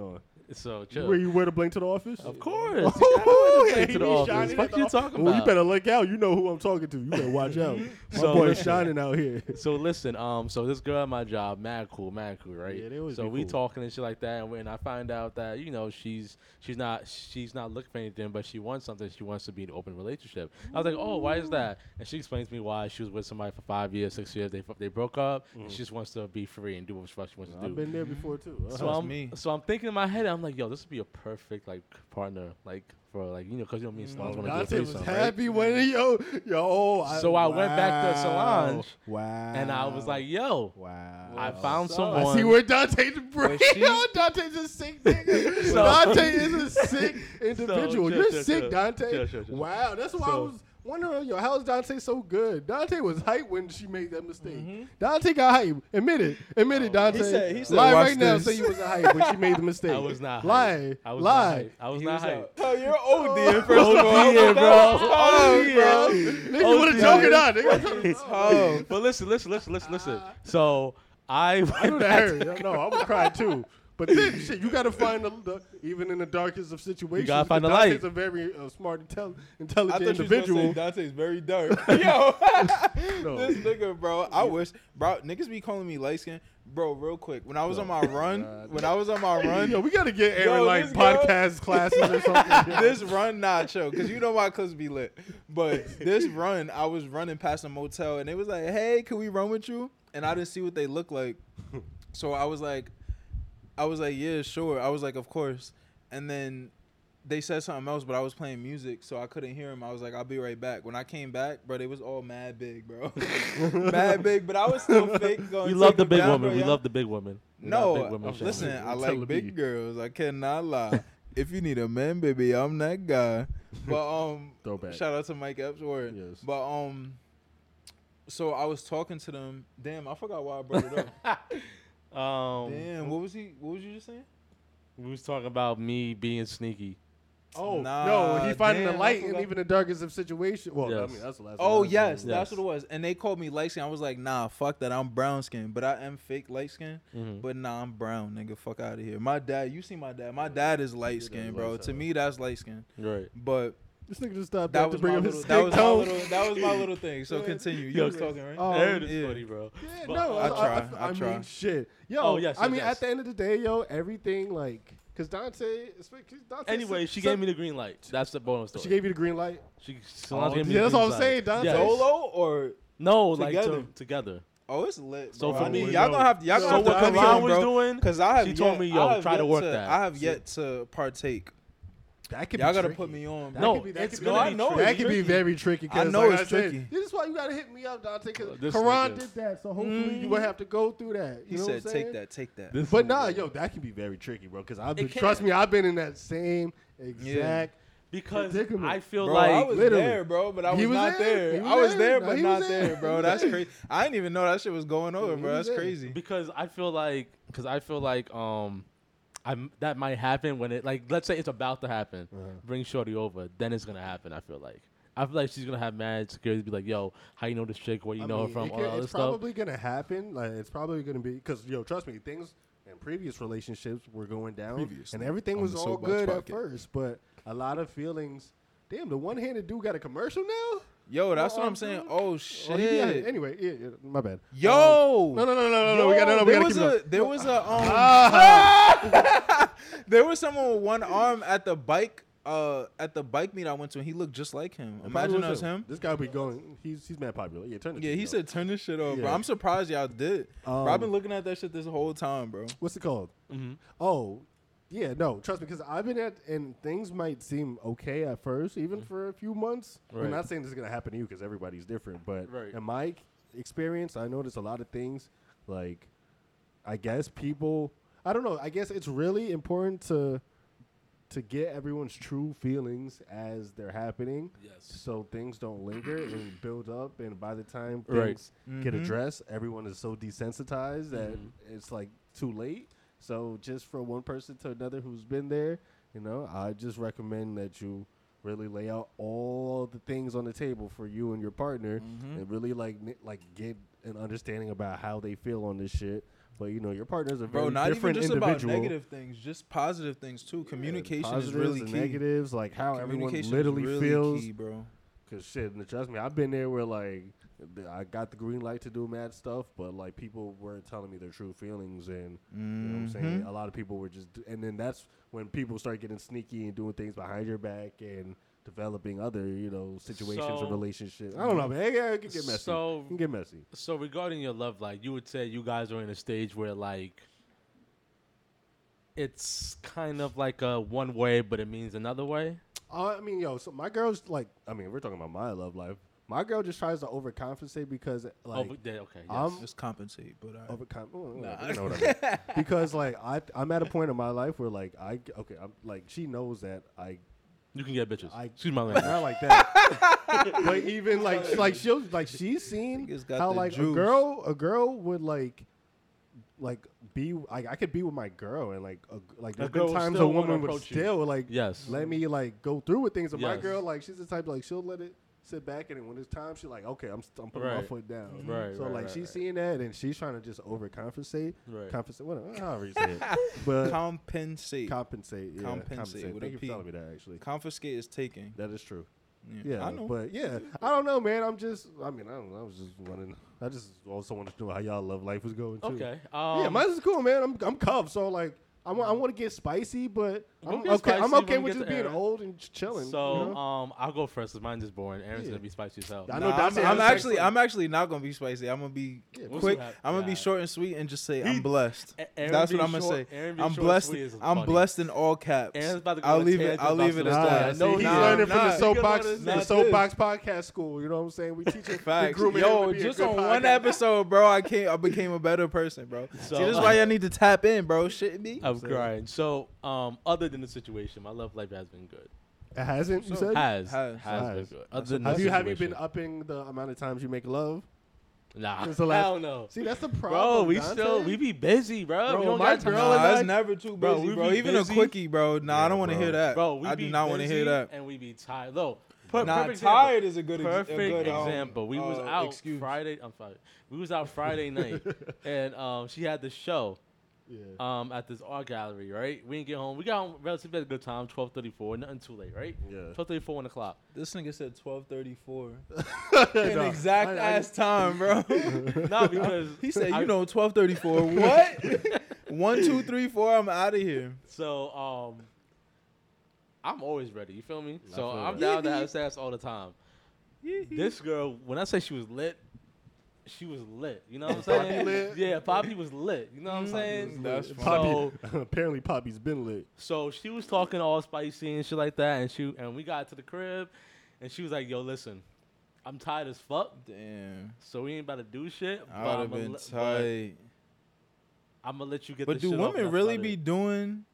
Speaker 3: So chill.
Speaker 1: Where you wear the bling to the office?
Speaker 3: Of course.
Speaker 1: Oh,
Speaker 3: You gotta wear the bling
Speaker 1: yeah,
Speaker 3: to the
Speaker 1: he
Speaker 3: office.
Speaker 1: shining
Speaker 3: Fuck
Speaker 1: at the
Speaker 3: you
Speaker 1: office.
Speaker 3: talking
Speaker 1: Well,
Speaker 3: about?
Speaker 1: you better look out. You know who I'm talking to. You better watch out. My
Speaker 3: So
Speaker 1: boy
Speaker 3: listen.
Speaker 1: shining out here.
Speaker 3: So listen, so this girl at my job, mad cool, right?
Speaker 1: Yeah, they always
Speaker 3: So
Speaker 1: be
Speaker 3: we
Speaker 1: cool.
Speaker 3: talking and shit like that, and when I find out that she's not looking for anything, but she wants something. She wants to be in an open relationship. I was like, oh, why is that? And she explains to me why. She was with somebody for 5 years, 6 years. They broke up. And she just wants to be free and do what the fuck she wants to do.
Speaker 1: I've been there before too.
Speaker 3: So I'm thinking in my head, I'm like, yo, this would be a perfect like partner, like for like because me and Stones want to
Speaker 1: Dante
Speaker 3: do a
Speaker 1: was
Speaker 3: threesome, right?
Speaker 1: happy when yo.
Speaker 3: So I went back to Solange,
Speaker 1: Wow.
Speaker 3: and I was like, yo,
Speaker 1: wow.
Speaker 3: I found
Speaker 2: So-
Speaker 3: someone.
Speaker 1: I see where Dante's brain.
Speaker 2: she-
Speaker 1: Yo, Dante's a sick nigga.
Speaker 3: So-
Speaker 1: Dante is a sick individual.
Speaker 3: chill,
Speaker 1: You're
Speaker 3: chill,
Speaker 1: sick,
Speaker 3: chill.
Speaker 1: Dante.
Speaker 3: Chill.
Speaker 1: Wow, that's why I
Speaker 3: So-
Speaker 1: was wondering, yo, how is Dante so good? Dante was hype when she made that mistake. Dante got hype. Admit it, Dante.
Speaker 2: He said,
Speaker 1: lie
Speaker 2: "Watch
Speaker 1: right now.
Speaker 2: this."
Speaker 1: Say you was a hype when she made the mistake.
Speaker 3: I was not
Speaker 1: Lie.
Speaker 3: hype. I was
Speaker 1: Lie.
Speaker 3: not hype. I was not hype.
Speaker 2: Oh, you're ODing first of all.
Speaker 3: ODing, bro.
Speaker 1: Oh, bro. Nigga would have joked it out. Nigga.
Speaker 2: Oh,
Speaker 3: But listen. So I
Speaker 1: I knew
Speaker 3: went
Speaker 1: that
Speaker 3: back
Speaker 1: hurt. No, I would cry too. But then, shit, you gotta find the even in the darkest of situations.
Speaker 3: gotta find the
Speaker 1: Dante's
Speaker 3: light.
Speaker 1: a very smart,
Speaker 2: I
Speaker 1: intelligent
Speaker 2: thought you was gonna
Speaker 1: individual.
Speaker 2: say Dante's very dark. Yo,
Speaker 1: No.
Speaker 2: this nigga, bro. I wish, bro. Niggas be calling me light skin, bro. Real quick, when I was on my run,
Speaker 1: Yo, we gotta get Aaron
Speaker 2: Yo,
Speaker 1: like
Speaker 2: this girl-
Speaker 1: podcast classes or something. yo.
Speaker 2: this run not chill, cause you know my clips be lit. But this run, I was running past a motel, and they was like, "Hey, can we run with you?" And I didn't see what they look like, so I was like, "Yeah, sure." I was like, "Of course." And then they said something else, but I was playing music, so I couldn't hear them. I was like, "I'll be right back." When I came back, bro, they was all mad big, bro, mad big. But I was still fake going.
Speaker 3: we love the
Speaker 2: take
Speaker 3: big
Speaker 2: them down,
Speaker 3: woman.
Speaker 2: bro,
Speaker 3: We
Speaker 2: yeah.
Speaker 3: love the big woman. We got
Speaker 2: No,
Speaker 3: big women shit.
Speaker 2: listen, I
Speaker 1: Tell
Speaker 2: like
Speaker 1: the
Speaker 2: big
Speaker 1: B.
Speaker 2: girls. I cannot lie. If you need a man, baby, I'm that guy. But
Speaker 1: Throwback.
Speaker 2: shout out to Mike Epps' word.
Speaker 1: Yes.
Speaker 2: But so I was talking to them. Damn, I forgot why I brought it up. Damn, what was you just saying?
Speaker 3: We was talking about me being sneaky.
Speaker 1: Oh
Speaker 2: Nah,
Speaker 1: no, he finding
Speaker 2: damn,
Speaker 1: the
Speaker 2: I
Speaker 1: light in
Speaker 2: forgot.
Speaker 1: even the darkest of situations. Well, I
Speaker 3: Yes.
Speaker 1: mean that's the last.
Speaker 2: Oh
Speaker 1: one I
Speaker 2: yes,
Speaker 1: was
Speaker 2: that's
Speaker 3: Yes.
Speaker 2: what it was. And they called me light skin. I was like, nah, fuck that. I'm brown skin, but I am fake light skin.
Speaker 3: Mhm.
Speaker 2: But nah, I'm brown, nigga. Fuck out of here. My dad, you see my dad. My dad is light skin, bro.
Speaker 1: light
Speaker 2: To
Speaker 1: skin.
Speaker 2: me, that's light skin.
Speaker 3: Right.
Speaker 2: But
Speaker 1: This nigga just stopped
Speaker 2: that
Speaker 1: back to
Speaker 2: was
Speaker 1: bring
Speaker 2: my
Speaker 1: up his
Speaker 2: little.
Speaker 1: stick tone.
Speaker 2: That was my little thing. So
Speaker 1: Yeah.
Speaker 2: continue. You
Speaker 3: Yo,
Speaker 2: was talking, right?
Speaker 1: Oh,
Speaker 3: It's
Speaker 2: yeah.
Speaker 3: funny, bro.
Speaker 1: Yeah,
Speaker 3: But
Speaker 1: no,
Speaker 2: I try,
Speaker 1: I
Speaker 2: I try.
Speaker 1: mean, shit. Yo,
Speaker 3: Oh, yes,
Speaker 1: I mean,
Speaker 3: yes.
Speaker 1: at the end of the day, yo, everything like, cause Dante.
Speaker 3: Anyway, she gave me the green light. That's the bonus story.
Speaker 1: She gave you the green light.
Speaker 3: Solange gave me
Speaker 1: yeah,
Speaker 3: the
Speaker 1: that's
Speaker 3: green
Speaker 1: what I'm
Speaker 3: light.
Speaker 1: saying, Dante.
Speaker 3: Yes.
Speaker 2: Solo or
Speaker 3: No,
Speaker 2: Together.
Speaker 3: like together.
Speaker 2: oh, it's lit.
Speaker 3: So
Speaker 2: bro.
Speaker 3: for
Speaker 2: I mean,
Speaker 3: me,
Speaker 2: y'all
Speaker 1: no.
Speaker 2: gonna have to. Y'all
Speaker 1: So
Speaker 2: gonna have
Speaker 1: what
Speaker 2: to put me
Speaker 3: Karan
Speaker 2: on,
Speaker 3: was
Speaker 2: bro.
Speaker 3: doing,
Speaker 2: Because I have.
Speaker 3: she told
Speaker 2: yet-
Speaker 3: me, yo,
Speaker 2: I have
Speaker 3: try to
Speaker 2: yet
Speaker 3: work that.
Speaker 2: I have yet to partake.
Speaker 1: That could
Speaker 2: Y'all
Speaker 1: be
Speaker 2: gotta
Speaker 1: tricky.
Speaker 2: put me on.
Speaker 1: That
Speaker 2: bro.
Speaker 3: No,
Speaker 1: could be, that
Speaker 3: it's
Speaker 1: could be,
Speaker 3: gonna
Speaker 2: I
Speaker 3: be
Speaker 2: know
Speaker 3: tricky.
Speaker 1: that
Speaker 2: it's
Speaker 1: could be
Speaker 2: tricky.
Speaker 1: very tricky.
Speaker 2: I
Speaker 1: 'cause
Speaker 2: know
Speaker 1: like
Speaker 2: it's
Speaker 1: I said,
Speaker 2: tricky.
Speaker 1: This is why you gotta hit me up, Dante. Because
Speaker 3: This
Speaker 1: Karan
Speaker 3: nigga.
Speaker 1: did that, so hopefully you would have to go through that. You
Speaker 2: He
Speaker 1: know
Speaker 2: said,
Speaker 1: what I'm saying?
Speaker 2: "Take that, take that."
Speaker 3: This
Speaker 1: But
Speaker 3: nigga.
Speaker 1: nah, yo, that can be very tricky, bro. Because I've been,
Speaker 3: It can.
Speaker 1: trust me, I've been in that same exact.
Speaker 3: Because
Speaker 1: predicament.
Speaker 3: I feel
Speaker 2: Bro,
Speaker 3: like
Speaker 2: I was
Speaker 1: literally.
Speaker 2: there, bro, but I
Speaker 1: He
Speaker 2: was
Speaker 1: was
Speaker 2: not
Speaker 1: there.
Speaker 2: there.
Speaker 1: He was
Speaker 2: I was
Speaker 1: there.
Speaker 2: there,
Speaker 1: No,
Speaker 2: but
Speaker 1: he
Speaker 2: not
Speaker 1: was
Speaker 2: there,
Speaker 1: there.
Speaker 2: bro.
Speaker 1: He was
Speaker 2: That's
Speaker 1: there.
Speaker 2: crazy. I didn't even know that shit was going on,
Speaker 1: He
Speaker 2: bro.
Speaker 1: was
Speaker 2: That's
Speaker 1: there.
Speaker 2: crazy.
Speaker 3: because I feel like that might happen when it, like, let's say it's about to happen. Bring Shorty over, then it's gonna happen. I feel like she's gonna have mad security, be like, yo, how you know this chick, where you
Speaker 1: I
Speaker 3: know her
Speaker 1: mean,
Speaker 3: from, all that other
Speaker 1: it's
Speaker 3: stuff.
Speaker 1: probably gonna happen. Like it's probably gonna be because yo, trust me, things in previous relationships were going down,
Speaker 2: Previously
Speaker 1: and everything
Speaker 2: on
Speaker 1: was
Speaker 2: the
Speaker 1: all
Speaker 2: Soapbox
Speaker 1: good at
Speaker 2: Podcast.
Speaker 1: first. But a lot of feelings. Damn, the one-handed dude got a commercial now.
Speaker 2: Yo, that's
Speaker 1: No,
Speaker 2: what I'm
Speaker 1: I'm
Speaker 2: saying.
Speaker 1: good.
Speaker 2: Oh
Speaker 1: Oh,
Speaker 2: shit.
Speaker 1: he got it. Anyway, yeah, my bad.
Speaker 2: Yo.
Speaker 1: No, we
Speaker 2: Yo,
Speaker 1: gotta
Speaker 2: there
Speaker 1: keep
Speaker 2: was
Speaker 1: it up.
Speaker 2: there was a
Speaker 1: Ah.
Speaker 2: there was someone with one arm at the bike meet I went to, and he looked just like him. Imagine that was him.
Speaker 1: This guy be going. He's mad popular. Yeah, turn it.
Speaker 2: Yeah, he said turn this shit off, bro.
Speaker 1: Yeah.
Speaker 2: I'm surprised y'all did. Bro, I've been
Speaker 1: Um,
Speaker 2: looking at that shit this whole time, bro.
Speaker 1: What's it called?
Speaker 3: Mhm.
Speaker 1: Oh, yeah, no, trust me, because I've been at, and things might seem okay at first, even for a few months.
Speaker 3: Right.
Speaker 1: I'm not saying this is going to happen to you because everybody's different, but
Speaker 3: Right.
Speaker 1: in my experience, I noticed a lot of things, like, I guess people, I don't know, I guess it's really important to get everyone's true feelings as they're happening.
Speaker 3: Yes.
Speaker 1: So things don't linger and build up, and by the time
Speaker 3: Right.
Speaker 1: things get
Speaker 2: Mhm.
Speaker 1: addressed, everyone is so desensitized that it's like too late. So just for one person to another who's been there, you know, I just recommend that you really lay out all the things on the table for you and your partner, and really like get an understanding about how they feel on this shit But you know, your partner's a
Speaker 2: Bro,
Speaker 1: very
Speaker 2: not even
Speaker 1: different
Speaker 2: just about
Speaker 1: individual.
Speaker 2: negative things, just positive things too. Communication is
Speaker 1: Positives
Speaker 2: really
Speaker 1: and
Speaker 2: key.
Speaker 1: negatives, like how everyone
Speaker 2: Communication is
Speaker 1: literally
Speaker 2: really
Speaker 1: feels.
Speaker 2: key, bro.
Speaker 1: Cause shit, and trust me, I've been there where like I got the green light to do mad stuff, but like people weren't telling me their true feelings, and you know what I'm saying. A lot of people were just, and then that's when people start getting sneaky and doing things behind your back and developing other, you know, situations or
Speaker 3: So-
Speaker 1: relationships. I don't know, man. Yeah, it can get messy.
Speaker 3: So-
Speaker 1: it can get messy.
Speaker 3: So regarding your love life, you would say you guys are in a stage where like it's kind of like a one way, but it means another way.
Speaker 1: I mean, yo, so my girl's like, I mean, we're talking about my love life. My girl just tries to overcompensate because like
Speaker 3: Okay, yes.
Speaker 2: Just compensate, but
Speaker 1: you know what I mean. Because like I'm at a point in my life where like I'm like she knows that
Speaker 3: You can get bitches.
Speaker 1: I-
Speaker 3: Excuse my language.
Speaker 1: not like that. But even like she'll like she's seen
Speaker 2: Niggas got
Speaker 1: how
Speaker 2: the
Speaker 1: like
Speaker 2: juice.
Speaker 1: a girl would like be I could be with my girl and like there's
Speaker 3: girl
Speaker 1: been
Speaker 3: would
Speaker 1: times
Speaker 3: still
Speaker 1: a
Speaker 3: wanna
Speaker 1: woman would
Speaker 3: approach you.
Speaker 1: still like
Speaker 3: Yes.
Speaker 1: let me like go through with things. And my
Speaker 3: Yes.
Speaker 1: girl like she's the type like she'll let it sit back and then when it's time she's like okay I'm putting my
Speaker 3: Right.
Speaker 1: foot down.
Speaker 3: Right,
Speaker 1: So
Speaker 3: right,
Speaker 1: like
Speaker 3: right,
Speaker 1: she's
Speaker 3: right.
Speaker 1: seeing that and she's trying to just overcompensate.
Speaker 3: Right.
Speaker 1: Compensate whatever however you say it. But
Speaker 2: compensate.
Speaker 1: compensate. Yeah,
Speaker 2: Compensate with a
Speaker 1: Thank you
Speaker 2: P.
Speaker 1: for telling me that actually.
Speaker 2: Confiscate is taking.
Speaker 1: That is true.
Speaker 2: Yeah, I know.
Speaker 1: But yeah, I don't know, man. I don't know. I was just wondering. I just also wanted to know how y'all love life was going too.
Speaker 3: Okay.
Speaker 1: Yeah, mine is cool, man. I'm cuffed, so like I want to get spicy, but
Speaker 3: We'll
Speaker 1: I'm
Speaker 3: get
Speaker 1: okay. I'm
Speaker 3: spicy
Speaker 1: okay
Speaker 3: when we
Speaker 1: with
Speaker 3: get
Speaker 1: just
Speaker 3: to
Speaker 1: being
Speaker 3: Aaron.
Speaker 1: old and chilling.
Speaker 3: So
Speaker 1: you know?
Speaker 3: I'll go first because mine is boring. Aaron's
Speaker 1: Yeah.
Speaker 3: gonna be spicy as hell.
Speaker 1: I know
Speaker 2: Nah,
Speaker 1: that's it.
Speaker 2: I'm
Speaker 1: That's
Speaker 2: actually
Speaker 1: like-
Speaker 2: I'm actually not gonna be spicy. I'm gonna be
Speaker 3: we'll
Speaker 2: quick.
Speaker 3: see what
Speaker 2: I'm gonna be
Speaker 3: happens.
Speaker 2: short and sweet and just say I'm blessed.
Speaker 3: Aaron
Speaker 2: That's
Speaker 3: being
Speaker 2: what I'm gonna
Speaker 3: short-
Speaker 2: say.
Speaker 3: Aaron being
Speaker 2: I'm
Speaker 3: short and
Speaker 2: blessed.
Speaker 3: sweet is
Speaker 2: I'm
Speaker 3: funny.
Speaker 2: blessed in all caps.
Speaker 3: Aaron's about to go
Speaker 2: I'll
Speaker 3: on
Speaker 2: leave
Speaker 3: a
Speaker 2: it.
Speaker 3: tangent
Speaker 2: I'll
Speaker 3: about
Speaker 2: leave it as
Speaker 3: some
Speaker 2: that.
Speaker 3: stuff.
Speaker 1: Nah,
Speaker 3: I
Speaker 1: see,
Speaker 3: know
Speaker 1: he's
Speaker 3: he is.
Speaker 1: learning from the
Speaker 2: Nah,
Speaker 1: soapbox,
Speaker 2: not
Speaker 1: the soapbox podcast school. You know what I'm saying? We teach it.
Speaker 2: Facts.
Speaker 1: grooming him
Speaker 2: Yo,
Speaker 1: to be a
Speaker 2: just
Speaker 1: good
Speaker 2: on one
Speaker 1: podcast.
Speaker 2: episode, bro, I became a better person, bro.
Speaker 3: So-
Speaker 2: See, this is why y'all need to tap in, bro. Shouldn't be.
Speaker 3: I'm crying. So, other than the situation, my love life has been good.
Speaker 1: It hasn't. You said?
Speaker 3: Has
Speaker 2: Has.
Speaker 3: been good. Other than
Speaker 1: Have
Speaker 3: the
Speaker 1: you been
Speaker 3: situation.
Speaker 1: upping the amount of times you make love?
Speaker 3: Nah,
Speaker 1: Since the last-
Speaker 3: hell no.
Speaker 1: See, that's the problem.
Speaker 3: Bro, we
Speaker 1: Dante.
Speaker 3: be busy, bro.
Speaker 1: Bro,
Speaker 3: we don't
Speaker 1: my
Speaker 3: got time.
Speaker 1: girl
Speaker 2: Nah,
Speaker 1: and I-
Speaker 2: that's never too
Speaker 3: Bro,
Speaker 2: busy,
Speaker 3: we
Speaker 2: bro.
Speaker 3: be
Speaker 2: Even
Speaker 3: busy.
Speaker 2: a quickie, bro. Nah, I don't want to
Speaker 1: bro.
Speaker 2: hear that.
Speaker 3: Bro, we
Speaker 2: I
Speaker 3: be
Speaker 2: do not want to hear
Speaker 3: busy
Speaker 2: that.
Speaker 3: and we be tired. Though,
Speaker 2: Nah,
Speaker 3: perfect
Speaker 2: tired
Speaker 3: example.
Speaker 2: is a good
Speaker 3: Perfect
Speaker 2: example.
Speaker 3: example. We was out
Speaker 2: excuse.
Speaker 3: Friday. I'm sorry. We was out Friday night, and she had the show.
Speaker 1: Yeah.
Speaker 3: At this art gallery, right? We didn't get home. We got home relatively at a good time, 12:34. Nothing too late, right?
Speaker 1: Yeah.
Speaker 3: 12:34, 1 o'clock.
Speaker 2: This nigga said 12:34.
Speaker 1: No,
Speaker 2: An exact ass time, bro.
Speaker 3: No, because
Speaker 2: He said,
Speaker 3: I-
Speaker 2: you know, 12:34. What? 1, 2, 3, 4. I'm out of here.
Speaker 3: So, I'm always ready. You feel me? So
Speaker 1: feel
Speaker 3: I'm
Speaker 1: that.
Speaker 3: down to have sex all the time. This girl, when I say she was lit, she was lit. You know what I'm saying?
Speaker 1: Poppy lit?
Speaker 3: Yeah, Poppy was lit. You know what I'm saying?
Speaker 2: That's
Speaker 3: So,
Speaker 1: Apparently, Poppy's been lit.
Speaker 3: so she was talking all spicy and shit like that, and we got to the crib, and she was like, "Yo, listen, I'm tired as fuck,
Speaker 2: Damn.
Speaker 3: so we ain't about to do shit.
Speaker 2: I would have been tight.
Speaker 3: I'm gonna let you get
Speaker 2: But
Speaker 3: this
Speaker 2: do
Speaker 3: shit off,
Speaker 2: women
Speaker 3: that's
Speaker 2: really
Speaker 3: about
Speaker 2: be
Speaker 3: it."
Speaker 2: doing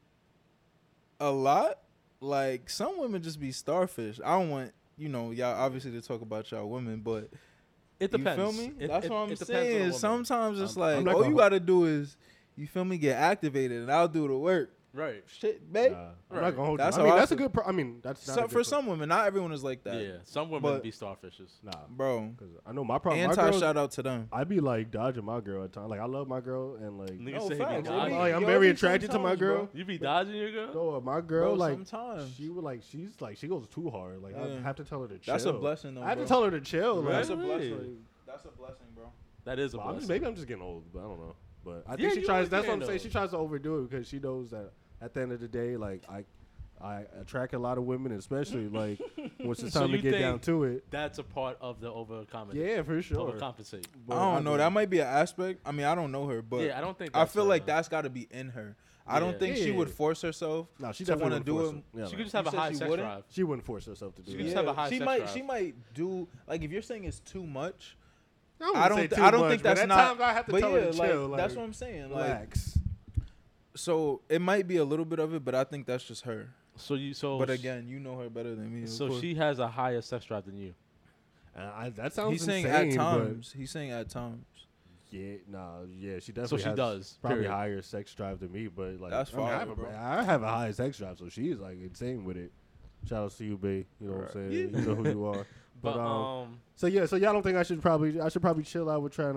Speaker 2: a lot? Like, some women just be starfish. I don't want, y'all obviously to talk about y'all women, but
Speaker 3: It
Speaker 2: you
Speaker 3: depends.
Speaker 2: feel me?
Speaker 3: It-
Speaker 2: That's
Speaker 3: it-
Speaker 2: what I'm
Speaker 3: it depends on the
Speaker 2: saying.
Speaker 3: woman.
Speaker 2: Sometimes it's
Speaker 1: I'm
Speaker 2: like,
Speaker 1: not
Speaker 2: all
Speaker 1: gonna-
Speaker 2: you got to do is, you feel me, get activated, and I'll do the work.
Speaker 3: Right.
Speaker 2: Shit, babe.
Speaker 1: Nah, I'm
Speaker 3: Right.
Speaker 1: not gonna hold
Speaker 2: That's
Speaker 1: you. I
Speaker 2: how
Speaker 1: mean,
Speaker 2: I
Speaker 1: that's a
Speaker 2: feel.
Speaker 1: good. I mean, that's not a
Speaker 2: So,
Speaker 1: good
Speaker 2: for
Speaker 1: pro-
Speaker 2: some women, not everyone is like that.
Speaker 3: Yeah. Some women
Speaker 2: But-
Speaker 3: be starfishes.
Speaker 1: Nah,
Speaker 2: Bro.
Speaker 1: because I know my problem. My
Speaker 2: Anti
Speaker 1: girl,
Speaker 2: shout out to them.
Speaker 1: I be like dodging my girl at times. Like I love my girl and like.
Speaker 3: Niggas
Speaker 2: No,
Speaker 3: say he be
Speaker 2: facts.
Speaker 3: dodging.
Speaker 1: Like, I'm
Speaker 2: Yo,
Speaker 1: very
Speaker 2: be
Speaker 1: attracted to my
Speaker 2: sometimes,
Speaker 1: girl.
Speaker 2: bro.
Speaker 3: You be dodging your girl?
Speaker 1: No, my girl,
Speaker 2: Bro,
Speaker 1: like
Speaker 2: sometimes.
Speaker 1: she goes too hard. Like I
Speaker 2: Yeah.
Speaker 1: have to tell her to chill.
Speaker 2: That's a blessing, though.
Speaker 1: I have to
Speaker 2: bro.
Speaker 1: tell her to chill. Like,
Speaker 2: That's a
Speaker 3: Really?
Speaker 2: blessing. That's a blessing, bro.
Speaker 3: That is a
Speaker 1: Well,
Speaker 3: blessing.
Speaker 1: maybe I'm just getting old, but I don't know. But I
Speaker 3: Yeah,
Speaker 1: think she
Speaker 3: you
Speaker 1: tries. That's what I'm
Speaker 3: understand,
Speaker 1: saying.
Speaker 3: though.
Speaker 1: She tries to overdo it because she knows that at the end of the day, like I attract a lot of women, especially like once it's
Speaker 3: So
Speaker 1: time to
Speaker 3: you
Speaker 1: get
Speaker 3: think
Speaker 1: down to it.
Speaker 3: That's a part of the overcompensate.
Speaker 1: Yeah, for sure.
Speaker 3: Overcompensate.
Speaker 1: But
Speaker 2: I don't know.
Speaker 1: mean,
Speaker 2: That might be an aspect. I mean, I don't know her, but
Speaker 3: Yeah, I don't think
Speaker 2: I
Speaker 3: that's
Speaker 2: feel
Speaker 3: her.
Speaker 2: like that's got to be in her. I
Speaker 3: Yeah.
Speaker 2: don't think she would
Speaker 1: Yeah.
Speaker 2: force herself
Speaker 1: No, she
Speaker 2: to
Speaker 1: definitely
Speaker 2: want to
Speaker 1: wouldn't
Speaker 2: do
Speaker 1: force
Speaker 2: it.
Speaker 1: it. Yeah,
Speaker 3: She
Speaker 1: no.
Speaker 3: could just have
Speaker 2: You
Speaker 3: a
Speaker 2: said
Speaker 3: high
Speaker 2: she
Speaker 3: sex
Speaker 2: wouldn't?
Speaker 3: drive.
Speaker 1: She wouldn't force herself to do
Speaker 3: She
Speaker 1: that.
Speaker 3: could just have a high
Speaker 2: she
Speaker 3: sex
Speaker 2: might.
Speaker 3: drive.
Speaker 2: She might do like if you're saying it's too much.
Speaker 1: I
Speaker 2: I don't. I don't think that's
Speaker 1: at
Speaker 2: not.
Speaker 1: Times I have to
Speaker 2: but
Speaker 1: tell
Speaker 2: yeah,
Speaker 1: her to chill.
Speaker 2: like, that's
Speaker 1: like,
Speaker 2: what I'm saying. Like,
Speaker 1: relax.
Speaker 2: so it might be a little bit of it, but I think that's just her.
Speaker 3: So
Speaker 2: But again, you know her better than me. of
Speaker 3: so
Speaker 2: course.
Speaker 3: she has a higher sex drive than you.
Speaker 1: That sounds
Speaker 2: He's saying
Speaker 1: insane.
Speaker 2: at
Speaker 1: but
Speaker 2: times. He's saying at times.
Speaker 1: Yeah, she definitely
Speaker 3: she
Speaker 1: has
Speaker 3: does,
Speaker 1: probably
Speaker 3: period.
Speaker 1: higher sex drive than me, but like
Speaker 2: That's
Speaker 1: I, mean, I,
Speaker 2: fire,
Speaker 1: have a,
Speaker 2: bro.
Speaker 1: I have a high sex drive, so she's like insane with it. Shout out to you, babe. You know what I'm saying? You know who you are.
Speaker 3: But
Speaker 1: so y'all don't think I should probably chill out with trying to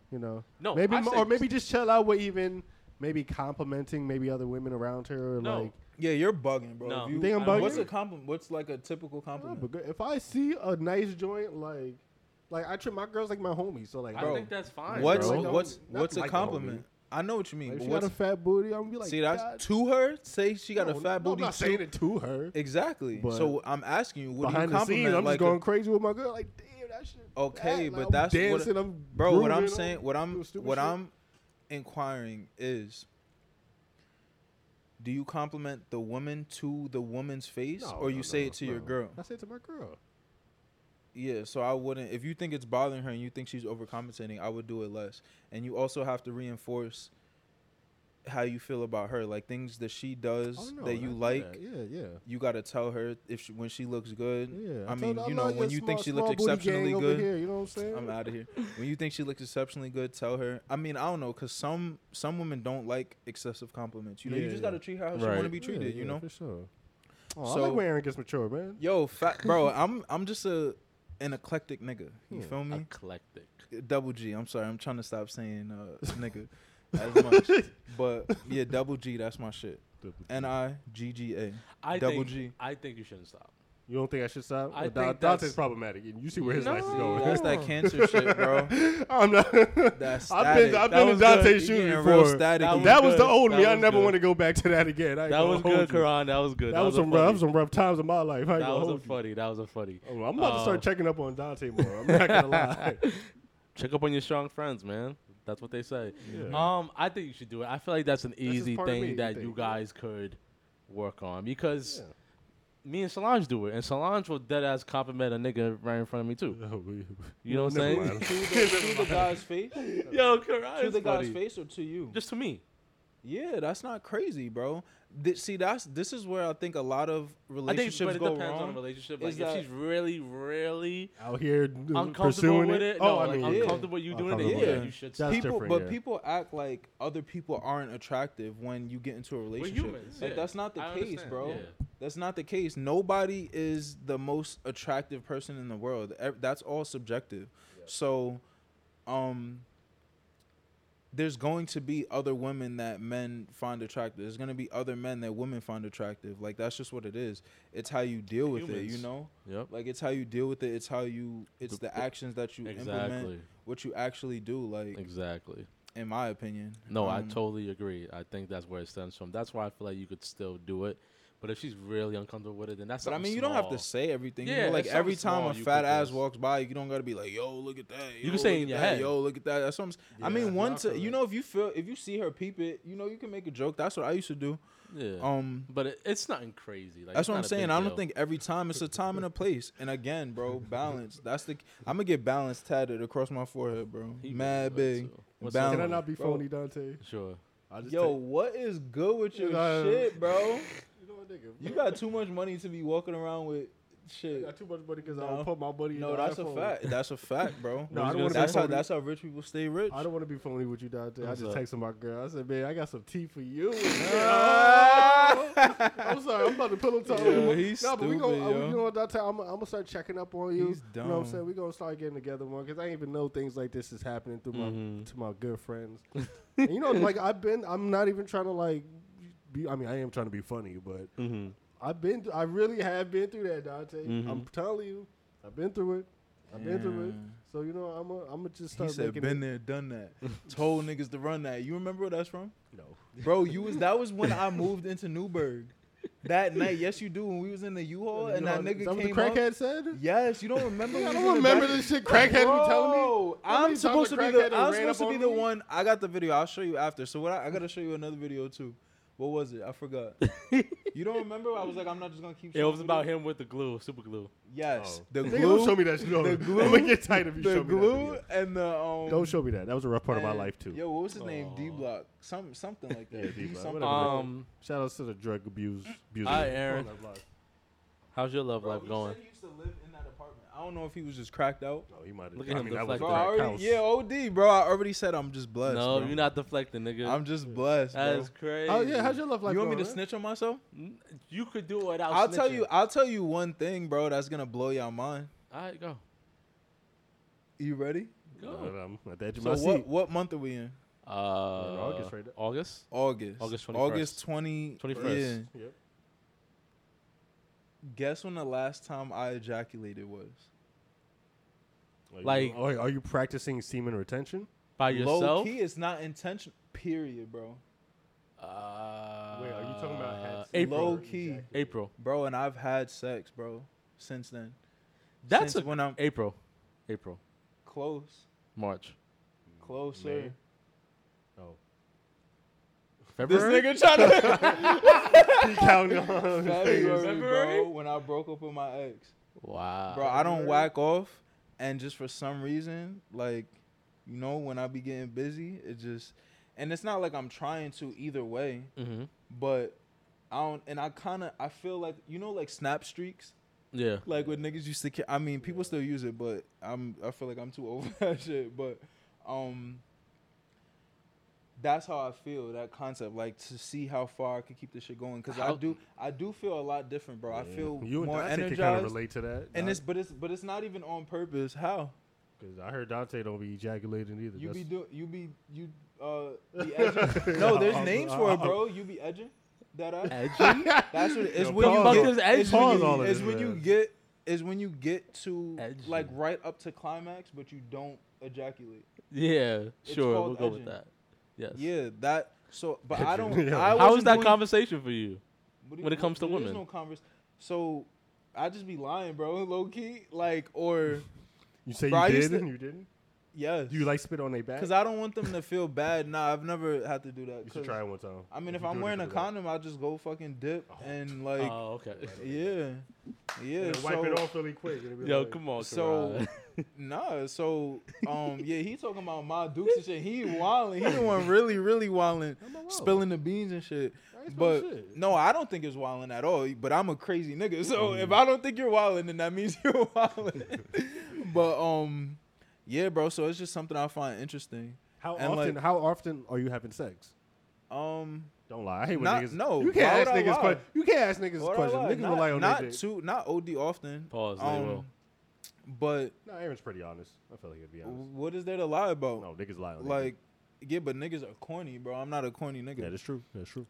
Speaker 1: You know,
Speaker 3: No,
Speaker 1: maybe
Speaker 3: I say-
Speaker 1: or maybe just chill out with even maybe complimenting maybe other women around her. Or
Speaker 3: No.
Speaker 1: like,
Speaker 2: Yeah, you're bugging, bro.
Speaker 3: No.
Speaker 2: If
Speaker 1: You think I'm bugging?
Speaker 2: What's a compliment? What's like a typical
Speaker 1: oh,
Speaker 2: compliment?
Speaker 1: but if I see a nice joint, like I treat my girls like my homies, so like,
Speaker 3: I
Speaker 2: Bro,
Speaker 3: think that's fine.
Speaker 2: What's
Speaker 1: bro.
Speaker 3: bro.
Speaker 2: what's
Speaker 1: Not
Speaker 2: what's a
Speaker 1: like a
Speaker 2: compliment? I know what you mean.
Speaker 1: like, if
Speaker 2: but
Speaker 1: she got
Speaker 2: what's,
Speaker 1: a fat booty, I'm gonna be like,
Speaker 2: see, that's
Speaker 1: God,
Speaker 2: to her. Say she got a
Speaker 1: no,
Speaker 2: fat
Speaker 1: no,
Speaker 2: booty.
Speaker 1: I'm not
Speaker 2: too.
Speaker 1: saying it to her.
Speaker 2: Exactly.
Speaker 1: But
Speaker 2: So I'm asking you, what do you
Speaker 1: Behind the
Speaker 2: compliment?
Speaker 1: scenes, I'm
Speaker 2: like
Speaker 1: just going crazy with my girl. Like, damn, that shit.
Speaker 2: Okay,
Speaker 1: that,
Speaker 2: but
Speaker 1: I'm
Speaker 2: that's what-
Speaker 1: dancing. I'm
Speaker 2: bro, what I'm
Speaker 1: grooving,
Speaker 2: saying, what
Speaker 1: doing
Speaker 2: I'm
Speaker 1: stupid
Speaker 2: what
Speaker 1: shit.
Speaker 2: I'm inquiring is, do you compliment the woman to the woman's face,
Speaker 1: No,
Speaker 2: or you
Speaker 1: no,
Speaker 2: say
Speaker 1: no,
Speaker 2: it to your
Speaker 1: no.
Speaker 2: girl?
Speaker 1: I say it to my girl.
Speaker 2: Yeah, so I wouldn't. If you think it's bothering her and you think she's overcompensating, I would do it less. And you also have to reinforce how you feel about her, like things that she does
Speaker 1: Oh, no,
Speaker 2: that you
Speaker 1: I do
Speaker 2: like.
Speaker 1: that. Yeah, yeah.
Speaker 2: You gotta tell her if she, when she looks good.
Speaker 1: Yeah,
Speaker 2: I
Speaker 1: told
Speaker 2: mean,
Speaker 1: her,
Speaker 2: you
Speaker 1: I
Speaker 2: know,
Speaker 1: love
Speaker 2: when
Speaker 1: your
Speaker 2: you think she
Speaker 1: small
Speaker 2: looks
Speaker 1: booty
Speaker 2: exceptionally
Speaker 1: gang over
Speaker 2: good.
Speaker 1: here, you know what I'm saying?
Speaker 2: I'm out of here. When you think she looks exceptionally good, tell her. I mean, I don't know, cause some women don't like excessive compliments. You know, you
Speaker 1: Yeah,
Speaker 2: just
Speaker 1: yeah.
Speaker 2: gotta treat her how she
Speaker 3: Right.
Speaker 2: want to be treated.
Speaker 1: Yeah,
Speaker 2: you
Speaker 1: yeah,
Speaker 2: know.
Speaker 1: for sure. Oh, I
Speaker 2: So-
Speaker 1: like when Aaron gets mature, man.
Speaker 2: Yo, bro, I'm just an eclectic nigga. You feel me?
Speaker 3: Eclectic.
Speaker 2: Double G. I'm sorry. I'm trying to stop saying nigga as much. But yeah, double G. That's my shit. NIGGA. Double G.
Speaker 3: I think you shouldn't stop.
Speaker 1: You don't think I should stop?
Speaker 3: I
Speaker 1: Well,
Speaker 3: think
Speaker 1: Dante's
Speaker 3: that's-
Speaker 1: problematic. And you see where his
Speaker 3: No.
Speaker 1: life is
Speaker 2: See,
Speaker 1: going.
Speaker 2: that's that cancer shit, bro.
Speaker 1: I'm not.
Speaker 2: That's
Speaker 1: I've been
Speaker 2: static.
Speaker 1: in
Speaker 3: was
Speaker 1: Dante's
Speaker 3: good.
Speaker 2: You
Speaker 1: shoes
Speaker 2: getting real
Speaker 1: before.
Speaker 2: static.
Speaker 1: That was the
Speaker 3: good.
Speaker 1: old me.
Speaker 3: That
Speaker 1: I
Speaker 3: was
Speaker 1: never
Speaker 3: good.
Speaker 1: want to go back to that again. I ain't
Speaker 3: That
Speaker 1: gonna
Speaker 3: was
Speaker 1: hold
Speaker 3: good,
Speaker 1: you.
Speaker 3: Karan. That was good.
Speaker 1: That was some rough times in my life. I ain't
Speaker 3: That
Speaker 1: gonna
Speaker 3: was a
Speaker 1: hold you.
Speaker 3: funny. That was a funny.
Speaker 1: Oh, I'm about to start checking up on Dante more. I'm not gonna lie.
Speaker 3: Check up on your strong friends, man. That's what they say.
Speaker 1: Yeah.
Speaker 3: I think you should do it. I feel like that's an
Speaker 1: just
Speaker 3: easy
Speaker 1: part of me,
Speaker 3: thing
Speaker 1: you
Speaker 3: that
Speaker 1: think,
Speaker 3: you
Speaker 1: yeah.
Speaker 3: guys could work on because
Speaker 1: Yeah.
Speaker 3: me and Solange do it, and Solange will dead ass compliment a nigga right in front of me too. You know what I'm
Speaker 1: Never
Speaker 3: saying?
Speaker 1: mind.
Speaker 2: To the guy's face?
Speaker 3: Yo, Karan,
Speaker 2: To
Speaker 3: is
Speaker 2: the guy's
Speaker 3: funny.
Speaker 2: face or to you?
Speaker 3: Just to me.
Speaker 2: Yeah, that's not crazy, bro. See, this is where I think a lot of
Speaker 3: I think,
Speaker 2: relationships
Speaker 3: but it
Speaker 2: go
Speaker 3: depends on the
Speaker 2: wrong.
Speaker 3: relationship.
Speaker 2: Is
Speaker 3: Like, if
Speaker 2: that-
Speaker 3: she's really, really
Speaker 1: Out here
Speaker 3: uncomfortable
Speaker 1: pursuing
Speaker 3: with it,
Speaker 1: Oh,
Speaker 3: no,
Speaker 1: I
Speaker 3: like
Speaker 1: mean, yeah.
Speaker 3: uncomfortable you doing it,
Speaker 1: Uncomfortable,
Speaker 3: yeah,
Speaker 2: yeah.
Speaker 3: you should
Speaker 1: That's
Speaker 3: stop.
Speaker 2: People,
Speaker 1: different,
Speaker 2: but
Speaker 1: yeah.
Speaker 2: people act like other people aren't attractive when you get into a relationship.
Speaker 3: humans,
Speaker 2: Like
Speaker 3: yeah.
Speaker 2: that's not the
Speaker 3: I
Speaker 2: case,
Speaker 3: understand,
Speaker 2: bro.
Speaker 3: yeah.
Speaker 2: That's not the case. Nobody is the most attractive person in the world. That's all subjective. So, there's going to be other women that men find attractive. There's going to be other men that women find attractive. Like that's just what it is. It's how you deal with it, you
Speaker 3: Humans.
Speaker 2: know?
Speaker 3: Yep.
Speaker 2: Like it's how you deal with it. It's how you it's the actions that you implement,
Speaker 3: Exactly.
Speaker 2: what you actually do, like
Speaker 3: Exactly.
Speaker 2: in my opinion.
Speaker 3: No, I totally agree. I think that's where it stems from. That's why I feel like you could still do it. But if she's really uncomfortable with it, then that's
Speaker 2: But I
Speaker 3: something
Speaker 2: mean, you don't have to
Speaker 3: small.
Speaker 2: say everything.
Speaker 3: Yeah,
Speaker 2: you know, like
Speaker 3: it's
Speaker 2: every
Speaker 3: something
Speaker 2: time
Speaker 3: small
Speaker 2: a
Speaker 3: you
Speaker 2: fat
Speaker 3: could
Speaker 2: ass
Speaker 3: just-
Speaker 2: walks by, you don't gotta be like, "Yo, look at that."
Speaker 3: You
Speaker 2: Yo,
Speaker 3: can say
Speaker 2: look
Speaker 3: in
Speaker 2: at
Speaker 3: your
Speaker 2: that,
Speaker 3: head.
Speaker 2: "Yo, look at that." That's what I'm. I
Speaker 1: Yeah,
Speaker 2: mean,
Speaker 1: no, I
Speaker 2: once
Speaker 1: feel
Speaker 2: you
Speaker 1: that.
Speaker 2: know, if you see her peep it, you know, you can make a joke. That's what I used to do.
Speaker 3: Yeah. But it's nothing crazy. Like,
Speaker 2: That's
Speaker 3: it's
Speaker 2: what I'm
Speaker 3: not a
Speaker 2: saying.
Speaker 3: big
Speaker 2: I don't
Speaker 3: deal.
Speaker 2: think every time it's a time and a place. And again, bro, balance. That's the. I'm gonna get balance tatted across my forehead, bro.
Speaker 3: He
Speaker 2: Mad
Speaker 3: would
Speaker 2: big.
Speaker 3: too. What's up?
Speaker 1: Can I
Speaker 2: Balance.
Speaker 1: not be
Speaker 2: Bro.
Speaker 1: phony, Dante?
Speaker 3: Sure.
Speaker 1: I just
Speaker 2: Yo, what is good with your shit, bro?
Speaker 1: you know what, nigga?
Speaker 2: You got too much money to be walking around with
Speaker 1: I
Speaker 2: shit.
Speaker 1: got too much money because I
Speaker 2: No.
Speaker 1: don't put my money in
Speaker 2: No,
Speaker 1: the
Speaker 2: that's a
Speaker 1: iPhone.
Speaker 2: fact. That's a fact, bro.
Speaker 1: No, I don't want to be
Speaker 2: That's how
Speaker 1: phony.
Speaker 2: that's how rich people stay rich.
Speaker 1: I don't want to be phony with you, Dante. I
Speaker 3: What's
Speaker 1: just
Speaker 3: up?
Speaker 1: texted my girl. I said, man, I got some tea for you.
Speaker 2: Ah!
Speaker 1: I'm sorry. I'm about to pillow talk.
Speaker 2: Yo, he's
Speaker 1: no, but we gonna,
Speaker 2: stupid, yo.
Speaker 1: you know what, Dante? I'm gonna start checking up on you.
Speaker 2: He's
Speaker 1: You know what I'm
Speaker 2: dumb.
Speaker 1: saying? We're gonna start getting together more because I didn't even know things like this is happening through
Speaker 3: Mhm.
Speaker 1: to my good friends. And you know, like I'm not even trying to like be. I mean, I am trying to be funny, but
Speaker 3: Mm-hmm.
Speaker 1: I really have been through that, Dante.
Speaker 3: Mhm.
Speaker 1: I'm telling you, I've been through it. I've been through it.
Speaker 2: Yeah.
Speaker 1: So you know, I'm gonna just
Speaker 2: He
Speaker 1: start
Speaker 2: said,
Speaker 1: making
Speaker 2: "Been
Speaker 1: it.
Speaker 2: there, done that." Told niggas to run that. You remember where that's from,
Speaker 1: No.
Speaker 2: bro? That was when I moved into Newburgh. That night, yes, you do. When we was in the U-Haul and that nigga
Speaker 1: Is that what
Speaker 2: came
Speaker 1: the
Speaker 2: up.
Speaker 1: crackhead said?
Speaker 2: Yes, you don't remember?
Speaker 1: I
Speaker 2: when we
Speaker 1: don't
Speaker 2: was in the
Speaker 1: remember
Speaker 2: back-
Speaker 1: this shit. Crackhead be telling me.
Speaker 2: Bro,
Speaker 1: How many
Speaker 2: I'm
Speaker 1: times
Speaker 2: supposed to
Speaker 1: a
Speaker 2: be
Speaker 1: crackhead
Speaker 2: the.
Speaker 1: done
Speaker 2: I'm
Speaker 1: ran
Speaker 2: supposed to
Speaker 1: up
Speaker 2: be
Speaker 1: on
Speaker 2: the
Speaker 1: me?
Speaker 2: one. I got the video. I'll show you after. So what? I gotta show you another video too. What was it? I forgot. You don't remember? I was like, I'm not just gonna keep.
Speaker 3: It
Speaker 2: showing
Speaker 3: was about
Speaker 2: video.
Speaker 3: him with the glue, super glue.
Speaker 2: Yes,
Speaker 1: Oh.
Speaker 2: the
Speaker 1: Nigga,
Speaker 2: glue.
Speaker 1: don't show me that shit. No.
Speaker 2: the glue-
Speaker 1: I'm gonna get tight if you
Speaker 2: The
Speaker 1: show me
Speaker 2: glue
Speaker 1: that video.
Speaker 2: and the
Speaker 1: Don't show me that. That was a rough part of my
Speaker 2: and-
Speaker 1: life too.
Speaker 2: Yo, what was his name?
Speaker 3: Aw.
Speaker 2: D Block. Something like that.
Speaker 1: Yeah,
Speaker 2: D
Speaker 1: D-Block,
Speaker 2: something.
Speaker 1: whatever. Shout out to the drug abuse.
Speaker 3: Hi, Aaron. How's your love
Speaker 2: Bro,
Speaker 3: life
Speaker 2: he
Speaker 3: going?
Speaker 2: said he used to live in that apartment. I don't know if he was just cracked out.
Speaker 1: No, he might have.
Speaker 3: Look at him
Speaker 1: that was
Speaker 3: deflecting.
Speaker 2: Bro, I
Speaker 1: crack
Speaker 2: already,
Speaker 1: house.
Speaker 2: yeah, OD, bro. I already said I'm just blessed.
Speaker 3: No,
Speaker 2: bro.
Speaker 3: you're not deflecting, nigga.
Speaker 2: I'm just blessed, bro.
Speaker 3: That's crazy.
Speaker 1: Oh yeah, how's your love life
Speaker 2: You want me
Speaker 1: going,
Speaker 2: to
Speaker 1: man?
Speaker 2: snitch on myself?
Speaker 3: You could do it without
Speaker 2: I'll tell
Speaker 3: snitching.
Speaker 2: you. I'll tell you one thing, bro. That's gonna blow your mind.
Speaker 3: All right, go.
Speaker 2: You ready?
Speaker 3: Go.
Speaker 1: I'm at the edge of
Speaker 2: So
Speaker 1: my seat.
Speaker 2: what month are we in?
Speaker 1: August right there.
Speaker 3: August.
Speaker 2: August.
Speaker 3: August 21st.
Speaker 2: August 21st. Yeah.
Speaker 1: Yep.
Speaker 2: Guess when the last time I ejaculated was?
Speaker 1: Are you practicing semen retention?
Speaker 3: By yourself.
Speaker 2: Low key, it's not intentional. Period, bro.
Speaker 1: Wait, are you talking about had
Speaker 3: April?
Speaker 2: Low key,
Speaker 3: April.
Speaker 2: bro. And I've had sex, bro, since then.
Speaker 3: That's
Speaker 2: Since when I'm
Speaker 3: April.
Speaker 2: close,
Speaker 1: March.
Speaker 2: closer.
Speaker 1: May. Oh.
Speaker 2: This
Speaker 1: February?
Speaker 2: nigga trying to
Speaker 1: He counting on his
Speaker 2: February,
Speaker 1: fingers.
Speaker 2: bro. When I broke up with my ex,
Speaker 3: Wow.
Speaker 2: bro. I don't whack off, and just for some reason, like, you know, when I be getting busy, it just, and it's not like I'm trying to either way,
Speaker 3: Mm-hmm.
Speaker 2: but I don't, and I feel like, you know, like snap streaks.
Speaker 3: Yeah.
Speaker 2: Like when niggas used to, I mean, people still use it, but I feel like I'm too over that shit. But, that's how I feel, that concept, like to see how far I can keep this shit going. Cause I do feel a lot different, bro. I feel
Speaker 1: You and
Speaker 2: more
Speaker 1: Dante
Speaker 2: energized.
Speaker 1: can kind of relate to that.
Speaker 2: And it's not even on purpose. How?
Speaker 1: Because I heard Dante don't be ejaculating either.
Speaker 2: You
Speaker 1: That's-
Speaker 2: be edging. No, there's names for it, bro. You be edging. That
Speaker 3: Edging?
Speaker 2: That's what it is.
Speaker 1: Yo,
Speaker 2: When you
Speaker 1: pause.
Speaker 2: get,
Speaker 3: Fuck is edging?
Speaker 2: it's when
Speaker 1: Pause
Speaker 2: you-
Speaker 1: all of
Speaker 2: it's
Speaker 1: this,
Speaker 2: when you
Speaker 1: man.
Speaker 2: get is when you get to
Speaker 3: Edging.
Speaker 2: like right up to climax, but you don't ejaculate.
Speaker 3: Yeah.
Speaker 2: It's
Speaker 3: Sure.
Speaker 2: called
Speaker 3: We'll go with
Speaker 2: edging.
Speaker 3: that. Yes.
Speaker 2: Yeah, that. So, but I don't.
Speaker 1: Yeah.
Speaker 2: I
Speaker 3: How
Speaker 2: wasn't
Speaker 3: is that
Speaker 2: doing-
Speaker 3: conversation for you?
Speaker 2: what do you-
Speaker 3: when it comes to
Speaker 2: there is
Speaker 3: women?
Speaker 2: no so, I just be lying, bro. Low key, like, or
Speaker 1: You say
Speaker 2: Bro, I
Speaker 1: you
Speaker 2: used
Speaker 1: did
Speaker 2: to-
Speaker 1: and you didn't?
Speaker 2: yes.
Speaker 1: Do you like spit on their back?
Speaker 2: Because I don't want them to feel bad. Nah, I've never had to do that.
Speaker 1: You should
Speaker 2: 'cause,
Speaker 1: try it one time.
Speaker 2: I mean, if
Speaker 1: You
Speaker 2: I'm
Speaker 1: do it
Speaker 2: wearing a
Speaker 1: for that.
Speaker 2: condom, I'll just go fucking dip and like,
Speaker 3: Oh, okay.
Speaker 2: yeah.
Speaker 1: Yeah, wipe
Speaker 2: so,
Speaker 1: it off really quick. It'll be
Speaker 3: Yo,
Speaker 1: like-
Speaker 3: come on.
Speaker 2: So,
Speaker 3: Karan.
Speaker 2: nah, so, yeah, he talking about my dukes and shit. He wilding. He the one really wilding, spilling the beans and shit.
Speaker 1: I ain't
Speaker 2: But
Speaker 1: spilling shit.
Speaker 2: no, I don't think it's wilding at all. But I'm a crazy nigga. So if I don't think you're wilding, then that means you're wilding. But yeah, bro. So it's just something I find interesting.
Speaker 1: How
Speaker 2: and,
Speaker 1: often?
Speaker 2: like-
Speaker 1: How often are you having sex?
Speaker 2: Um,
Speaker 1: Don't lie. I hate when
Speaker 2: Not-
Speaker 1: niggas.
Speaker 2: no,
Speaker 1: you
Speaker 2: why
Speaker 1: can't ask
Speaker 2: would I
Speaker 1: niggas.
Speaker 2: lie?
Speaker 1: You can't ask niggas
Speaker 2: what I
Speaker 1: questions.
Speaker 2: lie?
Speaker 1: Niggas rely on
Speaker 2: not
Speaker 1: their dick.
Speaker 2: not OD often.
Speaker 3: Pause. They will.
Speaker 2: But
Speaker 1: No, Aaron's pretty honest. I feel like he'd be honest.
Speaker 2: what is there to lie about?
Speaker 1: No, niggas lie on their
Speaker 2: Like, yeah, but niggas are corny, bro. I'm not a corny nigga.
Speaker 1: dick. Yeah, that's true. That's true.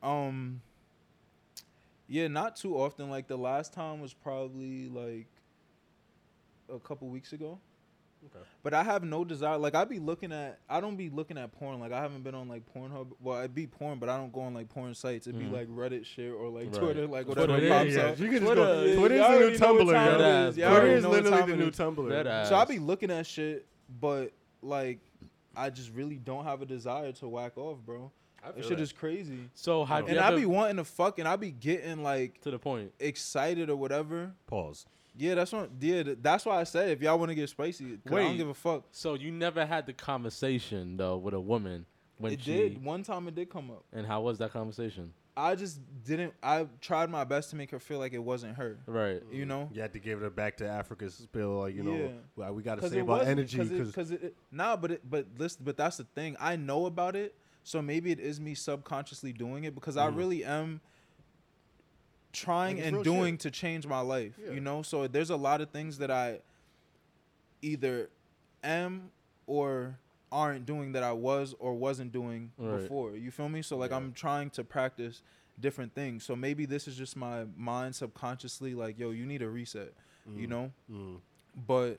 Speaker 2: Yeah, not too often. Like the last time was probably like a couple weeks ago.
Speaker 1: Okay.
Speaker 2: But I have no desire. Like I don't be looking at porn. Like I haven't been on like Pornhub. Well, I be porn, but I don't go on like porn sites. It'd be like Reddit shit or like
Speaker 3: Right.
Speaker 2: Twitter, like
Speaker 3: Twitter,
Speaker 2: whatever
Speaker 3: yeah,
Speaker 2: pops
Speaker 1: yeah.
Speaker 2: up.
Speaker 1: You can just
Speaker 2: Twitter,
Speaker 1: go.
Speaker 2: yeah,
Speaker 1: Twitter's
Speaker 2: y'all
Speaker 1: the new
Speaker 2: already know what
Speaker 1: Tumblr.
Speaker 2: time it
Speaker 3: yo.
Speaker 2: is. Y'all
Speaker 1: Twitter
Speaker 2: already
Speaker 1: is
Speaker 2: know what
Speaker 1: literally
Speaker 2: time
Speaker 1: the
Speaker 2: it
Speaker 1: new
Speaker 2: is.
Speaker 1: Tumblr.
Speaker 3: Dead ass.
Speaker 2: So I be looking at shit, but like I just really don't have a desire to whack off, bro. That shit is crazy.
Speaker 3: So have you
Speaker 2: And
Speaker 3: ever,
Speaker 2: I be wanting to fuck, and I be getting like
Speaker 3: to the point?
Speaker 2: excited or whatever.
Speaker 1: Pause.
Speaker 2: Yeah, that's why I said if y'all want to get spicy, 'cause I
Speaker 3: Wait.
Speaker 2: don't give a fuck.
Speaker 3: So you never had the conversation though with a woman when
Speaker 2: It
Speaker 3: she
Speaker 2: did. One time it did come up.
Speaker 3: and how was that conversation?
Speaker 2: I just didn't. I tried my best to make her feel like it wasn't her.
Speaker 3: Right.
Speaker 2: You know.
Speaker 1: You had to give it back to Africa's spill. Like, you know,
Speaker 2: Yeah.
Speaker 1: well, we got to
Speaker 2: Because
Speaker 1: save our energy. Because
Speaker 2: but listen, but that's the thing. I know about it, so maybe it is me subconsciously doing it because I really am trying
Speaker 1: Like, it's
Speaker 2: and
Speaker 1: real
Speaker 2: doing
Speaker 1: shit.
Speaker 2: to change my life.
Speaker 1: Yeah.
Speaker 2: You know, so there's a lot of things that I either am or aren't doing that I was or wasn't doing
Speaker 3: Right.
Speaker 2: before. You feel me? So like
Speaker 1: Yeah.
Speaker 2: I'm trying to practice different things. So maybe this is just my mind subconsciously like, yo, you need a reset. You know? But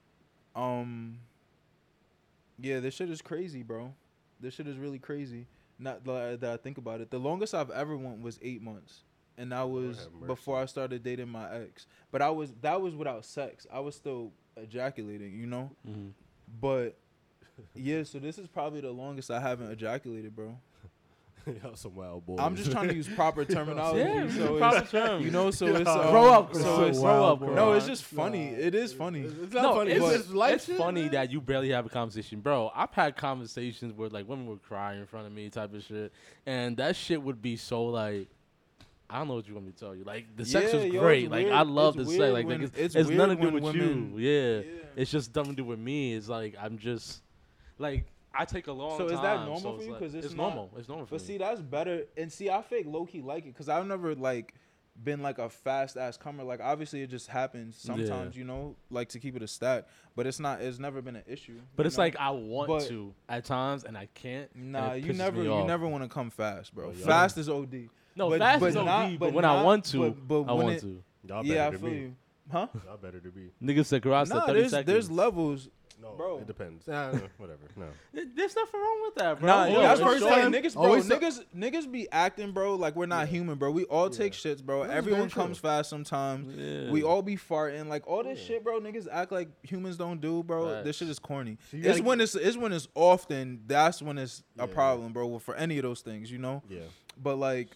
Speaker 2: yeah, this shit is crazy, bro. This shit is really crazy. Not that I think about it. The longest I've ever went was 8 months. And that was
Speaker 1: have mercy.
Speaker 2: before I started dating my ex. But that was without sex. I was still ejaculating, you know?
Speaker 3: Mhm.
Speaker 2: But yeah, so this is probably the longest I haven't ejaculated, bro.
Speaker 1: Y'all some wild boys.
Speaker 2: I'm just trying to use proper terminology.
Speaker 3: Yeah,
Speaker 2: so
Speaker 3: proper
Speaker 2: it's,
Speaker 3: terms.
Speaker 2: you know, so it's
Speaker 3: Grow up,
Speaker 2: so
Speaker 3: Karan.
Speaker 2: it's
Speaker 3: Grow up,
Speaker 2: no,
Speaker 3: Karan.
Speaker 2: it's just funny. It is funny.
Speaker 1: It's not
Speaker 3: No,
Speaker 1: funny.
Speaker 3: it's,
Speaker 1: It's just life
Speaker 3: it's
Speaker 1: shit,
Speaker 3: funny
Speaker 1: man.
Speaker 3: that you barely have a conversation, bro. I've had conversations where like women would cry in front of me, type of shit, and that shit would be so like. I don't know what you want me to tell you. Like the sex
Speaker 2: Yeah,
Speaker 3: was
Speaker 2: yo,
Speaker 3: great.
Speaker 2: it's
Speaker 3: Like
Speaker 2: weird.
Speaker 3: I love
Speaker 2: It's
Speaker 3: the sex.
Speaker 2: weird
Speaker 3: Like
Speaker 2: when-
Speaker 3: it's
Speaker 2: it's
Speaker 3: nothing to do
Speaker 2: weird
Speaker 3: with
Speaker 2: when
Speaker 3: you. Yeah.
Speaker 2: Yeah.
Speaker 3: It's just nothing to do with me. It's like I'm just like I take a long
Speaker 2: So
Speaker 3: time.
Speaker 2: is that normal
Speaker 3: so
Speaker 2: for you?
Speaker 3: like-
Speaker 2: 'Cause it's not-
Speaker 3: normal. It's normal for
Speaker 2: But
Speaker 3: me.
Speaker 2: see, that's better. And see, I fake low key like it because I've never like been like a fast ass comer. Like obviously it just happens sometimes, you know, like to keep it a stack. But it's never been an issue.
Speaker 3: But
Speaker 2: you
Speaker 3: it's
Speaker 2: know?
Speaker 3: like I want
Speaker 2: But-
Speaker 3: to at times and I can't.
Speaker 2: Nah,
Speaker 3: and it
Speaker 2: you
Speaker 3: pisses
Speaker 2: never
Speaker 3: me off.
Speaker 2: want to come fast, bro.
Speaker 1: Oh, yeah.
Speaker 2: Fast is OD.
Speaker 3: No,
Speaker 2: but-
Speaker 3: fast
Speaker 2: but
Speaker 3: is OD,
Speaker 2: not-
Speaker 3: but
Speaker 2: but
Speaker 3: when I
Speaker 2: not-
Speaker 3: want to,
Speaker 2: but
Speaker 3: I
Speaker 2: when
Speaker 3: want
Speaker 2: it-
Speaker 3: to.
Speaker 1: Y'all
Speaker 2: Yeah, I
Speaker 1: better
Speaker 2: feel
Speaker 1: than me.
Speaker 2: you. Huh?
Speaker 1: Y'all better than me.
Speaker 3: Niggas said garage
Speaker 2: Nah,
Speaker 3: said 30
Speaker 2: there's
Speaker 3: seconds.
Speaker 2: levels.
Speaker 1: No,
Speaker 2: Bro.
Speaker 1: it depends. Whatever. No.
Speaker 3: There's nothing wrong with that, bro.
Speaker 2: Nah,
Speaker 3: Yo,
Speaker 2: that's
Speaker 3: it's
Speaker 2: first
Speaker 3: short.
Speaker 2: time niggas, bro.
Speaker 1: Always
Speaker 2: Niggas be acting, bro, like we're not human, bro. We all take shits, bro.
Speaker 1: That's
Speaker 2: Everyone
Speaker 1: very true.
Speaker 2: comes fast sometimes.
Speaker 3: Yeah.
Speaker 2: We all be farting, like all this shit, bro. Niggas act like humans don't do, bro.
Speaker 3: Facts.
Speaker 2: This shit is corny.
Speaker 1: So you
Speaker 2: It's
Speaker 1: gotta-
Speaker 2: when it's often. That's when it's a
Speaker 1: Yeah.
Speaker 2: problem, bro. Well, for any of those things, you know.
Speaker 1: Yeah.
Speaker 2: But like,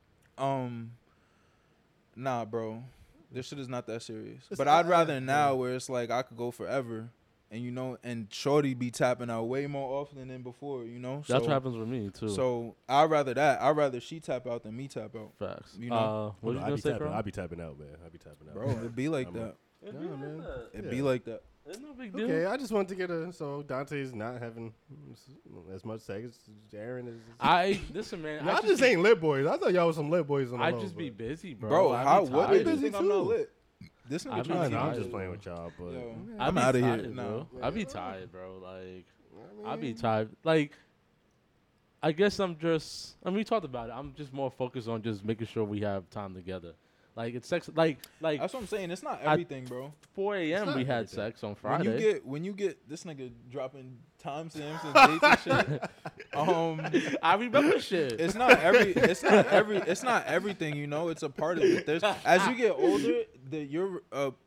Speaker 2: nah, bro. This shit is not that serious.
Speaker 1: It's
Speaker 2: But
Speaker 1: not-
Speaker 2: I'd rather now where it's like I could go forever. And you know, and Shorty be tapping out way more often than before, you know.
Speaker 3: That's what happens with me too.
Speaker 2: So I'd rather that. I'd rather she tap out than me tap out,
Speaker 3: Facts.
Speaker 2: you know.
Speaker 3: What you
Speaker 1: I
Speaker 3: gonna
Speaker 1: be
Speaker 3: say,
Speaker 1: tapping.
Speaker 3: bro?
Speaker 1: I be tapping out, man. I be tapping out.
Speaker 2: bro. It be like
Speaker 1: I'm
Speaker 2: that.
Speaker 3: It'd
Speaker 1: Nah,
Speaker 3: be like
Speaker 1: man.
Speaker 3: that.
Speaker 2: It
Speaker 1: Yeah.
Speaker 2: be like that.
Speaker 3: It's no big deal.
Speaker 1: Okay, I just want to get so Dante's not having as much sex as Aaron is.
Speaker 3: I listen, man.
Speaker 1: Y'all just ain't lit boys. I thought y'all was some lit boys on the
Speaker 3: I
Speaker 1: low,
Speaker 3: just be
Speaker 1: but-
Speaker 3: busy, bro.
Speaker 2: Bro,
Speaker 3: I
Speaker 2: how
Speaker 3: be
Speaker 2: what
Speaker 3: tired.
Speaker 2: do you think I'm not
Speaker 1: too.
Speaker 2: lit? This
Speaker 3: I
Speaker 2: nigga
Speaker 3: be
Speaker 2: trying
Speaker 1: No,
Speaker 2: to
Speaker 1: no, I'm
Speaker 3: tired,
Speaker 1: just
Speaker 3: bro.
Speaker 1: playing with y'all, but
Speaker 2: Yo,
Speaker 3: I
Speaker 2: I'm
Speaker 3: be
Speaker 2: out of here
Speaker 3: tired,
Speaker 2: now.
Speaker 3: bro. I be tired, bro. Like, I be tired. Like, I guess I'm just. I mean, we talked about it. I'm just more focused on just making sure we have time together. Like it's sex. Like
Speaker 2: That's what I'm saying. It's not everything, bro.
Speaker 3: 4 a.m.
Speaker 1: not
Speaker 3: we had
Speaker 1: everything.
Speaker 3: sex on Friday.
Speaker 2: When you get this nigga dropping timestamps and dates and shit.
Speaker 3: I remember shit.
Speaker 2: It's not everything, you know. It's a part of it. There's as you get older, your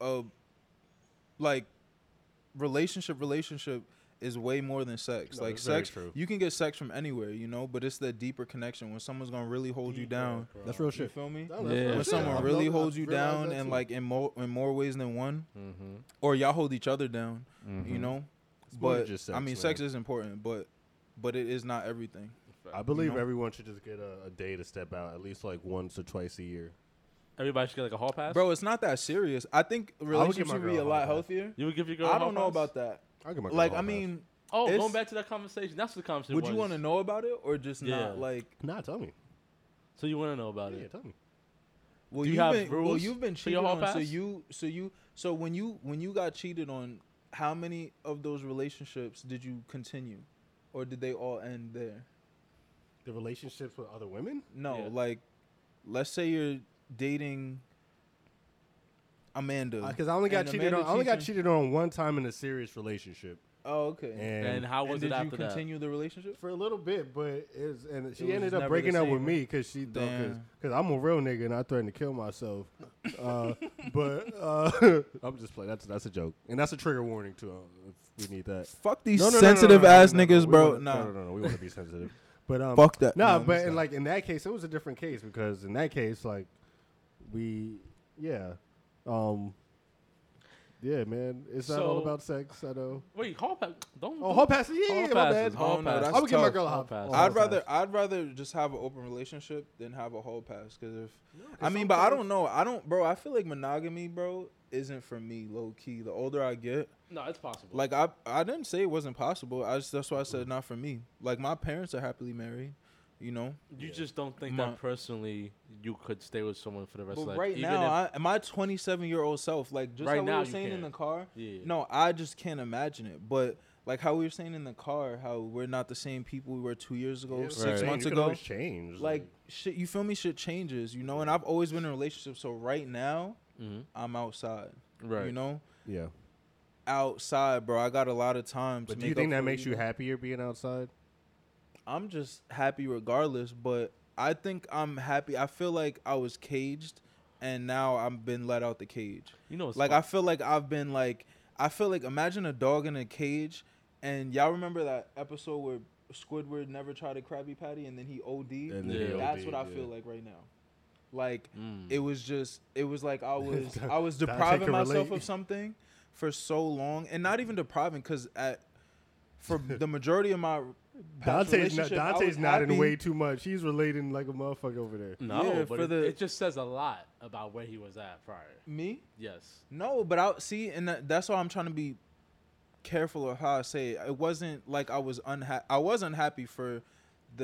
Speaker 2: like relationship is way more than sex.
Speaker 1: No,
Speaker 2: Like
Speaker 1: that's very
Speaker 2: sex,
Speaker 1: true.
Speaker 2: you can get sex from anywhere, you know, but it's the deeper connection when someone's gonna really hold you down.
Speaker 1: That's real
Speaker 2: You
Speaker 1: shit.
Speaker 2: feel me?
Speaker 1: No, that's
Speaker 3: Yeah.
Speaker 1: real
Speaker 2: When
Speaker 1: shit.
Speaker 2: someone
Speaker 1: I've
Speaker 2: really
Speaker 1: known-
Speaker 2: holds
Speaker 1: I've
Speaker 2: you
Speaker 1: realized
Speaker 2: down
Speaker 1: that
Speaker 2: and
Speaker 1: too.
Speaker 2: like in more ways than one,
Speaker 3: Mm-hmm.
Speaker 2: or y'all hold each other down, you know.
Speaker 1: more than
Speaker 2: But
Speaker 1: just
Speaker 2: I
Speaker 1: sex,
Speaker 2: mean,
Speaker 1: man.
Speaker 2: sex is important, but it is not everything.
Speaker 1: I believe
Speaker 2: know?
Speaker 1: everyone should just get a day to step out at least like once or twice a year.
Speaker 3: Everybody should get like a hall pass.
Speaker 2: Bro, it's not that serious. I think
Speaker 1: would give
Speaker 2: relationships
Speaker 1: my
Speaker 2: would be
Speaker 1: girl
Speaker 2: a
Speaker 1: a
Speaker 2: lot
Speaker 1: hall pass.
Speaker 2: healthier.
Speaker 3: You would give your girl.
Speaker 2: I
Speaker 3: a hall
Speaker 2: don't know
Speaker 3: pass?
Speaker 2: about that.
Speaker 1: I'll get my girl
Speaker 2: Like,
Speaker 1: a
Speaker 2: I
Speaker 1: hall pass.
Speaker 2: mean,
Speaker 3: Oh,
Speaker 2: it's-
Speaker 3: going back to that conversation. That's what the conversation
Speaker 2: would
Speaker 3: was.
Speaker 2: you want to know about it or just
Speaker 3: Yeah.
Speaker 2: not like?
Speaker 1: Nah, tell me.
Speaker 3: So you want to know about
Speaker 1: Yeah,
Speaker 3: it?
Speaker 1: tell me.
Speaker 2: Well,
Speaker 3: Do you
Speaker 2: you've
Speaker 3: have
Speaker 2: been
Speaker 3: rules
Speaker 2: you've been
Speaker 3: for your
Speaker 2: cheated
Speaker 3: hall
Speaker 2: on.
Speaker 3: pass?
Speaker 2: So when you got cheated on, how many of those relationships did you continue, or did they all end there?
Speaker 1: The relationships with other women?
Speaker 2: No,
Speaker 3: Yeah.
Speaker 2: like, let's say you're dating Amanda.
Speaker 1: Because I only got
Speaker 2: and
Speaker 1: cheated on.
Speaker 2: Amanda
Speaker 1: I only got
Speaker 2: cheats
Speaker 1: cheated on one time in a serious relationship,
Speaker 2: Oh, okay.
Speaker 3: And how was
Speaker 2: did
Speaker 3: it
Speaker 2: you
Speaker 3: after that?
Speaker 2: continue the relationship?
Speaker 1: for a little bit, but she
Speaker 2: was
Speaker 1: ended
Speaker 2: just
Speaker 1: up
Speaker 2: never
Speaker 1: breaking
Speaker 2: the
Speaker 1: up
Speaker 2: same,
Speaker 1: with me
Speaker 2: right?
Speaker 1: because she thought
Speaker 2: Damn.
Speaker 1: because I'm a real nigga and I threatened to kill myself. But I'm just playing. That's a joke, and that's a trigger warning too. If we need that.
Speaker 2: Fuck these
Speaker 1: No, no, no,
Speaker 2: sensitive
Speaker 1: no, no, no,
Speaker 2: ass
Speaker 1: no, no,
Speaker 2: niggas,
Speaker 1: we
Speaker 2: bro.
Speaker 1: wanna-
Speaker 2: Nah.
Speaker 1: No, we want to be sensitive. But
Speaker 2: Fuck that.
Speaker 1: Nah,
Speaker 2: No,
Speaker 1: but
Speaker 2: I'm
Speaker 1: in, like in that case, it was a different case because in that case, like yeah, man, it's not all
Speaker 3: So-
Speaker 1: about sex. I know.
Speaker 3: Wait, hall pass. Don't.
Speaker 1: Oh, hall passes. Yeah,
Speaker 3: Hall
Speaker 1: yeah, my
Speaker 3: passes,
Speaker 1: bad.
Speaker 3: hall
Speaker 2: Oh, no,
Speaker 3: pass.
Speaker 2: that's
Speaker 1: I would give my
Speaker 2: tough.
Speaker 1: girl a
Speaker 3: Hall
Speaker 1: hall
Speaker 3: pass.
Speaker 1: pass.
Speaker 2: I'd rather just have an open relationship than have a whole pass. Cause if I mean,
Speaker 1: some
Speaker 2: but I
Speaker 1: things-
Speaker 2: don't know. Bro. I feel like monogamy, bro, isn't for me. Low key. The older I get,
Speaker 3: No, it's possible.
Speaker 2: like I didn't say it wasn't possible. That's why I said not for me. Like my parents are happily married. You know.
Speaker 3: you just don't think
Speaker 2: My-
Speaker 3: that personally you could stay with someone for the rest
Speaker 2: But
Speaker 3: of life.
Speaker 2: right
Speaker 3: even
Speaker 2: now,
Speaker 3: if-
Speaker 2: my 27-year-old self, like just
Speaker 3: Right
Speaker 2: how we
Speaker 3: now
Speaker 2: were
Speaker 3: you
Speaker 2: saying in
Speaker 3: can.
Speaker 2: the car.
Speaker 3: Yeah.
Speaker 2: No, I just can't imagine it. But like how we were saying in the car, how we're not the same people we were 2 years ago,
Speaker 1: Yeah,
Speaker 2: 6
Speaker 3: Right.
Speaker 2: months
Speaker 1: You can
Speaker 2: ago.
Speaker 1: always change.
Speaker 2: Like shit, you feel me? Shit changes, you know. And I've always been in a relationship, so right now
Speaker 3: Mhm.
Speaker 2: I'm outside.
Speaker 3: Right.
Speaker 2: You know,
Speaker 1: yeah.
Speaker 2: outside, bro. I got a lot of time.
Speaker 1: But
Speaker 2: to
Speaker 1: do you
Speaker 2: make
Speaker 1: think
Speaker 2: up
Speaker 1: that
Speaker 2: for,
Speaker 1: makes you
Speaker 2: know?
Speaker 1: happier being outside?
Speaker 2: I'm just happy regardless, but I think I'm happy. I feel like I was caged, and now I've been let out the cage.
Speaker 3: You know, it's
Speaker 2: Like
Speaker 3: fun.
Speaker 2: I feel like I've been like imagine a dog in a cage, and y'all remember that episode where Squidward never tried a Krabby Patty and then he OD'd?
Speaker 1: And
Speaker 3: then he
Speaker 2: That's what I
Speaker 1: OD'd,
Speaker 2: feel like right now. Like
Speaker 3: Mm.
Speaker 2: it was like I was
Speaker 1: Dante
Speaker 2: depriving
Speaker 1: can
Speaker 2: myself
Speaker 1: relate.
Speaker 2: of something for so long, and not even depriving, because for the majority of my past relationship, I was
Speaker 1: nodding
Speaker 2: happy.
Speaker 1: way too much. He's relating like a motherfucker over there.
Speaker 3: No,
Speaker 2: Yeah,
Speaker 3: but
Speaker 2: for
Speaker 3: it just says a lot about where he was at prior.
Speaker 2: Me?
Speaker 3: Yes.
Speaker 2: No, but I see, and that's why I'm trying to be careful of how I say it. It wasn't like I was unhappy. I was unhappy for the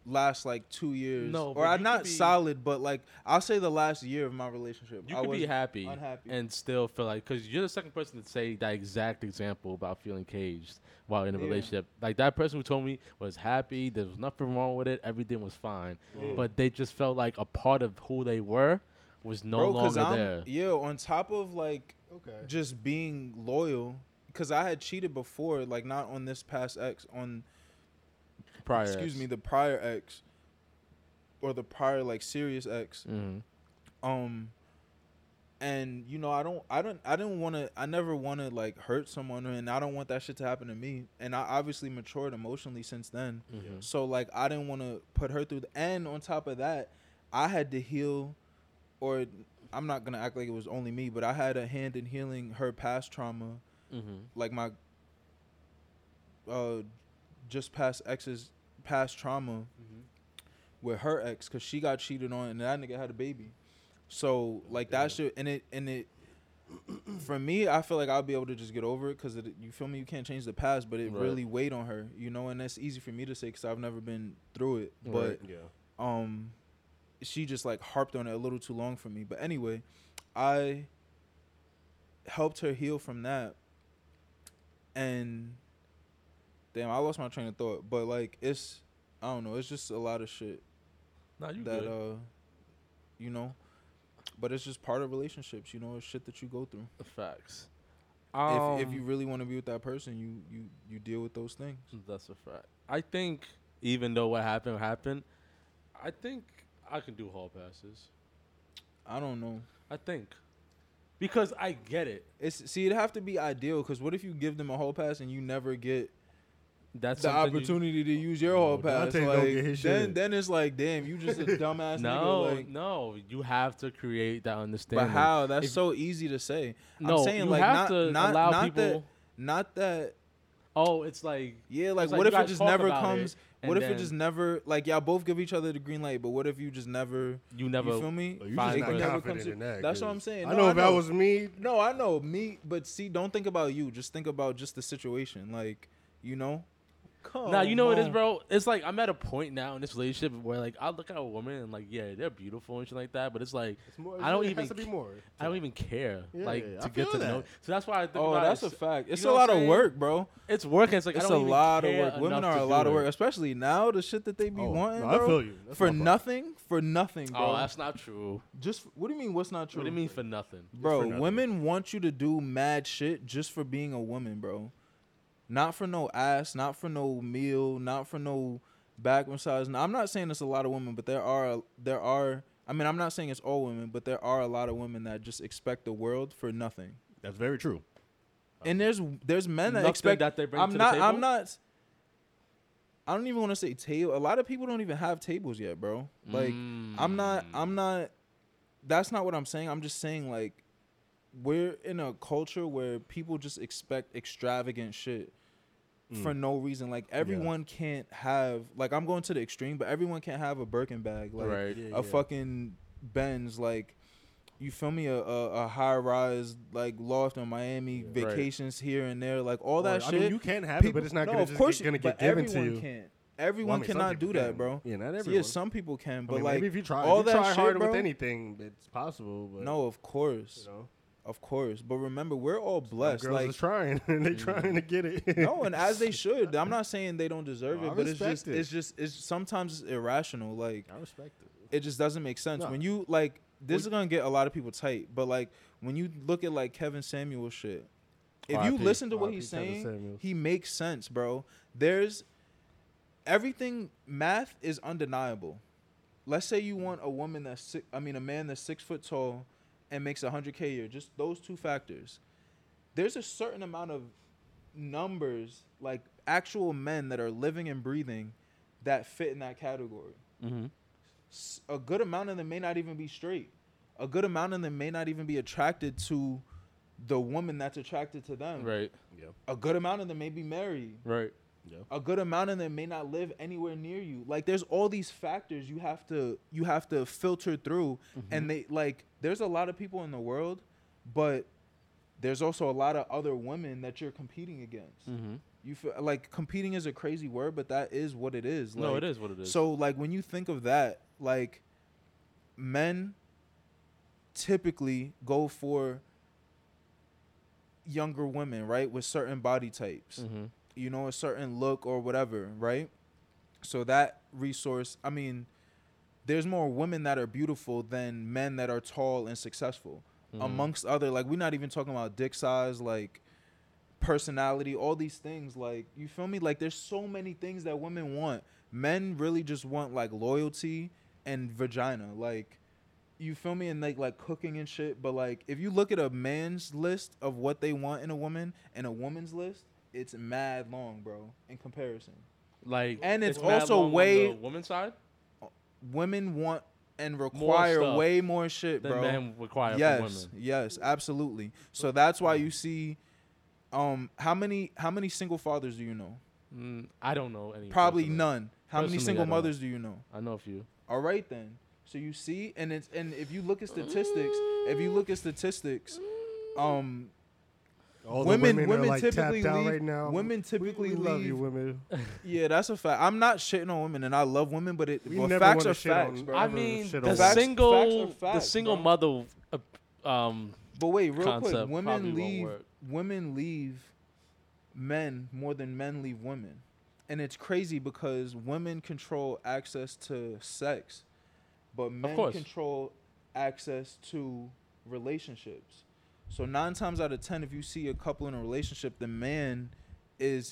Speaker 2: last like 2 years.
Speaker 3: No,
Speaker 2: or
Speaker 3: but
Speaker 2: I'm
Speaker 3: you could
Speaker 2: not
Speaker 3: be-
Speaker 2: solid, but like I'll say the last year of my relationship.
Speaker 3: You
Speaker 2: I
Speaker 3: could
Speaker 2: was
Speaker 3: be happy,
Speaker 2: unhappy.
Speaker 3: and still feel like, because you're the second person to say that exact example about feeling caged while in a
Speaker 2: Yeah.
Speaker 3: relationship. Like that person who told me was happy, there was nothing wrong with it, everything was fine, but they just felt like a part of who they were was no
Speaker 2: Bro, 'cause
Speaker 3: longer
Speaker 2: I'm,
Speaker 3: there.
Speaker 2: Yeah, on top of like
Speaker 1: Okay.
Speaker 2: just being loyal, because I had cheated before, like not on this past ex, on
Speaker 3: Prior,
Speaker 2: the prior ex, or the prior like serious ex.
Speaker 3: Mm-hmm.
Speaker 2: And you know, I never want to like hurt someone, and I don't want that shit to happen to me. And I obviously matured emotionally since then.
Speaker 3: Mm-hmm.
Speaker 2: So like I didn't want to put her through and on top of that, I had to heal, or I'm not going to act like it was only me, but I had a hand in healing her past trauma,
Speaker 3: Mm-hmm.
Speaker 2: like my just past ex's past trauma with her ex, cuz she got cheated on and that nigga had a baby. So like that shit, and it for me, I feel like I'll be able to just get over it, because you feel me, you can't change the past, but it
Speaker 3: Right.
Speaker 2: really weighed on her, you know, and that's easy for me to say because I've never been through it. But
Speaker 1: Yeah.
Speaker 2: she just like harped on it a little too long for me. But anyway, I helped her heal from that, and damn, I lost my train of thought. But like I don't know, it's just a lot of shit
Speaker 3: Nah, you
Speaker 2: that
Speaker 3: good.
Speaker 2: you know, but it's just part of relationships, you know, it's shit that you go through.
Speaker 3: Facts.
Speaker 2: If you really want to be with that person, you deal with those things.
Speaker 3: That's a fact. I think even though what happened, I think I can do hall passes.
Speaker 2: I don't know.
Speaker 3: I think. Because I get it.
Speaker 2: It'd have to be ideal, because what if you give them a hall pass and you never get
Speaker 3: That's
Speaker 2: the
Speaker 3: something you-
Speaker 2: opportunity to use your hall pass?
Speaker 1: Dante don't get his shit.
Speaker 2: Then it's like, damn, you just a dumbass
Speaker 3: No,
Speaker 2: nigga. Like,
Speaker 3: no, you have to create that understanding.
Speaker 2: but how? That's
Speaker 3: If-
Speaker 2: so easy to say.
Speaker 3: No,
Speaker 2: I'm saying
Speaker 3: you
Speaker 2: like
Speaker 3: have to
Speaker 2: not
Speaker 3: allow people.
Speaker 2: not that.
Speaker 3: Oh, it's like
Speaker 2: Yeah, like
Speaker 3: it's
Speaker 2: what
Speaker 3: you
Speaker 2: if it
Speaker 3: guys
Speaker 2: just
Speaker 3: talk
Speaker 2: never
Speaker 3: about
Speaker 2: comes?
Speaker 3: it,
Speaker 2: What
Speaker 3: and
Speaker 2: if it
Speaker 3: then
Speaker 2: just never, like, y'all both give each other the green light, but what if you just never?
Speaker 3: you never.
Speaker 2: You feel me?
Speaker 1: Well, you
Speaker 3: Fine,
Speaker 1: just
Speaker 3: but-
Speaker 1: not
Speaker 3: Never
Speaker 1: confident
Speaker 2: comes to-
Speaker 1: in that.
Speaker 2: that's what
Speaker 1: 'cause
Speaker 2: I'm saying.
Speaker 1: I
Speaker 2: No,
Speaker 1: know
Speaker 2: I
Speaker 1: if that
Speaker 2: know.
Speaker 1: was me.
Speaker 2: No, I know me, but see, don't think about you. Just think about just the situation, like, you know. Come
Speaker 3: Nah, you know what it is,
Speaker 2: on.
Speaker 3: bro? It's like I'm at a point now in this relationship where like I look at a woman and like, yeah, they're beautiful and shit like that, but it's like
Speaker 1: It's more,
Speaker 3: I don't
Speaker 1: it
Speaker 3: even
Speaker 1: has to be
Speaker 3: ca-
Speaker 1: more.
Speaker 3: I don't even care
Speaker 1: Yeah,
Speaker 3: like
Speaker 1: yeah,
Speaker 3: to
Speaker 1: I
Speaker 3: get to
Speaker 1: feel
Speaker 3: know.
Speaker 1: that.
Speaker 3: So that's why I think
Speaker 2: Oh,
Speaker 3: about
Speaker 2: that's
Speaker 3: it.
Speaker 2: a fact. It's
Speaker 3: know
Speaker 2: a
Speaker 3: what
Speaker 2: lot
Speaker 3: I'm
Speaker 2: of
Speaker 3: saying?
Speaker 2: work, bro.
Speaker 3: It's work. It's like
Speaker 2: It's
Speaker 3: I
Speaker 2: a
Speaker 3: don't even
Speaker 2: lot of
Speaker 3: care
Speaker 2: work. Women
Speaker 3: enough
Speaker 2: are
Speaker 3: to
Speaker 2: a lot
Speaker 3: do
Speaker 2: of work,
Speaker 3: it.
Speaker 2: especially now. The shit that they be
Speaker 1: Oh,
Speaker 2: wanting,
Speaker 1: no,
Speaker 2: bro,
Speaker 1: I feel you. That's
Speaker 2: for
Speaker 1: my fault.
Speaker 2: nothing, bro.
Speaker 3: Oh, that's not true.
Speaker 2: Just what do you mean? What's not true?
Speaker 3: What do you mean for nothing?
Speaker 2: Bro,
Speaker 1: for nothing.
Speaker 2: women want you to do mad shit just for being a woman, bro. Not for no ass, not for no meal, not for no back massage. Now, I'm not saying it's a lot of women, but there are. I mean, I'm not saying it's all women, but there are a lot of women that just expect the world for nothing.
Speaker 1: That's very true.
Speaker 2: And there's men that
Speaker 3: Nothing
Speaker 2: expect
Speaker 3: that they bring
Speaker 2: I'm
Speaker 3: to the
Speaker 2: not.
Speaker 3: table?
Speaker 2: I'm not. I don't even want to say table. A lot of people don't even have tables yet, bro. Like I'm not. That's not what I'm saying. I'm just saying like we're in a culture where people just expect extravagant shit for no reason. Like everyone can't have. Like I'm going to the extreme, but everyone can't have a Birkin bag. Like
Speaker 3: Right.
Speaker 2: a fucking Benz. Like. You feel me? A high rise like loft in Miami, vacations here and there, like all that
Speaker 1: I
Speaker 2: shit.
Speaker 1: mean, you can have it, but it's not
Speaker 2: no,
Speaker 1: gonna
Speaker 2: of
Speaker 1: just
Speaker 2: course,
Speaker 1: gonna get
Speaker 2: but
Speaker 1: given to
Speaker 2: everyone
Speaker 1: you.
Speaker 2: Can't. Everyone
Speaker 1: Well, I mean, some
Speaker 2: cannot do
Speaker 1: people
Speaker 2: that,
Speaker 1: can.
Speaker 2: bro.
Speaker 1: Yeah, not
Speaker 2: Yeah,
Speaker 1: everyone.
Speaker 2: some people can,
Speaker 1: I
Speaker 2: but
Speaker 1: mean,
Speaker 2: like
Speaker 1: maybe if you try,
Speaker 2: all
Speaker 1: if you
Speaker 2: that
Speaker 1: try
Speaker 2: shit,
Speaker 1: hard
Speaker 2: bro,
Speaker 1: with anything, it's possible. But,
Speaker 2: no, of course,
Speaker 1: you know,
Speaker 2: of course. But remember, we're all
Speaker 1: some
Speaker 2: blessed.
Speaker 1: girls
Speaker 2: Like
Speaker 1: is trying, and they trying to get it.
Speaker 2: no, and as they should. I'm not saying they don't deserve
Speaker 1: No, I
Speaker 2: it, but it's
Speaker 1: respect
Speaker 2: just
Speaker 1: it.
Speaker 2: it's sometimes it's irrational. Like
Speaker 1: I respect it.
Speaker 2: it just doesn't make sense
Speaker 1: No.
Speaker 2: when you like. This is gonna get a lot of people tight, but like when you look at like Kevin Samuel shit, if you
Speaker 3: RIP.
Speaker 2: listen to what
Speaker 1: RIP
Speaker 2: he's
Speaker 1: Kevin
Speaker 2: saying,
Speaker 1: Samuels.
Speaker 2: he makes sense, bro. There's everything. Math is undeniable. Let's say you want a woman that's a man that's 6 foot tall and makes $100K a year. Just those two factors. There's a certain amount of numbers, like actual men that are living and breathing, that fit in that category.
Speaker 3: Mm-hmm.
Speaker 2: A good amount of them may not even be straight. A good amount of them may not even be attracted to the woman that's attracted to them.
Speaker 3: Right.
Speaker 2: A good amount of them may be married.
Speaker 3: Right.
Speaker 2: A good amount of them may not live anywhere near you. Like there's all these factors you have to filter through, and they like there's a lot of people in the world, but there's also a lot of other women that you're competing against. You feel like competing is a crazy word, but that is what it is.
Speaker 3: No,
Speaker 2: Like,
Speaker 3: it is what it is.
Speaker 2: So like when you think of that, like men typically go for younger women, right, with certain body types.
Speaker 3: Mm-hmm.
Speaker 2: You know, a certain look or whatever, right? So that resource, I mean, there's more women that are beautiful than men that are tall and successful.
Speaker 3: Mm-hmm.
Speaker 2: Amongst other, like, we're not even talking about dick size, like personality, all these things. Like, you feel me? Like, there's so many things that women want. Men really just want like loyalty and vagina, like, you feel me? And like cooking and shit. But like, if you look at a man's list of what they want in a woman and a woman's list, it's mad long, bro, in comparison.
Speaker 3: Like,
Speaker 2: And it's
Speaker 3: mad
Speaker 2: also
Speaker 3: long on
Speaker 2: way-
Speaker 3: the woman's side
Speaker 2: Women want and require
Speaker 3: stuff
Speaker 2: way more shit,
Speaker 3: than
Speaker 2: bro.
Speaker 3: men require from
Speaker 2: Yes,
Speaker 3: women.
Speaker 2: yes, absolutely. So that's why you see, how many single fathers do you know?
Speaker 3: I don't know any.
Speaker 2: Probably
Speaker 3: personally.
Speaker 2: none. How many
Speaker 3: Personally,
Speaker 2: single
Speaker 3: I don't know.
Speaker 2: mothers do you know?
Speaker 3: I know a few.
Speaker 2: All right then. So you see, and if you look at statistics,
Speaker 1: All the
Speaker 2: women
Speaker 1: are like
Speaker 2: typically
Speaker 1: tapped out
Speaker 2: leave.
Speaker 1: right now.
Speaker 2: Women typically
Speaker 1: we
Speaker 2: leave.
Speaker 1: love you, women.
Speaker 2: Yeah, that's a fact. I'm not shitting on women, and I love women, but
Speaker 1: We
Speaker 2: but
Speaker 1: never
Speaker 2: facts
Speaker 1: wanna
Speaker 2: are
Speaker 1: shit on-
Speaker 2: facts, bro.
Speaker 3: I
Speaker 1: Ever
Speaker 3: mean,
Speaker 1: shit
Speaker 3: the
Speaker 1: on
Speaker 2: Facts-
Speaker 3: single,
Speaker 2: facts are
Speaker 3: the
Speaker 2: facts,
Speaker 3: single
Speaker 2: bro.
Speaker 3: mother,
Speaker 2: But wait, real quick,
Speaker 3: concept probably won't work.
Speaker 2: women leave men more than men leave women. And it's crazy because women control access to sex, but men
Speaker 3: course.
Speaker 2: control access to relationships. So 9 times out of 10, if you see a couple in a relationship, the man is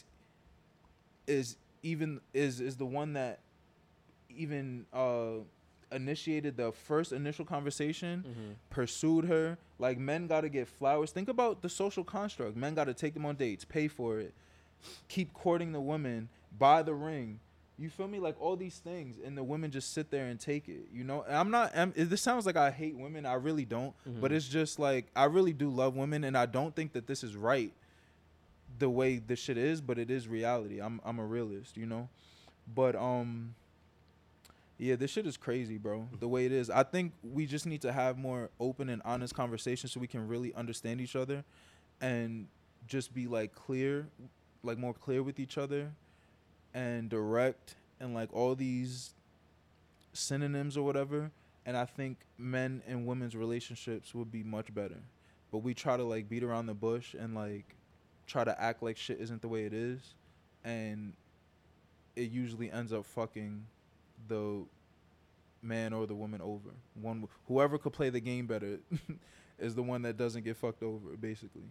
Speaker 2: the one that even initiated the first initial conversation, pursued her. Like, men got to get flowers. Think about the social construct. Men got to take them on dates, pay for it, keep courting the woman, buy the ring. You feel me? Like, all these things, and the women just sit there and take it, you know? And this sounds like I hate women. I really don't. But it's just like, I really do love women, and I don't think that this is right the way this shit is, but it is reality. I'm a realist, you know? But, yeah, this shit is crazy, bro, the way it is. I think we just need to have more open and honest conversations so we can really understand each other and just be, like, clear, like, more clear with each other and direct and, like, all these synonyms or whatever. And I think men and women's relationships would be much better. But we try to, like, beat around the bush and, like, try to act like shit isn't the way it is. And it usually ends up fucking the man or the woman over. Whoever could play the game better is the one that doesn't get fucked over, basically.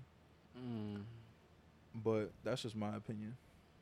Speaker 2: But that's just my opinion.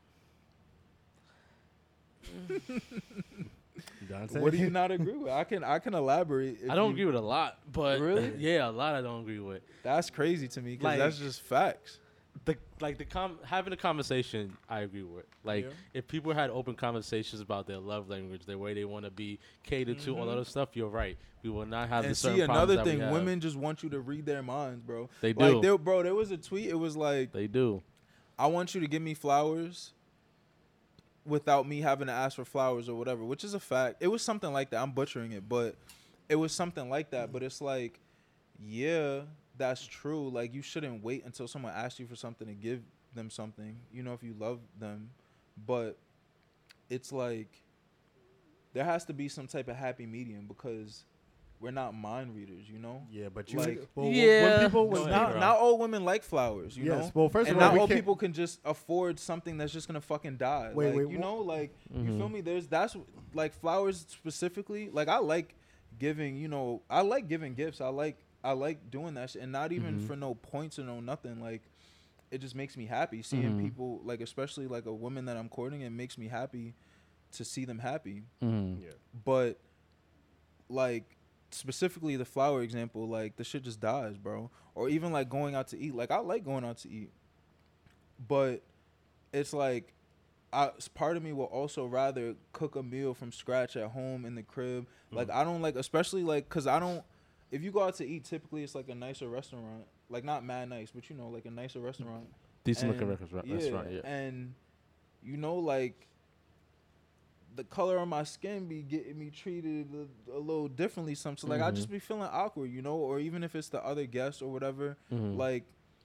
Speaker 1: Dante?
Speaker 2: What do you not agree with? I can elaborate. if
Speaker 3: I don't
Speaker 2: you-
Speaker 3: agree with a lot, but
Speaker 2: Really?
Speaker 3: yeah, a lot I don't agree with.
Speaker 2: That's crazy to me because
Speaker 3: Like-
Speaker 2: that's just facts.
Speaker 3: Having a conversation, I agree with. Like,
Speaker 2: Yeah.
Speaker 3: if people had open conversations about their love language, the way they want to be catered to, all that other stuff, you're right. We will not have the
Speaker 2: And
Speaker 3: certain
Speaker 2: see,
Speaker 3: problems
Speaker 2: another
Speaker 3: that we
Speaker 2: thing,
Speaker 3: have.
Speaker 2: women just want you to read their minds, bro.
Speaker 3: They
Speaker 2: Like,
Speaker 3: do.
Speaker 2: there was a tweet. It was like,
Speaker 3: They do.
Speaker 2: I want you to give me flowers without me having to ask for flowers or whatever, which is a fact. It was something like that. I'm butchering it, but it was something like that. But it's like, yeah, that's true. Like, you shouldn't wait until someone asks you for something to give them something, you know, if you love them. But it's like, there has to be some type of happy medium because we're not mind readers, you know?
Speaker 1: Yeah, but you
Speaker 2: Like,
Speaker 1: well,
Speaker 3: yeah.
Speaker 1: when people
Speaker 3: Go
Speaker 1: when
Speaker 3: ahead,
Speaker 1: not,
Speaker 3: bro.
Speaker 2: Not all women like flowers, you
Speaker 1: yes,
Speaker 2: know?
Speaker 1: well, first
Speaker 2: And
Speaker 1: of all,
Speaker 2: not
Speaker 1: we
Speaker 2: all
Speaker 1: can't-
Speaker 2: people can just afford something that's just gonna fucking die.
Speaker 1: Wait,
Speaker 2: like,
Speaker 1: wait,
Speaker 2: you
Speaker 1: wha-
Speaker 2: know, like,
Speaker 3: Mm-hmm.
Speaker 2: you feel me? That's like flowers specifically. Like, I like giving, you know, I like giving gifts. I like doing that shit, and not even
Speaker 3: Mm-hmm.
Speaker 2: for no points or no nothing. Like, it just makes me happy seeing
Speaker 3: Mm-hmm.
Speaker 2: people, like, especially like a woman that I'm courting. It makes me happy to see them happy.
Speaker 3: Mm-hmm.
Speaker 1: Yeah.
Speaker 2: But like, specifically the flower example, like, the shit just dies, bro. Or even like going out to eat. Like, I like going out to eat, but it's like, part of me will also rather cook a meal from scratch at home in the crib. Like, I don't like, especially like, cause I don't. If you go out to eat, typically it's like a nicer restaurant, like, not mad nice, but you know, like a nicer restaurant.
Speaker 3: Decent looking
Speaker 2: And-
Speaker 3: restaurant, yeah.
Speaker 2: And you know, like, the color of my skin be getting me treated a little differently. So like, I just be feeling awkward, you know, or even if it's the other guests or whatever. Like,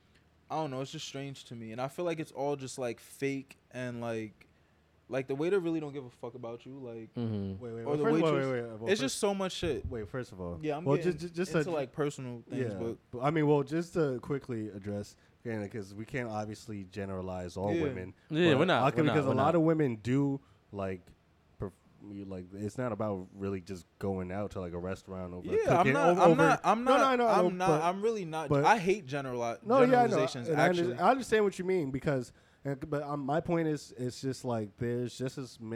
Speaker 2: I don't know. It's just strange to me, and I feel like it's all just like fake and like the waiter really don't give a fuck about you, like,
Speaker 1: Wait,
Speaker 2: or the
Speaker 1: first-
Speaker 2: waitress.
Speaker 1: Well,
Speaker 2: It's just so much shit.
Speaker 1: Wait, first of all.
Speaker 2: Yeah, I'm
Speaker 1: well,
Speaker 2: getting
Speaker 1: just
Speaker 2: into like personal things,
Speaker 1: yeah.
Speaker 2: but
Speaker 1: I mean, well, just to quickly address, because we can't obviously generalize all
Speaker 2: Yeah.
Speaker 1: women.
Speaker 3: Yeah,
Speaker 1: but
Speaker 3: we're not,
Speaker 1: okay,
Speaker 3: we're not,
Speaker 1: because
Speaker 3: we're
Speaker 1: a lot
Speaker 3: not.
Speaker 1: of women do like. Like it's not about really just going out to like a restaurant over
Speaker 2: yeah,
Speaker 1: cooking,
Speaker 2: I'm
Speaker 1: over,
Speaker 2: not.
Speaker 1: No, I know,
Speaker 2: I'm really not.
Speaker 1: but-
Speaker 2: I hate generalizations.
Speaker 1: And
Speaker 2: Actually,
Speaker 1: I understand what you mean because, but my point is, it's just like there's just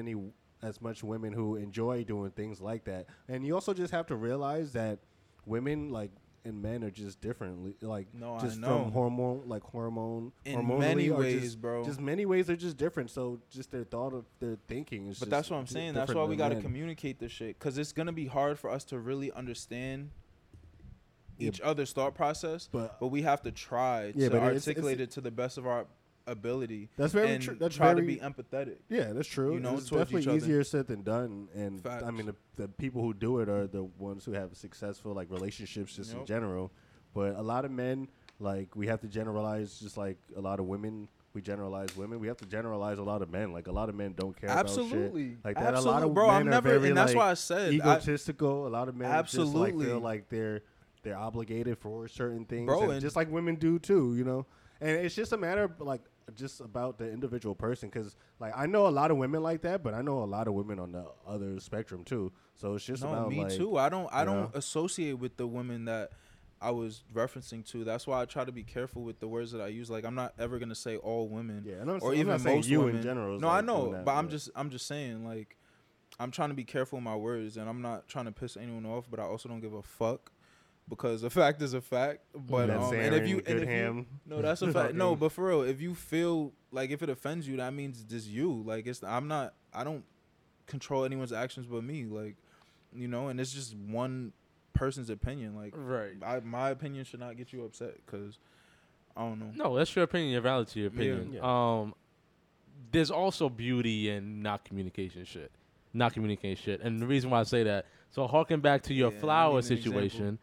Speaker 1: as much women who enjoy doing things like that, and you also just have to realize that women like and men are just different, like
Speaker 2: No, I
Speaker 1: just
Speaker 2: know.
Speaker 1: from hormonally
Speaker 2: In many
Speaker 1: or
Speaker 2: ways,
Speaker 1: just,
Speaker 2: bro.
Speaker 1: Just many ways they're just different. So just their thinking is.
Speaker 2: But
Speaker 1: just
Speaker 2: that's what I'm saying. That's
Speaker 1: different
Speaker 2: why we
Speaker 1: than
Speaker 2: got to
Speaker 1: men.
Speaker 2: communicate this shit, because it's gonna be hard for us to really understand
Speaker 1: Yeah,
Speaker 2: each other's thought process.
Speaker 1: but-
Speaker 2: But we have to try
Speaker 1: Yeah,
Speaker 2: to
Speaker 1: but it's-
Speaker 2: articulate it to the best of our ability.
Speaker 1: That's very
Speaker 2: and
Speaker 1: true. That's
Speaker 2: try
Speaker 1: very
Speaker 2: to be empathetic.
Speaker 1: Yeah, that's true.
Speaker 2: You know,
Speaker 1: it's
Speaker 2: towards each
Speaker 1: definitely
Speaker 2: other.
Speaker 1: easier said than done. And I
Speaker 2: Facts.
Speaker 1: mean, the people who do it are the ones who have successful like relationships just in
Speaker 2: Yep.
Speaker 1: general. But a lot of men, like we have to generalize, just like a lot of women. We generalize women. We have to generalize a lot of men. Like a lot of men don't care about
Speaker 2: Absolutely.
Speaker 1: shit like that. A lot of
Speaker 2: Absolute- bro,
Speaker 1: men
Speaker 2: I'm
Speaker 1: are
Speaker 2: never-
Speaker 1: very
Speaker 2: and that's
Speaker 1: like,
Speaker 2: why I said,
Speaker 1: egotistical. A lot of men just like
Speaker 2: Absolutely.
Speaker 1: feel like they're obligated for certain things,
Speaker 2: Bro,
Speaker 1: and
Speaker 2: and-
Speaker 1: just like women do too. You know, and it's just a matter of like just about the individual person. Because like I know a lot of women like that, but I know a lot of women on the other spectrum too. So it's just
Speaker 2: No,
Speaker 1: about
Speaker 2: me
Speaker 1: like,
Speaker 2: too. I don't
Speaker 1: know?
Speaker 2: associate with the women that I was referencing to. That's why I try to be careful with the words that I use. Like I'm not ever gonna say all women,
Speaker 1: Yeah, and I'm
Speaker 2: or
Speaker 1: not
Speaker 2: even
Speaker 1: saying
Speaker 2: most
Speaker 1: you in
Speaker 2: women.
Speaker 1: general is,
Speaker 2: No,
Speaker 1: like,
Speaker 2: I know,
Speaker 1: doing that,
Speaker 2: but
Speaker 1: but-
Speaker 2: I'm just saying, like, I'm trying to be careful with my words, and I'm not trying to piss anyone off. But I also don't give a fuck, because a fact is a fact. But
Speaker 1: That's
Speaker 2: and if you
Speaker 1: Aaron
Speaker 2: and if you,
Speaker 1: Goodham.
Speaker 2: no, that's a fact. No, but for real, if you feel like if it offends you, that means it's you. Like I don't control anyone's actions but me. Like, you know, and it's just one person's opinion. Like,
Speaker 3: Right.
Speaker 2: my opinion should not get you upset, because I don't know.
Speaker 3: No, that's your opinion. You're valid to your opinion.
Speaker 1: Yeah.
Speaker 3: There's also beauty in not communicating shit. Not communicating shit. And the reason why I say that, so harking back to your
Speaker 2: Yeah, I
Speaker 3: flower
Speaker 2: need an
Speaker 3: situation,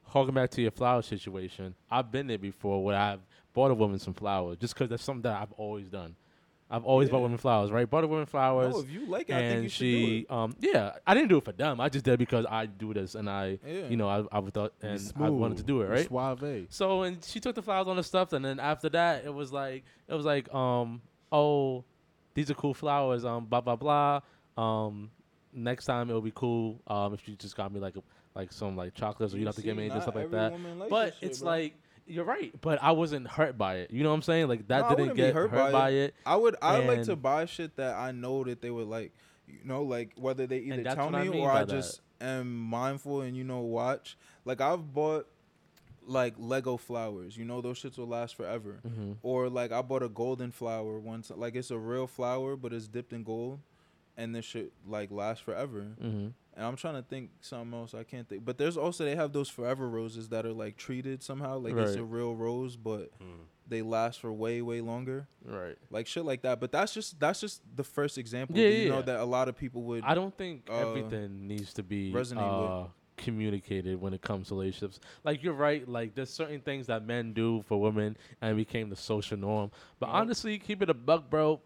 Speaker 3: I've been there before where I've bought a woman some flowers just because that's something that I've always done. I've always bought women flowers, right? Bought a woman flowers.
Speaker 2: No, if you like it, I think
Speaker 3: and
Speaker 2: you should do
Speaker 3: she, yeah, I didn't do it for them. I just did it because I do this and I,
Speaker 2: Yeah.
Speaker 3: you know, I thought and
Speaker 1: You're
Speaker 3: I wanted to do it,
Speaker 1: smooth,
Speaker 3: right?
Speaker 1: Suave.
Speaker 3: So and she took the flowers on the stuff, and then after that, it was like, oh, these are cool flowers. Blah blah blah. Next time it'll be cool. If you just got me like some like chocolates, or you don't have to
Speaker 2: See,
Speaker 3: get me anything
Speaker 2: not
Speaker 3: stuff like
Speaker 2: every
Speaker 3: that.
Speaker 2: woman likes
Speaker 3: But
Speaker 2: that shit,
Speaker 3: it's
Speaker 2: bro.
Speaker 3: like you're right. But I wasn't hurt by it. You know what I'm saying? Like that
Speaker 2: No, I
Speaker 3: didn't
Speaker 2: wouldn't be
Speaker 3: get hurt by it.
Speaker 2: I like to
Speaker 3: and-
Speaker 2: buy shit that I know that they would like. You know, like whether they either
Speaker 3: that's
Speaker 2: tell
Speaker 3: what I
Speaker 2: me
Speaker 3: mean
Speaker 2: or
Speaker 3: by
Speaker 2: I
Speaker 3: that.
Speaker 2: just am mindful and watch. Like I've bought like Lego flowers. You know, those shits will last forever.
Speaker 3: Mm-hmm.
Speaker 2: Or like I bought a golden flower once. Like it's a real flower, but it's dipped in gold, and this shit like lasts forever.
Speaker 3: Mm-hmm.
Speaker 2: And I'm trying to think something else. I can't think. But there's also, they have those forever roses that are like treated somehow. Like it's
Speaker 3: Right.
Speaker 2: a real rose, but they last for way, way longer.
Speaker 3: Right.
Speaker 2: Like shit like that. But that's just the first example.
Speaker 3: Yeah,
Speaker 2: Do you
Speaker 3: yeah,
Speaker 2: know
Speaker 3: yeah.
Speaker 2: that a lot of people would.
Speaker 3: I don't think
Speaker 2: uh,
Speaker 3: everything needs to be
Speaker 2: resonate with.
Speaker 3: communicated when it comes to relationships. Like you're right. Like there's certain things that men do for women and it became the social norm. But
Speaker 2: Yep.
Speaker 3: honestly, keep it a buck, bro.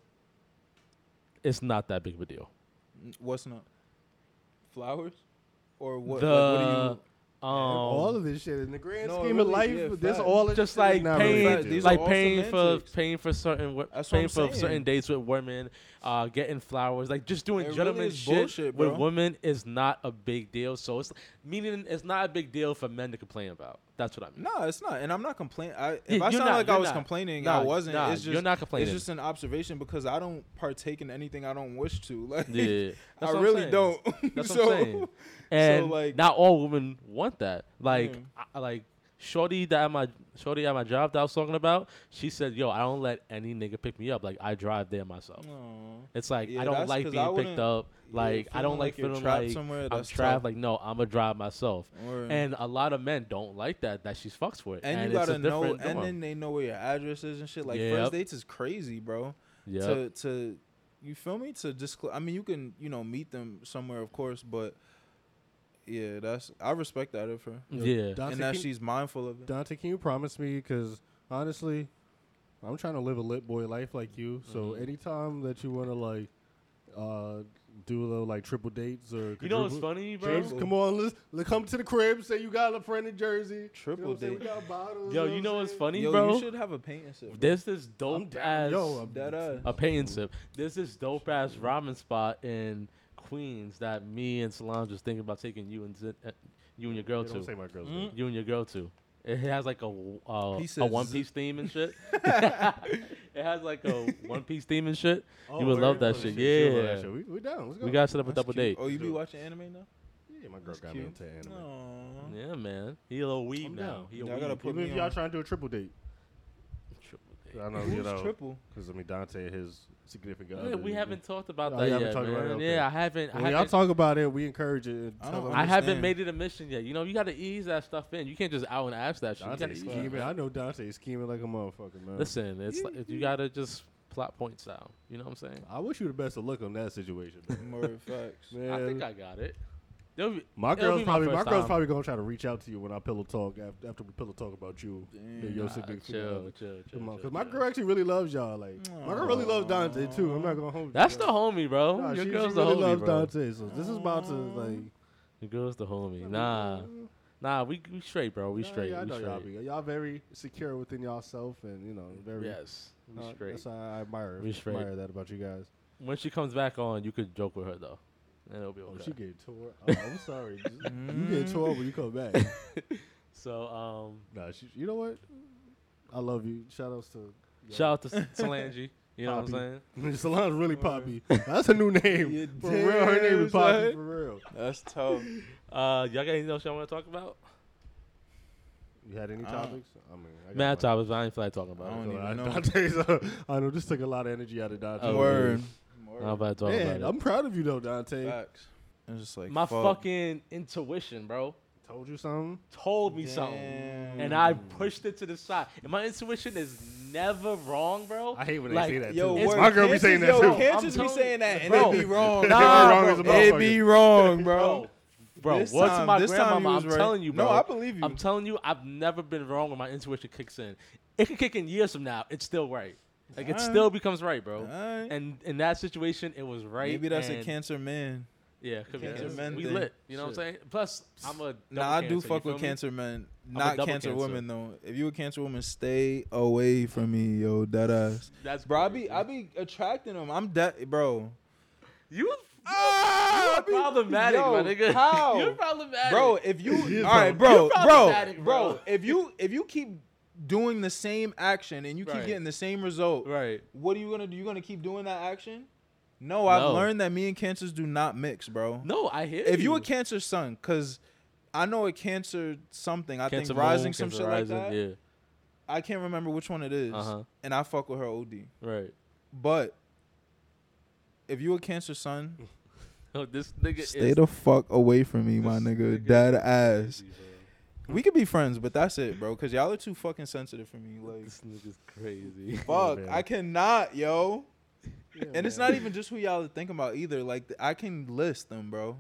Speaker 3: It's not that big of a deal.
Speaker 2: What's not? Flowers? Or what?
Speaker 3: The
Speaker 2: like, what do
Speaker 1: all of this shit in the grand
Speaker 2: No,
Speaker 1: scheme
Speaker 2: really,
Speaker 1: of life,
Speaker 2: yeah,
Speaker 1: this
Speaker 2: facts.
Speaker 1: all of
Speaker 3: just
Speaker 1: this shit is
Speaker 3: like
Speaker 1: not
Speaker 3: paying,
Speaker 1: religious.
Speaker 2: These are
Speaker 3: like
Speaker 2: all
Speaker 3: paying
Speaker 2: semantics.
Speaker 3: for certain
Speaker 2: That's what
Speaker 3: paying
Speaker 2: I'm
Speaker 3: for certain
Speaker 2: saying.
Speaker 3: dates with women, getting flowers, like just doing
Speaker 2: It really
Speaker 3: gentleman
Speaker 2: is
Speaker 3: shit
Speaker 2: bullshit,
Speaker 3: with
Speaker 2: bro.
Speaker 3: women is not a big deal. So it's meaning it's not a big deal for men to complain about. That's what I mean.
Speaker 2: No, it's not, and I'm not complaining. If
Speaker 3: Yeah,
Speaker 2: I
Speaker 3: you're
Speaker 2: sound
Speaker 3: not,
Speaker 2: like I
Speaker 3: you're
Speaker 2: was
Speaker 3: not.
Speaker 2: complaining,
Speaker 3: Nah,
Speaker 2: I wasn't.
Speaker 3: nah,
Speaker 2: It's just
Speaker 3: you're not complaining.
Speaker 2: It's just an observation because I don't partake in anything I don't wish to. Like,
Speaker 3: Yeah,
Speaker 2: I
Speaker 3: that's what I'm
Speaker 2: really
Speaker 3: saying.
Speaker 2: don't.
Speaker 3: That's
Speaker 2: so,
Speaker 3: what I'm saying. And
Speaker 2: like,
Speaker 3: not all women want that. Like,
Speaker 2: Yeah.
Speaker 3: like Shorty at my job that I was talking about. She said, "Yo, I don't let any nigga pick me up. Like, I drive there myself.
Speaker 2: Aw.
Speaker 3: It's like
Speaker 2: Yeah,
Speaker 3: I don't
Speaker 2: that's
Speaker 3: like
Speaker 2: 'cause I
Speaker 3: being picked
Speaker 2: wouldn't-
Speaker 3: up.
Speaker 2: yeah,
Speaker 3: Like, I don't
Speaker 2: feeling
Speaker 3: like
Speaker 2: like you're
Speaker 3: feeling
Speaker 2: trapped
Speaker 3: like
Speaker 2: somewhere,
Speaker 3: I'm
Speaker 2: that's
Speaker 3: trapped.
Speaker 2: tough.
Speaker 3: Like, no, I'm gonna drive myself.
Speaker 2: Word.
Speaker 3: And a lot of men don't like that she's fucks for it.
Speaker 2: And you
Speaker 3: it's a
Speaker 2: gotta know,
Speaker 3: different
Speaker 2: and
Speaker 3: norm.
Speaker 2: then they know where your address is and shit. Like
Speaker 3: Yep.
Speaker 2: first dates is crazy, bro.
Speaker 3: Yep.
Speaker 2: To you feel me? To disclose. I mean, you can meet them somewhere, of course, but yeah, I respect that of her,
Speaker 3: Yeah.
Speaker 1: Dante,
Speaker 2: and that
Speaker 1: can-
Speaker 2: she's mindful of it.
Speaker 1: Dante, can you promise me? Because honestly, I'm trying to live a lit boy life like you. So anytime that you want to like do a little like triple dates or
Speaker 3: You know what's
Speaker 1: quadruple-
Speaker 3: funny, bro?
Speaker 1: James, come on, let's come to the crib. Say you got a friend in Jersey.
Speaker 2: Triple
Speaker 1: you know what I'm saying?
Speaker 2: date.
Speaker 1: We got bottles.
Speaker 3: Yo,
Speaker 1: know
Speaker 3: you
Speaker 1: what
Speaker 3: know
Speaker 1: I'm
Speaker 3: what's
Speaker 1: saying?
Speaker 3: funny,
Speaker 2: Yo,
Speaker 3: bro?
Speaker 2: you should have a paint and sip. bro.
Speaker 3: There's this
Speaker 1: I'm
Speaker 3: dope
Speaker 1: down.
Speaker 3: ass
Speaker 1: Yo, I'm
Speaker 2: Dead ass.
Speaker 3: a paint and sip. There's this dope ass ramen spot in Queens that me and Solange was thinking about taking you and your girl
Speaker 1: Don't say
Speaker 3: to.
Speaker 1: my girl's
Speaker 2: Mm-hmm.
Speaker 1: name.
Speaker 3: You and your girl to. It has like a
Speaker 2: Pieces.
Speaker 3: One Piece theme and shit. It has like a One Piece theme and shit.
Speaker 1: Oh,
Speaker 3: You would love
Speaker 1: word?
Speaker 3: that
Speaker 1: Oh,
Speaker 3: shit.
Speaker 1: She'll love that
Speaker 3: Yeah.
Speaker 1: shit. We down. Let's go.
Speaker 3: We gotta set up a
Speaker 2: That's
Speaker 3: double
Speaker 2: cute.
Speaker 3: date.
Speaker 2: Oh, you be watching anime now?
Speaker 1: Yeah, my girl
Speaker 2: That's
Speaker 1: got me
Speaker 2: cute.
Speaker 1: into anime.
Speaker 2: Aww.
Speaker 3: Yeah, man. He a little weeb
Speaker 1: I'm
Speaker 3: now.
Speaker 1: down.
Speaker 3: He a
Speaker 2: Y'all gotta
Speaker 3: weeb.
Speaker 2: put
Speaker 1: Even
Speaker 2: me
Speaker 1: if y'all
Speaker 2: on.
Speaker 1: trying to do a triple date.
Speaker 3: Triple date.
Speaker 1: I know,
Speaker 2: Who's
Speaker 1: you know,
Speaker 2: triple?
Speaker 1: because I mean Dante, his significant
Speaker 3: Yeah,
Speaker 1: other.
Speaker 3: we
Speaker 1: you
Speaker 3: haven't talked about
Speaker 1: Oh,
Speaker 3: that
Speaker 1: you haven't
Speaker 3: yet,
Speaker 1: talked about
Speaker 3: man.
Speaker 1: it? Okay.
Speaker 3: Yeah, I haven't.
Speaker 1: know. When y'all talk about it, we encourage it. And
Speaker 2: I
Speaker 1: tell
Speaker 2: don't
Speaker 1: them-
Speaker 3: I haven't
Speaker 2: understand.
Speaker 3: made it a mission yet. You know, you got to ease that stuff in. You can't just out and ask that shit. You
Speaker 1: Dante
Speaker 3: gotta ease
Speaker 1: scheming.
Speaker 3: it.
Speaker 1: I know Dante scheming like a motherfucker, man.
Speaker 3: Listen, it's like, you got to just plot points out. You know what I'm saying?
Speaker 1: I wish you the best of luck on that situation, man.
Speaker 2: More facts.
Speaker 1: Man,
Speaker 3: I think I got it. There'll be-
Speaker 1: my
Speaker 3: it'll
Speaker 1: girl's
Speaker 3: be
Speaker 1: probably
Speaker 3: first
Speaker 1: my girl's
Speaker 3: time.
Speaker 1: probably gonna try to reach out to you when I pillow talk after we pillow talk about you.
Speaker 2: Damn.
Speaker 1: Your
Speaker 3: Nah,
Speaker 1: significant
Speaker 3: chill,
Speaker 1: other.
Speaker 3: chill.
Speaker 1: Because my girl actually really loves y'all. Like my girl really loves Dante too. I'm not gonna hold you.
Speaker 3: That's the
Speaker 1: bro.
Speaker 3: homie, bro.
Speaker 1: Nah,
Speaker 3: Your
Speaker 1: she
Speaker 3: girl's the
Speaker 1: really
Speaker 3: homie,
Speaker 1: loves
Speaker 3: bro.
Speaker 1: Dante. So this is about to like.
Speaker 3: Your girl's the homie. Nah, we straight, bro. We
Speaker 1: Yeah,
Speaker 3: straight.
Speaker 1: Yeah, I
Speaker 3: we
Speaker 1: know y'all
Speaker 3: straight.
Speaker 1: be. Y'all very secure within yourself, and you know very.
Speaker 3: Yes, we straight.
Speaker 1: That's why I admire.
Speaker 3: We straight.
Speaker 1: Admire that about you guys.
Speaker 3: When she comes back on, you could joke with her though, and it'll be
Speaker 1: Oh,
Speaker 3: okay.
Speaker 1: she get tore. Oh, I'm sorry. You get tore when you come back.
Speaker 3: So,
Speaker 1: Nah, you know what? I love you. Shout outs to.
Speaker 3: shout out to Solange. You know
Speaker 1: Poppy.
Speaker 3: what I'm saying?
Speaker 1: Solange's really Poppy. That's a new name.
Speaker 2: You
Speaker 1: For real, her name
Speaker 2: damn
Speaker 1: is Poppy.
Speaker 2: son.
Speaker 1: For real.
Speaker 2: That's tough.
Speaker 3: Y'all got anything else y'all want to talk about?
Speaker 1: You had any topics? I mean, I got
Speaker 3: Mad
Speaker 1: mine.
Speaker 3: topics, but I ain't feel like talking
Speaker 2: I
Speaker 3: about
Speaker 2: don't
Speaker 3: it.
Speaker 2: even
Speaker 1: I
Speaker 2: know.
Speaker 1: Dante's, I know this took a lot of energy out of Dante.
Speaker 3: Oh,
Speaker 2: Word.
Speaker 3: I'm about to talk
Speaker 1: Man,
Speaker 3: about
Speaker 1: I'm proud of you though, Dante.
Speaker 2: Facts. It's just like
Speaker 3: it. My
Speaker 2: fuck.
Speaker 3: fucking intuition, bro,
Speaker 1: Told you something.
Speaker 3: told me something, and I pushed it to the side. And my intuition is never wrong, bro.
Speaker 1: I hate when
Speaker 3: Like,
Speaker 1: they say that
Speaker 2: Yo,
Speaker 1: too.
Speaker 3: it's
Speaker 2: word,
Speaker 1: My girl be saying that
Speaker 2: yo,
Speaker 1: too.
Speaker 2: Cancers
Speaker 3: I'm
Speaker 2: be
Speaker 3: telling
Speaker 2: saying
Speaker 3: you,
Speaker 2: that, and
Speaker 3: bro.
Speaker 2: it be wrong.
Speaker 3: Nah,
Speaker 1: wrong as a
Speaker 3: bro.
Speaker 2: It
Speaker 1: motherfucker.
Speaker 2: be wrong, bro.
Speaker 3: Bro,
Speaker 2: This
Speaker 3: what's
Speaker 2: time-
Speaker 3: my
Speaker 2: this time
Speaker 3: grandmama?
Speaker 2: you was
Speaker 3: I'm
Speaker 2: right.
Speaker 3: telling you, bro.
Speaker 2: No, I believe you.
Speaker 3: I'm telling you, I've never been wrong when my intuition kicks in. It can kick in years from now. It's still right. Like it
Speaker 2: Alright.
Speaker 3: still becomes right, bro.
Speaker 2: Alright.
Speaker 3: And in that situation, it was right.
Speaker 2: Maybe that's a
Speaker 3: and-
Speaker 2: Cancer man.
Speaker 3: Yeah, could be.
Speaker 2: Cancer
Speaker 3: Cancer.
Speaker 2: men
Speaker 3: We
Speaker 2: thing.
Speaker 3: lit. You know what I'm saying? Plus, I'm a.
Speaker 2: Nah, I
Speaker 3: double
Speaker 2: do
Speaker 3: Cancer,
Speaker 2: fuck
Speaker 3: you
Speaker 2: with
Speaker 3: feel me?
Speaker 2: Cancer men.
Speaker 3: I'm a
Speaker 2: Not
Speaker 3: double
Speaker 2: Cancer
Speaker 3: Cancer.
Speaker 2: women though. If you a Cancer woman, stay away from me, yo. That ass.
Speaker 3: That's
Speaker 2: Bro,
Speaker 3: crazy.
Speaker 2: I be attracting them. I'm dead, bro.
Speaker 3: You.
Speaker 2: Ah,
Speaker 3: You're problematic,
Speaker 2: yo,
Speaker 3: my nigga.
Speaker 2: how?
Speaker 3: You're problematic,
Speaker 2: Bro, if you
Speaker 1: is
Speaker 2: all right,
Speaker 3: You're
Speaker 2: bro,
Speaker 3: problematic, bro.
Speaker 2: if you keep doing the same action and you keep
Speaker 3: Right.
Speaker 2: getting the same result,
Speaker 3: Right.
Speaker 2: what are you gonna do? You gonna keep doing that action? No, I've
Speaker 3: No.
Speaker 2: learned that me and Cancers do not mix, bro.
Speaker 3: No, I hear
Speaker 2: If you a Cancer son, cause I know a Cancer something. I
Speaker 3: Cancer
Speaker 2: think Rising
Speaker 3: moon,
Speaker 2: some
Speaker 3: Cancer
Speaker 2: shit
Speaker 3: rising,
Speaker 2: like that.
Speaker 3: Yeah.
Speaker 2: I can't remember which one it is.
Speaker 3: Uh-huh.
Speaker 2: And I fuck with her OD.
Speaker 3: Right.
Speaker 2: But if you a Cancer son,
Speaker 3: Oh, this nigga
Speaker 2: stay
Speaker 3: is.
Speaker 2: the fuck away from me, my
Speaker 3: this
Speaker 2: nigga.
Speaker 3: nigga
Speaker 2: Dead
Speaker 3: is
Speaker 2: ass.
Speaker 3: crazy, bro.
Speaker 2: We could be friends, but that's it, bro. Cause y'all are too fucking sensitive for me. Like,
Speaker 3: This nigga's crazy.
Speaker 2: fuck,
Speaker 1: man.
Speaker 2: I cannot, yo.
Speaker 1: Yeah,
Speaker 2: And it's
Speaker 1: man.
Speaker 2: not even just who y'all are thinking about either. Like, I can list them, bro.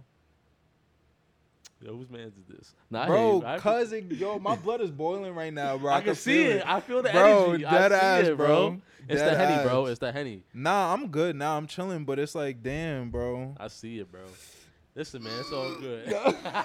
Speaker 3: Yo, whose man's is this? Nah, I hear
Speaker 2: Bro,
Speaker 3: you. I-
Speaker 2: cousin, yo, my blood is boiling right now, bro.
Speaker 3: I can see
Speaker 2: feel
Speaker 3: it. I feel the
Speaker 2: Bro,
Speaker 3: energy.
Speaker 2: dead
Speaker 3: I see
Speaker 2: ass,
Speaker 3: it,
Speaker 2: bro.
Speaker 3: It's
Speaker 2: Dead
Speaker 3: the henny, bro.
Speaker 2: ass.
Speaker 3: It's the henny.
Speaker 2: Nah, I'm good now. I'm chilling, but it's like, damn, bro.
Speaker 3: I see it, bro. Listen, man, it's all good.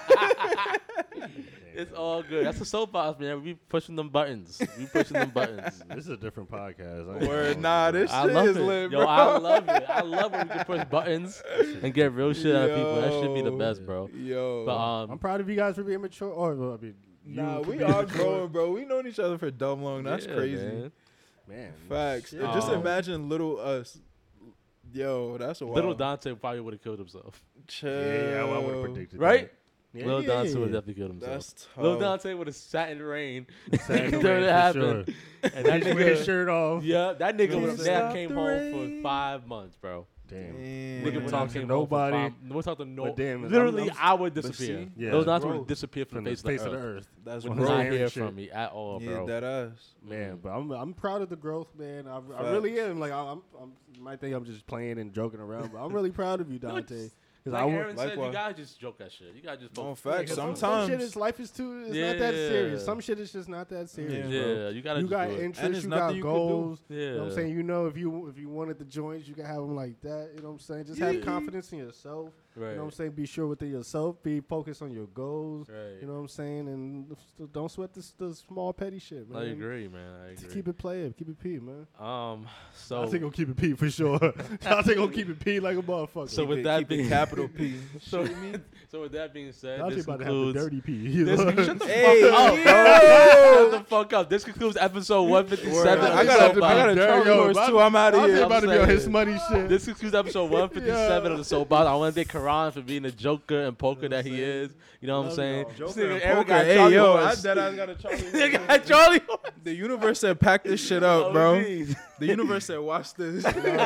Speaker 3: It's all good. That's the soapbox, man. We pushing them buttons. We pushing them buttons.
Speaker 1: This is a different podcast. I ain't
Speaker 2: Word,
Speaker 1: gonna
Speaker 2: nah,
Speaker 1: hold you,
Speaker 2: this
Speaker 1: bro.
Speaker 3: I
Speaker 2: shit
Speaker 3: love
Speaker 2: is
Speaker 3: it.
Speaker 2: lit,
Speaker 3: Yo,
Speaker 2: bro.
Speaker 3: I love it. I love when we can push buttons and get real shit out of people. That should be the best, bro.
Speaker 2: Yo.
Speaker 3: But
Speaker 1: I'm proud of you guys for being mature. Or well, I mean, you
Speaker 2: Nah,
Speaker 1: for
Speaker 2: we
Speaker 1: being
Speaker 2: are
Speaker 1: mature.
Speaker 2: growing, bro. We known each other for dumb long. That's
Speaker 3: yeah,
Speaker 2: crazy.
Speaker 3: man.
Speaker 1: Man,
Speaker 2: Facts.
Speaker 1: shit.
Speaker 2: Just
Speaker 3: Um,
Speaker 2: imagine little us. Yo, that's a wild.
Speaker 3: Little Dante probably would have killed himself.
Speaker 2: Chill.
Speaker 1: Yeah, I would have predicted
Speaker 3: Right?
Speaker 1: that. Yeah,
Speaker 3: Little
Speaker 1: yeah,
Speaker 3: Dante
Speaker 1: yeah.
Speaker 3: would have definitely killed himself.
Speaker 2: That's tough.
Speaker 3: Little Dante would have sat in the rain
Speaker 1: Sat in the
Speaker 3: until
Speaker 1: rain
Speaker 3: it
Speaker 1: for
Speaker 3: happened.
Speaker 1: sure.
Speaker 3: And that
Speaker 1: With his
Speaker 3: nigga,
Speaker 1: shirt off.
Speaker 3: yeah, that nigga
Speaker 1: Can't
Speaker 3: was
Speaker 2: stop
Speaker 3: never came
Speaker 2: the
Speaker 3: home
Speaker 2: rain.
Speaker 3: for 5 months, bro.
Speaker 1: Damn.
Speaker 2: Damn.
Speaker 3: Nigga
Speaker 1: Wouldn't
Speaker 3: would
Speaker 1: talk
Speaker 3: not
Speaker 1: to
Speaker 3: came home for
Speaker 1: nobody.
Speaker 3: 5. No talk to no.
Speaker 1: But damn,
Speaker 3: Literally,
Speaker 1: I'm-
Speaker 3: I would
Speaker 2: but
Speaker 3: disappear.
Speaker 2: see,
Speaker 1: Yeah.
Speaker 3: Those Dante
Speaker 2: Bro.
Speaker 3: would disappear from
Speaker 1: From
Speaker 3: the
Speaker 1: the face of the earth.
Speaker 2: That's
Speaker 3: Would
Speaker 1: With
Speaker 2: bro.
Speaker 3: not
Speaker 1: hair and
Speaker 3: hear
Speaker 1: shit.
Speaker 3: from me at all,
Speaker 2: Yeah,
Speaker 3: bro.
Speaker 2: that ass.
Speaker 1: Man, but I'm proud of the growth, man. I really am. Like I'm you might think I'm just playing and joking around, but I'm really proud of you, Dante. 'Cause
Speaker 3: Like
Speaker 1: I would-
Speaker 3: Aaron said, you
Speaker 2: likewise.
Speaker 3: gotta just joke that shit. You gotta just
Speaker 2: No,
Speaker 3: focus.
Speaker 2: facts.
Speaker 1: Some
Speaker 2: Sometimes
Speaker 1: shit is life is too. It's not that
Speaker 3: Yeah.
Speaker 1: serious. Some shit is just not that serious.
Speaker 2: Yeah,
Speaker 1: bro.
Speaker 3: Yeah, you gotta
Speaker 1: You
Speaker 3: just
Speaker 1: got
Speaker 3: do it.
Speaker 2: And
Speaker 1: interests.
Speaker 2: there's
Speaker 1: You
Speaker 2: nothing
Speaker 1: got
Speaker 2: you can do.
Speaker 1: goals.
Speaker 3: Yeah.
Speaker 1: You know what I'm saying? You know, if you wanted the joints, you can have them like that. You know what I'm saying? Just have
Speaker 3: Yeah.
Speaker 1: confidence in yourself.
Speaker 3: Right.
Speaker 1: You know what I'm saying? Be sure within yourself. Be focused on your goals.
Speaker 3: Right.
Speaker 1: You know what I'm saying? And don't sweat the small petty shit, man.
Speaker 3: I agree, man. I
Speaker 1: Just
Speaker 3: agree.
Speaker 1: keep it playing. Keep it P, man.
Speaker 3: So
Speaker 1: I think gonna keep it P for sure. I think gonna keep it P like a motherfucker.
Speaker 3: So with that
Speaker 2: keep it
Speaker 3: being
Speaker 2: capital P.
Speaker 3: so, so with that being said,
Speaker 1: I'll
Speaker 3: this
Speaker 1: about to have the
Speaker 3: concludes.
Speaker 1: dirty P. You
Speaker 3: This,
Speaker 1: know?
Speaker 3: shut the
Speaker 2: Hey,
Speaker 3: fuck up, bro. Shut the fuck up. This concludes episode 157.
Speaker 2: I
Speaker 3: of the
Speaker 2: got a
Speaker 3: Soapbox.
Speaker 2: Charlie horse too. I'm out of
Speaker 1: I'm
Speaker 2: here.
Speaker 1: about to be on his money shit.
Speaker 3: This concludes episode 157 of the Soapbox. I want to thank Karan for being the joker and poker that he is. You know what I'm saying? This nigga Aaron got
Speaker 2: Hey,
Speaker 3: Charlie
Speaker 2: yo,
Speaker 3: horse.
Speaker 2: I got a Charlie
Speaker 3: They
Speaker 2: horse.
Speaker 3: got Charlie horse.
Speaker 2: The universe said, pack this shit up, bro.
Speaker 3: Oh,
Speaker 2: The universe said, watch this.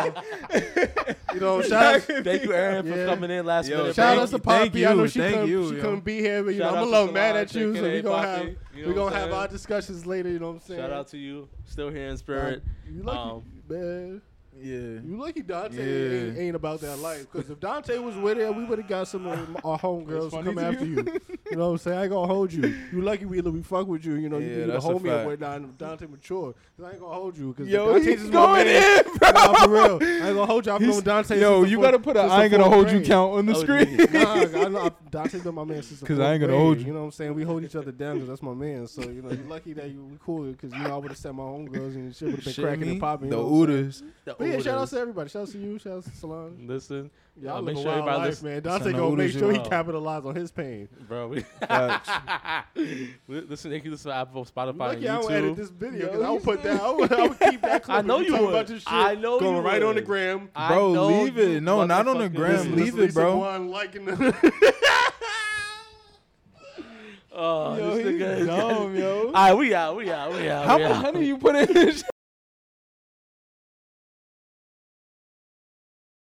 Speaker 1: You know, shout out,
Speaker 3: Thank you, Aaron, for
Speaker 1: Yeah.
Speaker 3: coming in last
Speaker 2: Yo,
Speaker 3: minute.
Speaker 1: shout
Speaker 2: Thank
Speaker 1: out to
Speaker 2: you, thank
Speaker 1: Poppy. I know
Speaker 2: you,
Speaker 1: she
Speaker 2: thank
Speaker 1: couldn't,
Speaker 2: you,
Speaker 1: she
Speaker 2: yo.
Speaker 1: couldn't be here, but you know,
Speaker 3: Shout
Speaker 1: I'm a
Speaker 3: out
Speaker 1: little
Speaker 3: to
Speaker 1: mad at
Speaker 3: Solange,
Speaker 1: you, so
Speaker 3: aka
Speaker 1: we gonna
Speaker 3: Poppy.
Speaker 1: have
Speaker 3: You know
Speaker 1: we
Speaker 3: what
Speaker 1: gonna
Speaker 3: I'm
Speaker 1: have
Speaker 3: saying?
Speaker 1: our discussions later. You know what I'm saying?
Speaker 3: Shout out to you. Still here in spirit.
Speaker 1: You lucky, man.
Speaker 2: Yeah.
Speaker 1: You lucky Dante
Speaker 2: Yeah.
Speaker 1: ain't about that life. Because if Dante was with it, we would have got some of our homegirls to
Speaker 2: funny
Speaker 1: come
Speaker 2: to
Speaker 1: after you. You know what I'm saying? I ain't gonna hold you. You lucky we fuck with you. You know, you
Speaker 2: Yeah,
Speaker 1: be the
Speaker 2: that's a
Speaker 1: homie
Speaker 2: fact.
Speaker 1: and whatnot. Dante mature. 'Cause I ain't gonna hold you. Because
Speaker 2: Yo,
Speaker 1: Dante's
Speaker 2: he's
Speaker 1: just
Speaker 2: going
Speaker 1: my man.
Speaker 2: in, bro.
Speaker 1: Nah, for real. I ain't gonna hold you. I've known Dante.
Speaker 2: Yo,
Speaker 1: since the
Speaker 2: you
Speaker 1: fourth-
Speaker 2: gotta put a
Speaker 1: since
Speaker 2: I
Speaker 1: the
Speaker 2: ain't gonna
Speaker 1: fourth
Speaker 2: hold you
Speaker 1: grade.
Speaker 2: count on the
Speaker 3: Oh,
Speaker 2: screen.
Speaker 1: Nah, I know Dante's been my man since the
Speaker 2: 'Cause I
Speaker 1: fourth
Speaker 2: ain't gonna
Speaker 1: grade.
Speaker 2: hold you.
Speaker 1: You know what I'm saying? We hold each other down because that's my man. So, you know, you're lucky that we cool because, you know, I would have set my own girls and shit would have been
Speaker 2: Shit,
Speaker 1: cracking
Speaker 2: me?
Speaker 1: and popping.
Speaker 2: The
Speaker 1: you know what I'm saying?
Speaker 2: Ooders.
Speaker 1: But yeah, shout out to everybody. Shout out to you. Shout out to Solange.
Speaker 3: Listen,
Speaker 1: Y'all
Speaker 3: make
Speaker 1: live
Speaker 3: sure
Speaker 1: a wild
Speaker 3: everybody
Speaker 1: life,
Speaker 3: listen,
Speaker 1: man. Dante
Speaker 2: Son of
Speaker 1: gonna make
Speaker 2: Ooders,
Speaker 1: sure he
Speaker 3: y'all.
Speaker 1: capitalize on his pain.
Speaker 3: bro.
Speaker 2: Facts.
Speaker 3: Listen, thank you. Listen to Apple, Spotify,
Speaker 1: Lucky
Speaker 3: and
Speaker 1: I don't edit
Speaker 3: YouTube.
Speaker 1: this video
Speaker 2: Yo,
Speaker 1: because I would
Speaker 2: you
Speaker 1: put that. I would keep that clip.
Speaker 3: I know
Speaker 1: of
Speaker 3: you
Speaker 1: talking
Speaker 3: would.
Speaker 1: about this shit.
Speaker 3: I know
Speaker 1: going
Speaker 3: you
Speaker 1: right on the
Speaker 3: would.
Speaker 1: gram.
Speaker 3: I
Speaker 2: Bro,
Speaker 3: know
Speaker 2: leave
Speaker 3: you
Speaker 2: it. No, not on the
Speaker 3: motherfucking
Speaker 2: gram.
Speaker 3: listen.
Speaker 2: Leave
Speaker 1: Lisa
Speaker 2: it, bro.
Speaker 1: One liking the
Speaker 3: Oh,
Speaker 2: Yo,
Speaker 3: this
Speaker 2: he's
Speaker 3: nigga is
Speaker 2: dumb, yo.
Speaker 3: All right, we out.
Speaker 2: How much honey you put in this?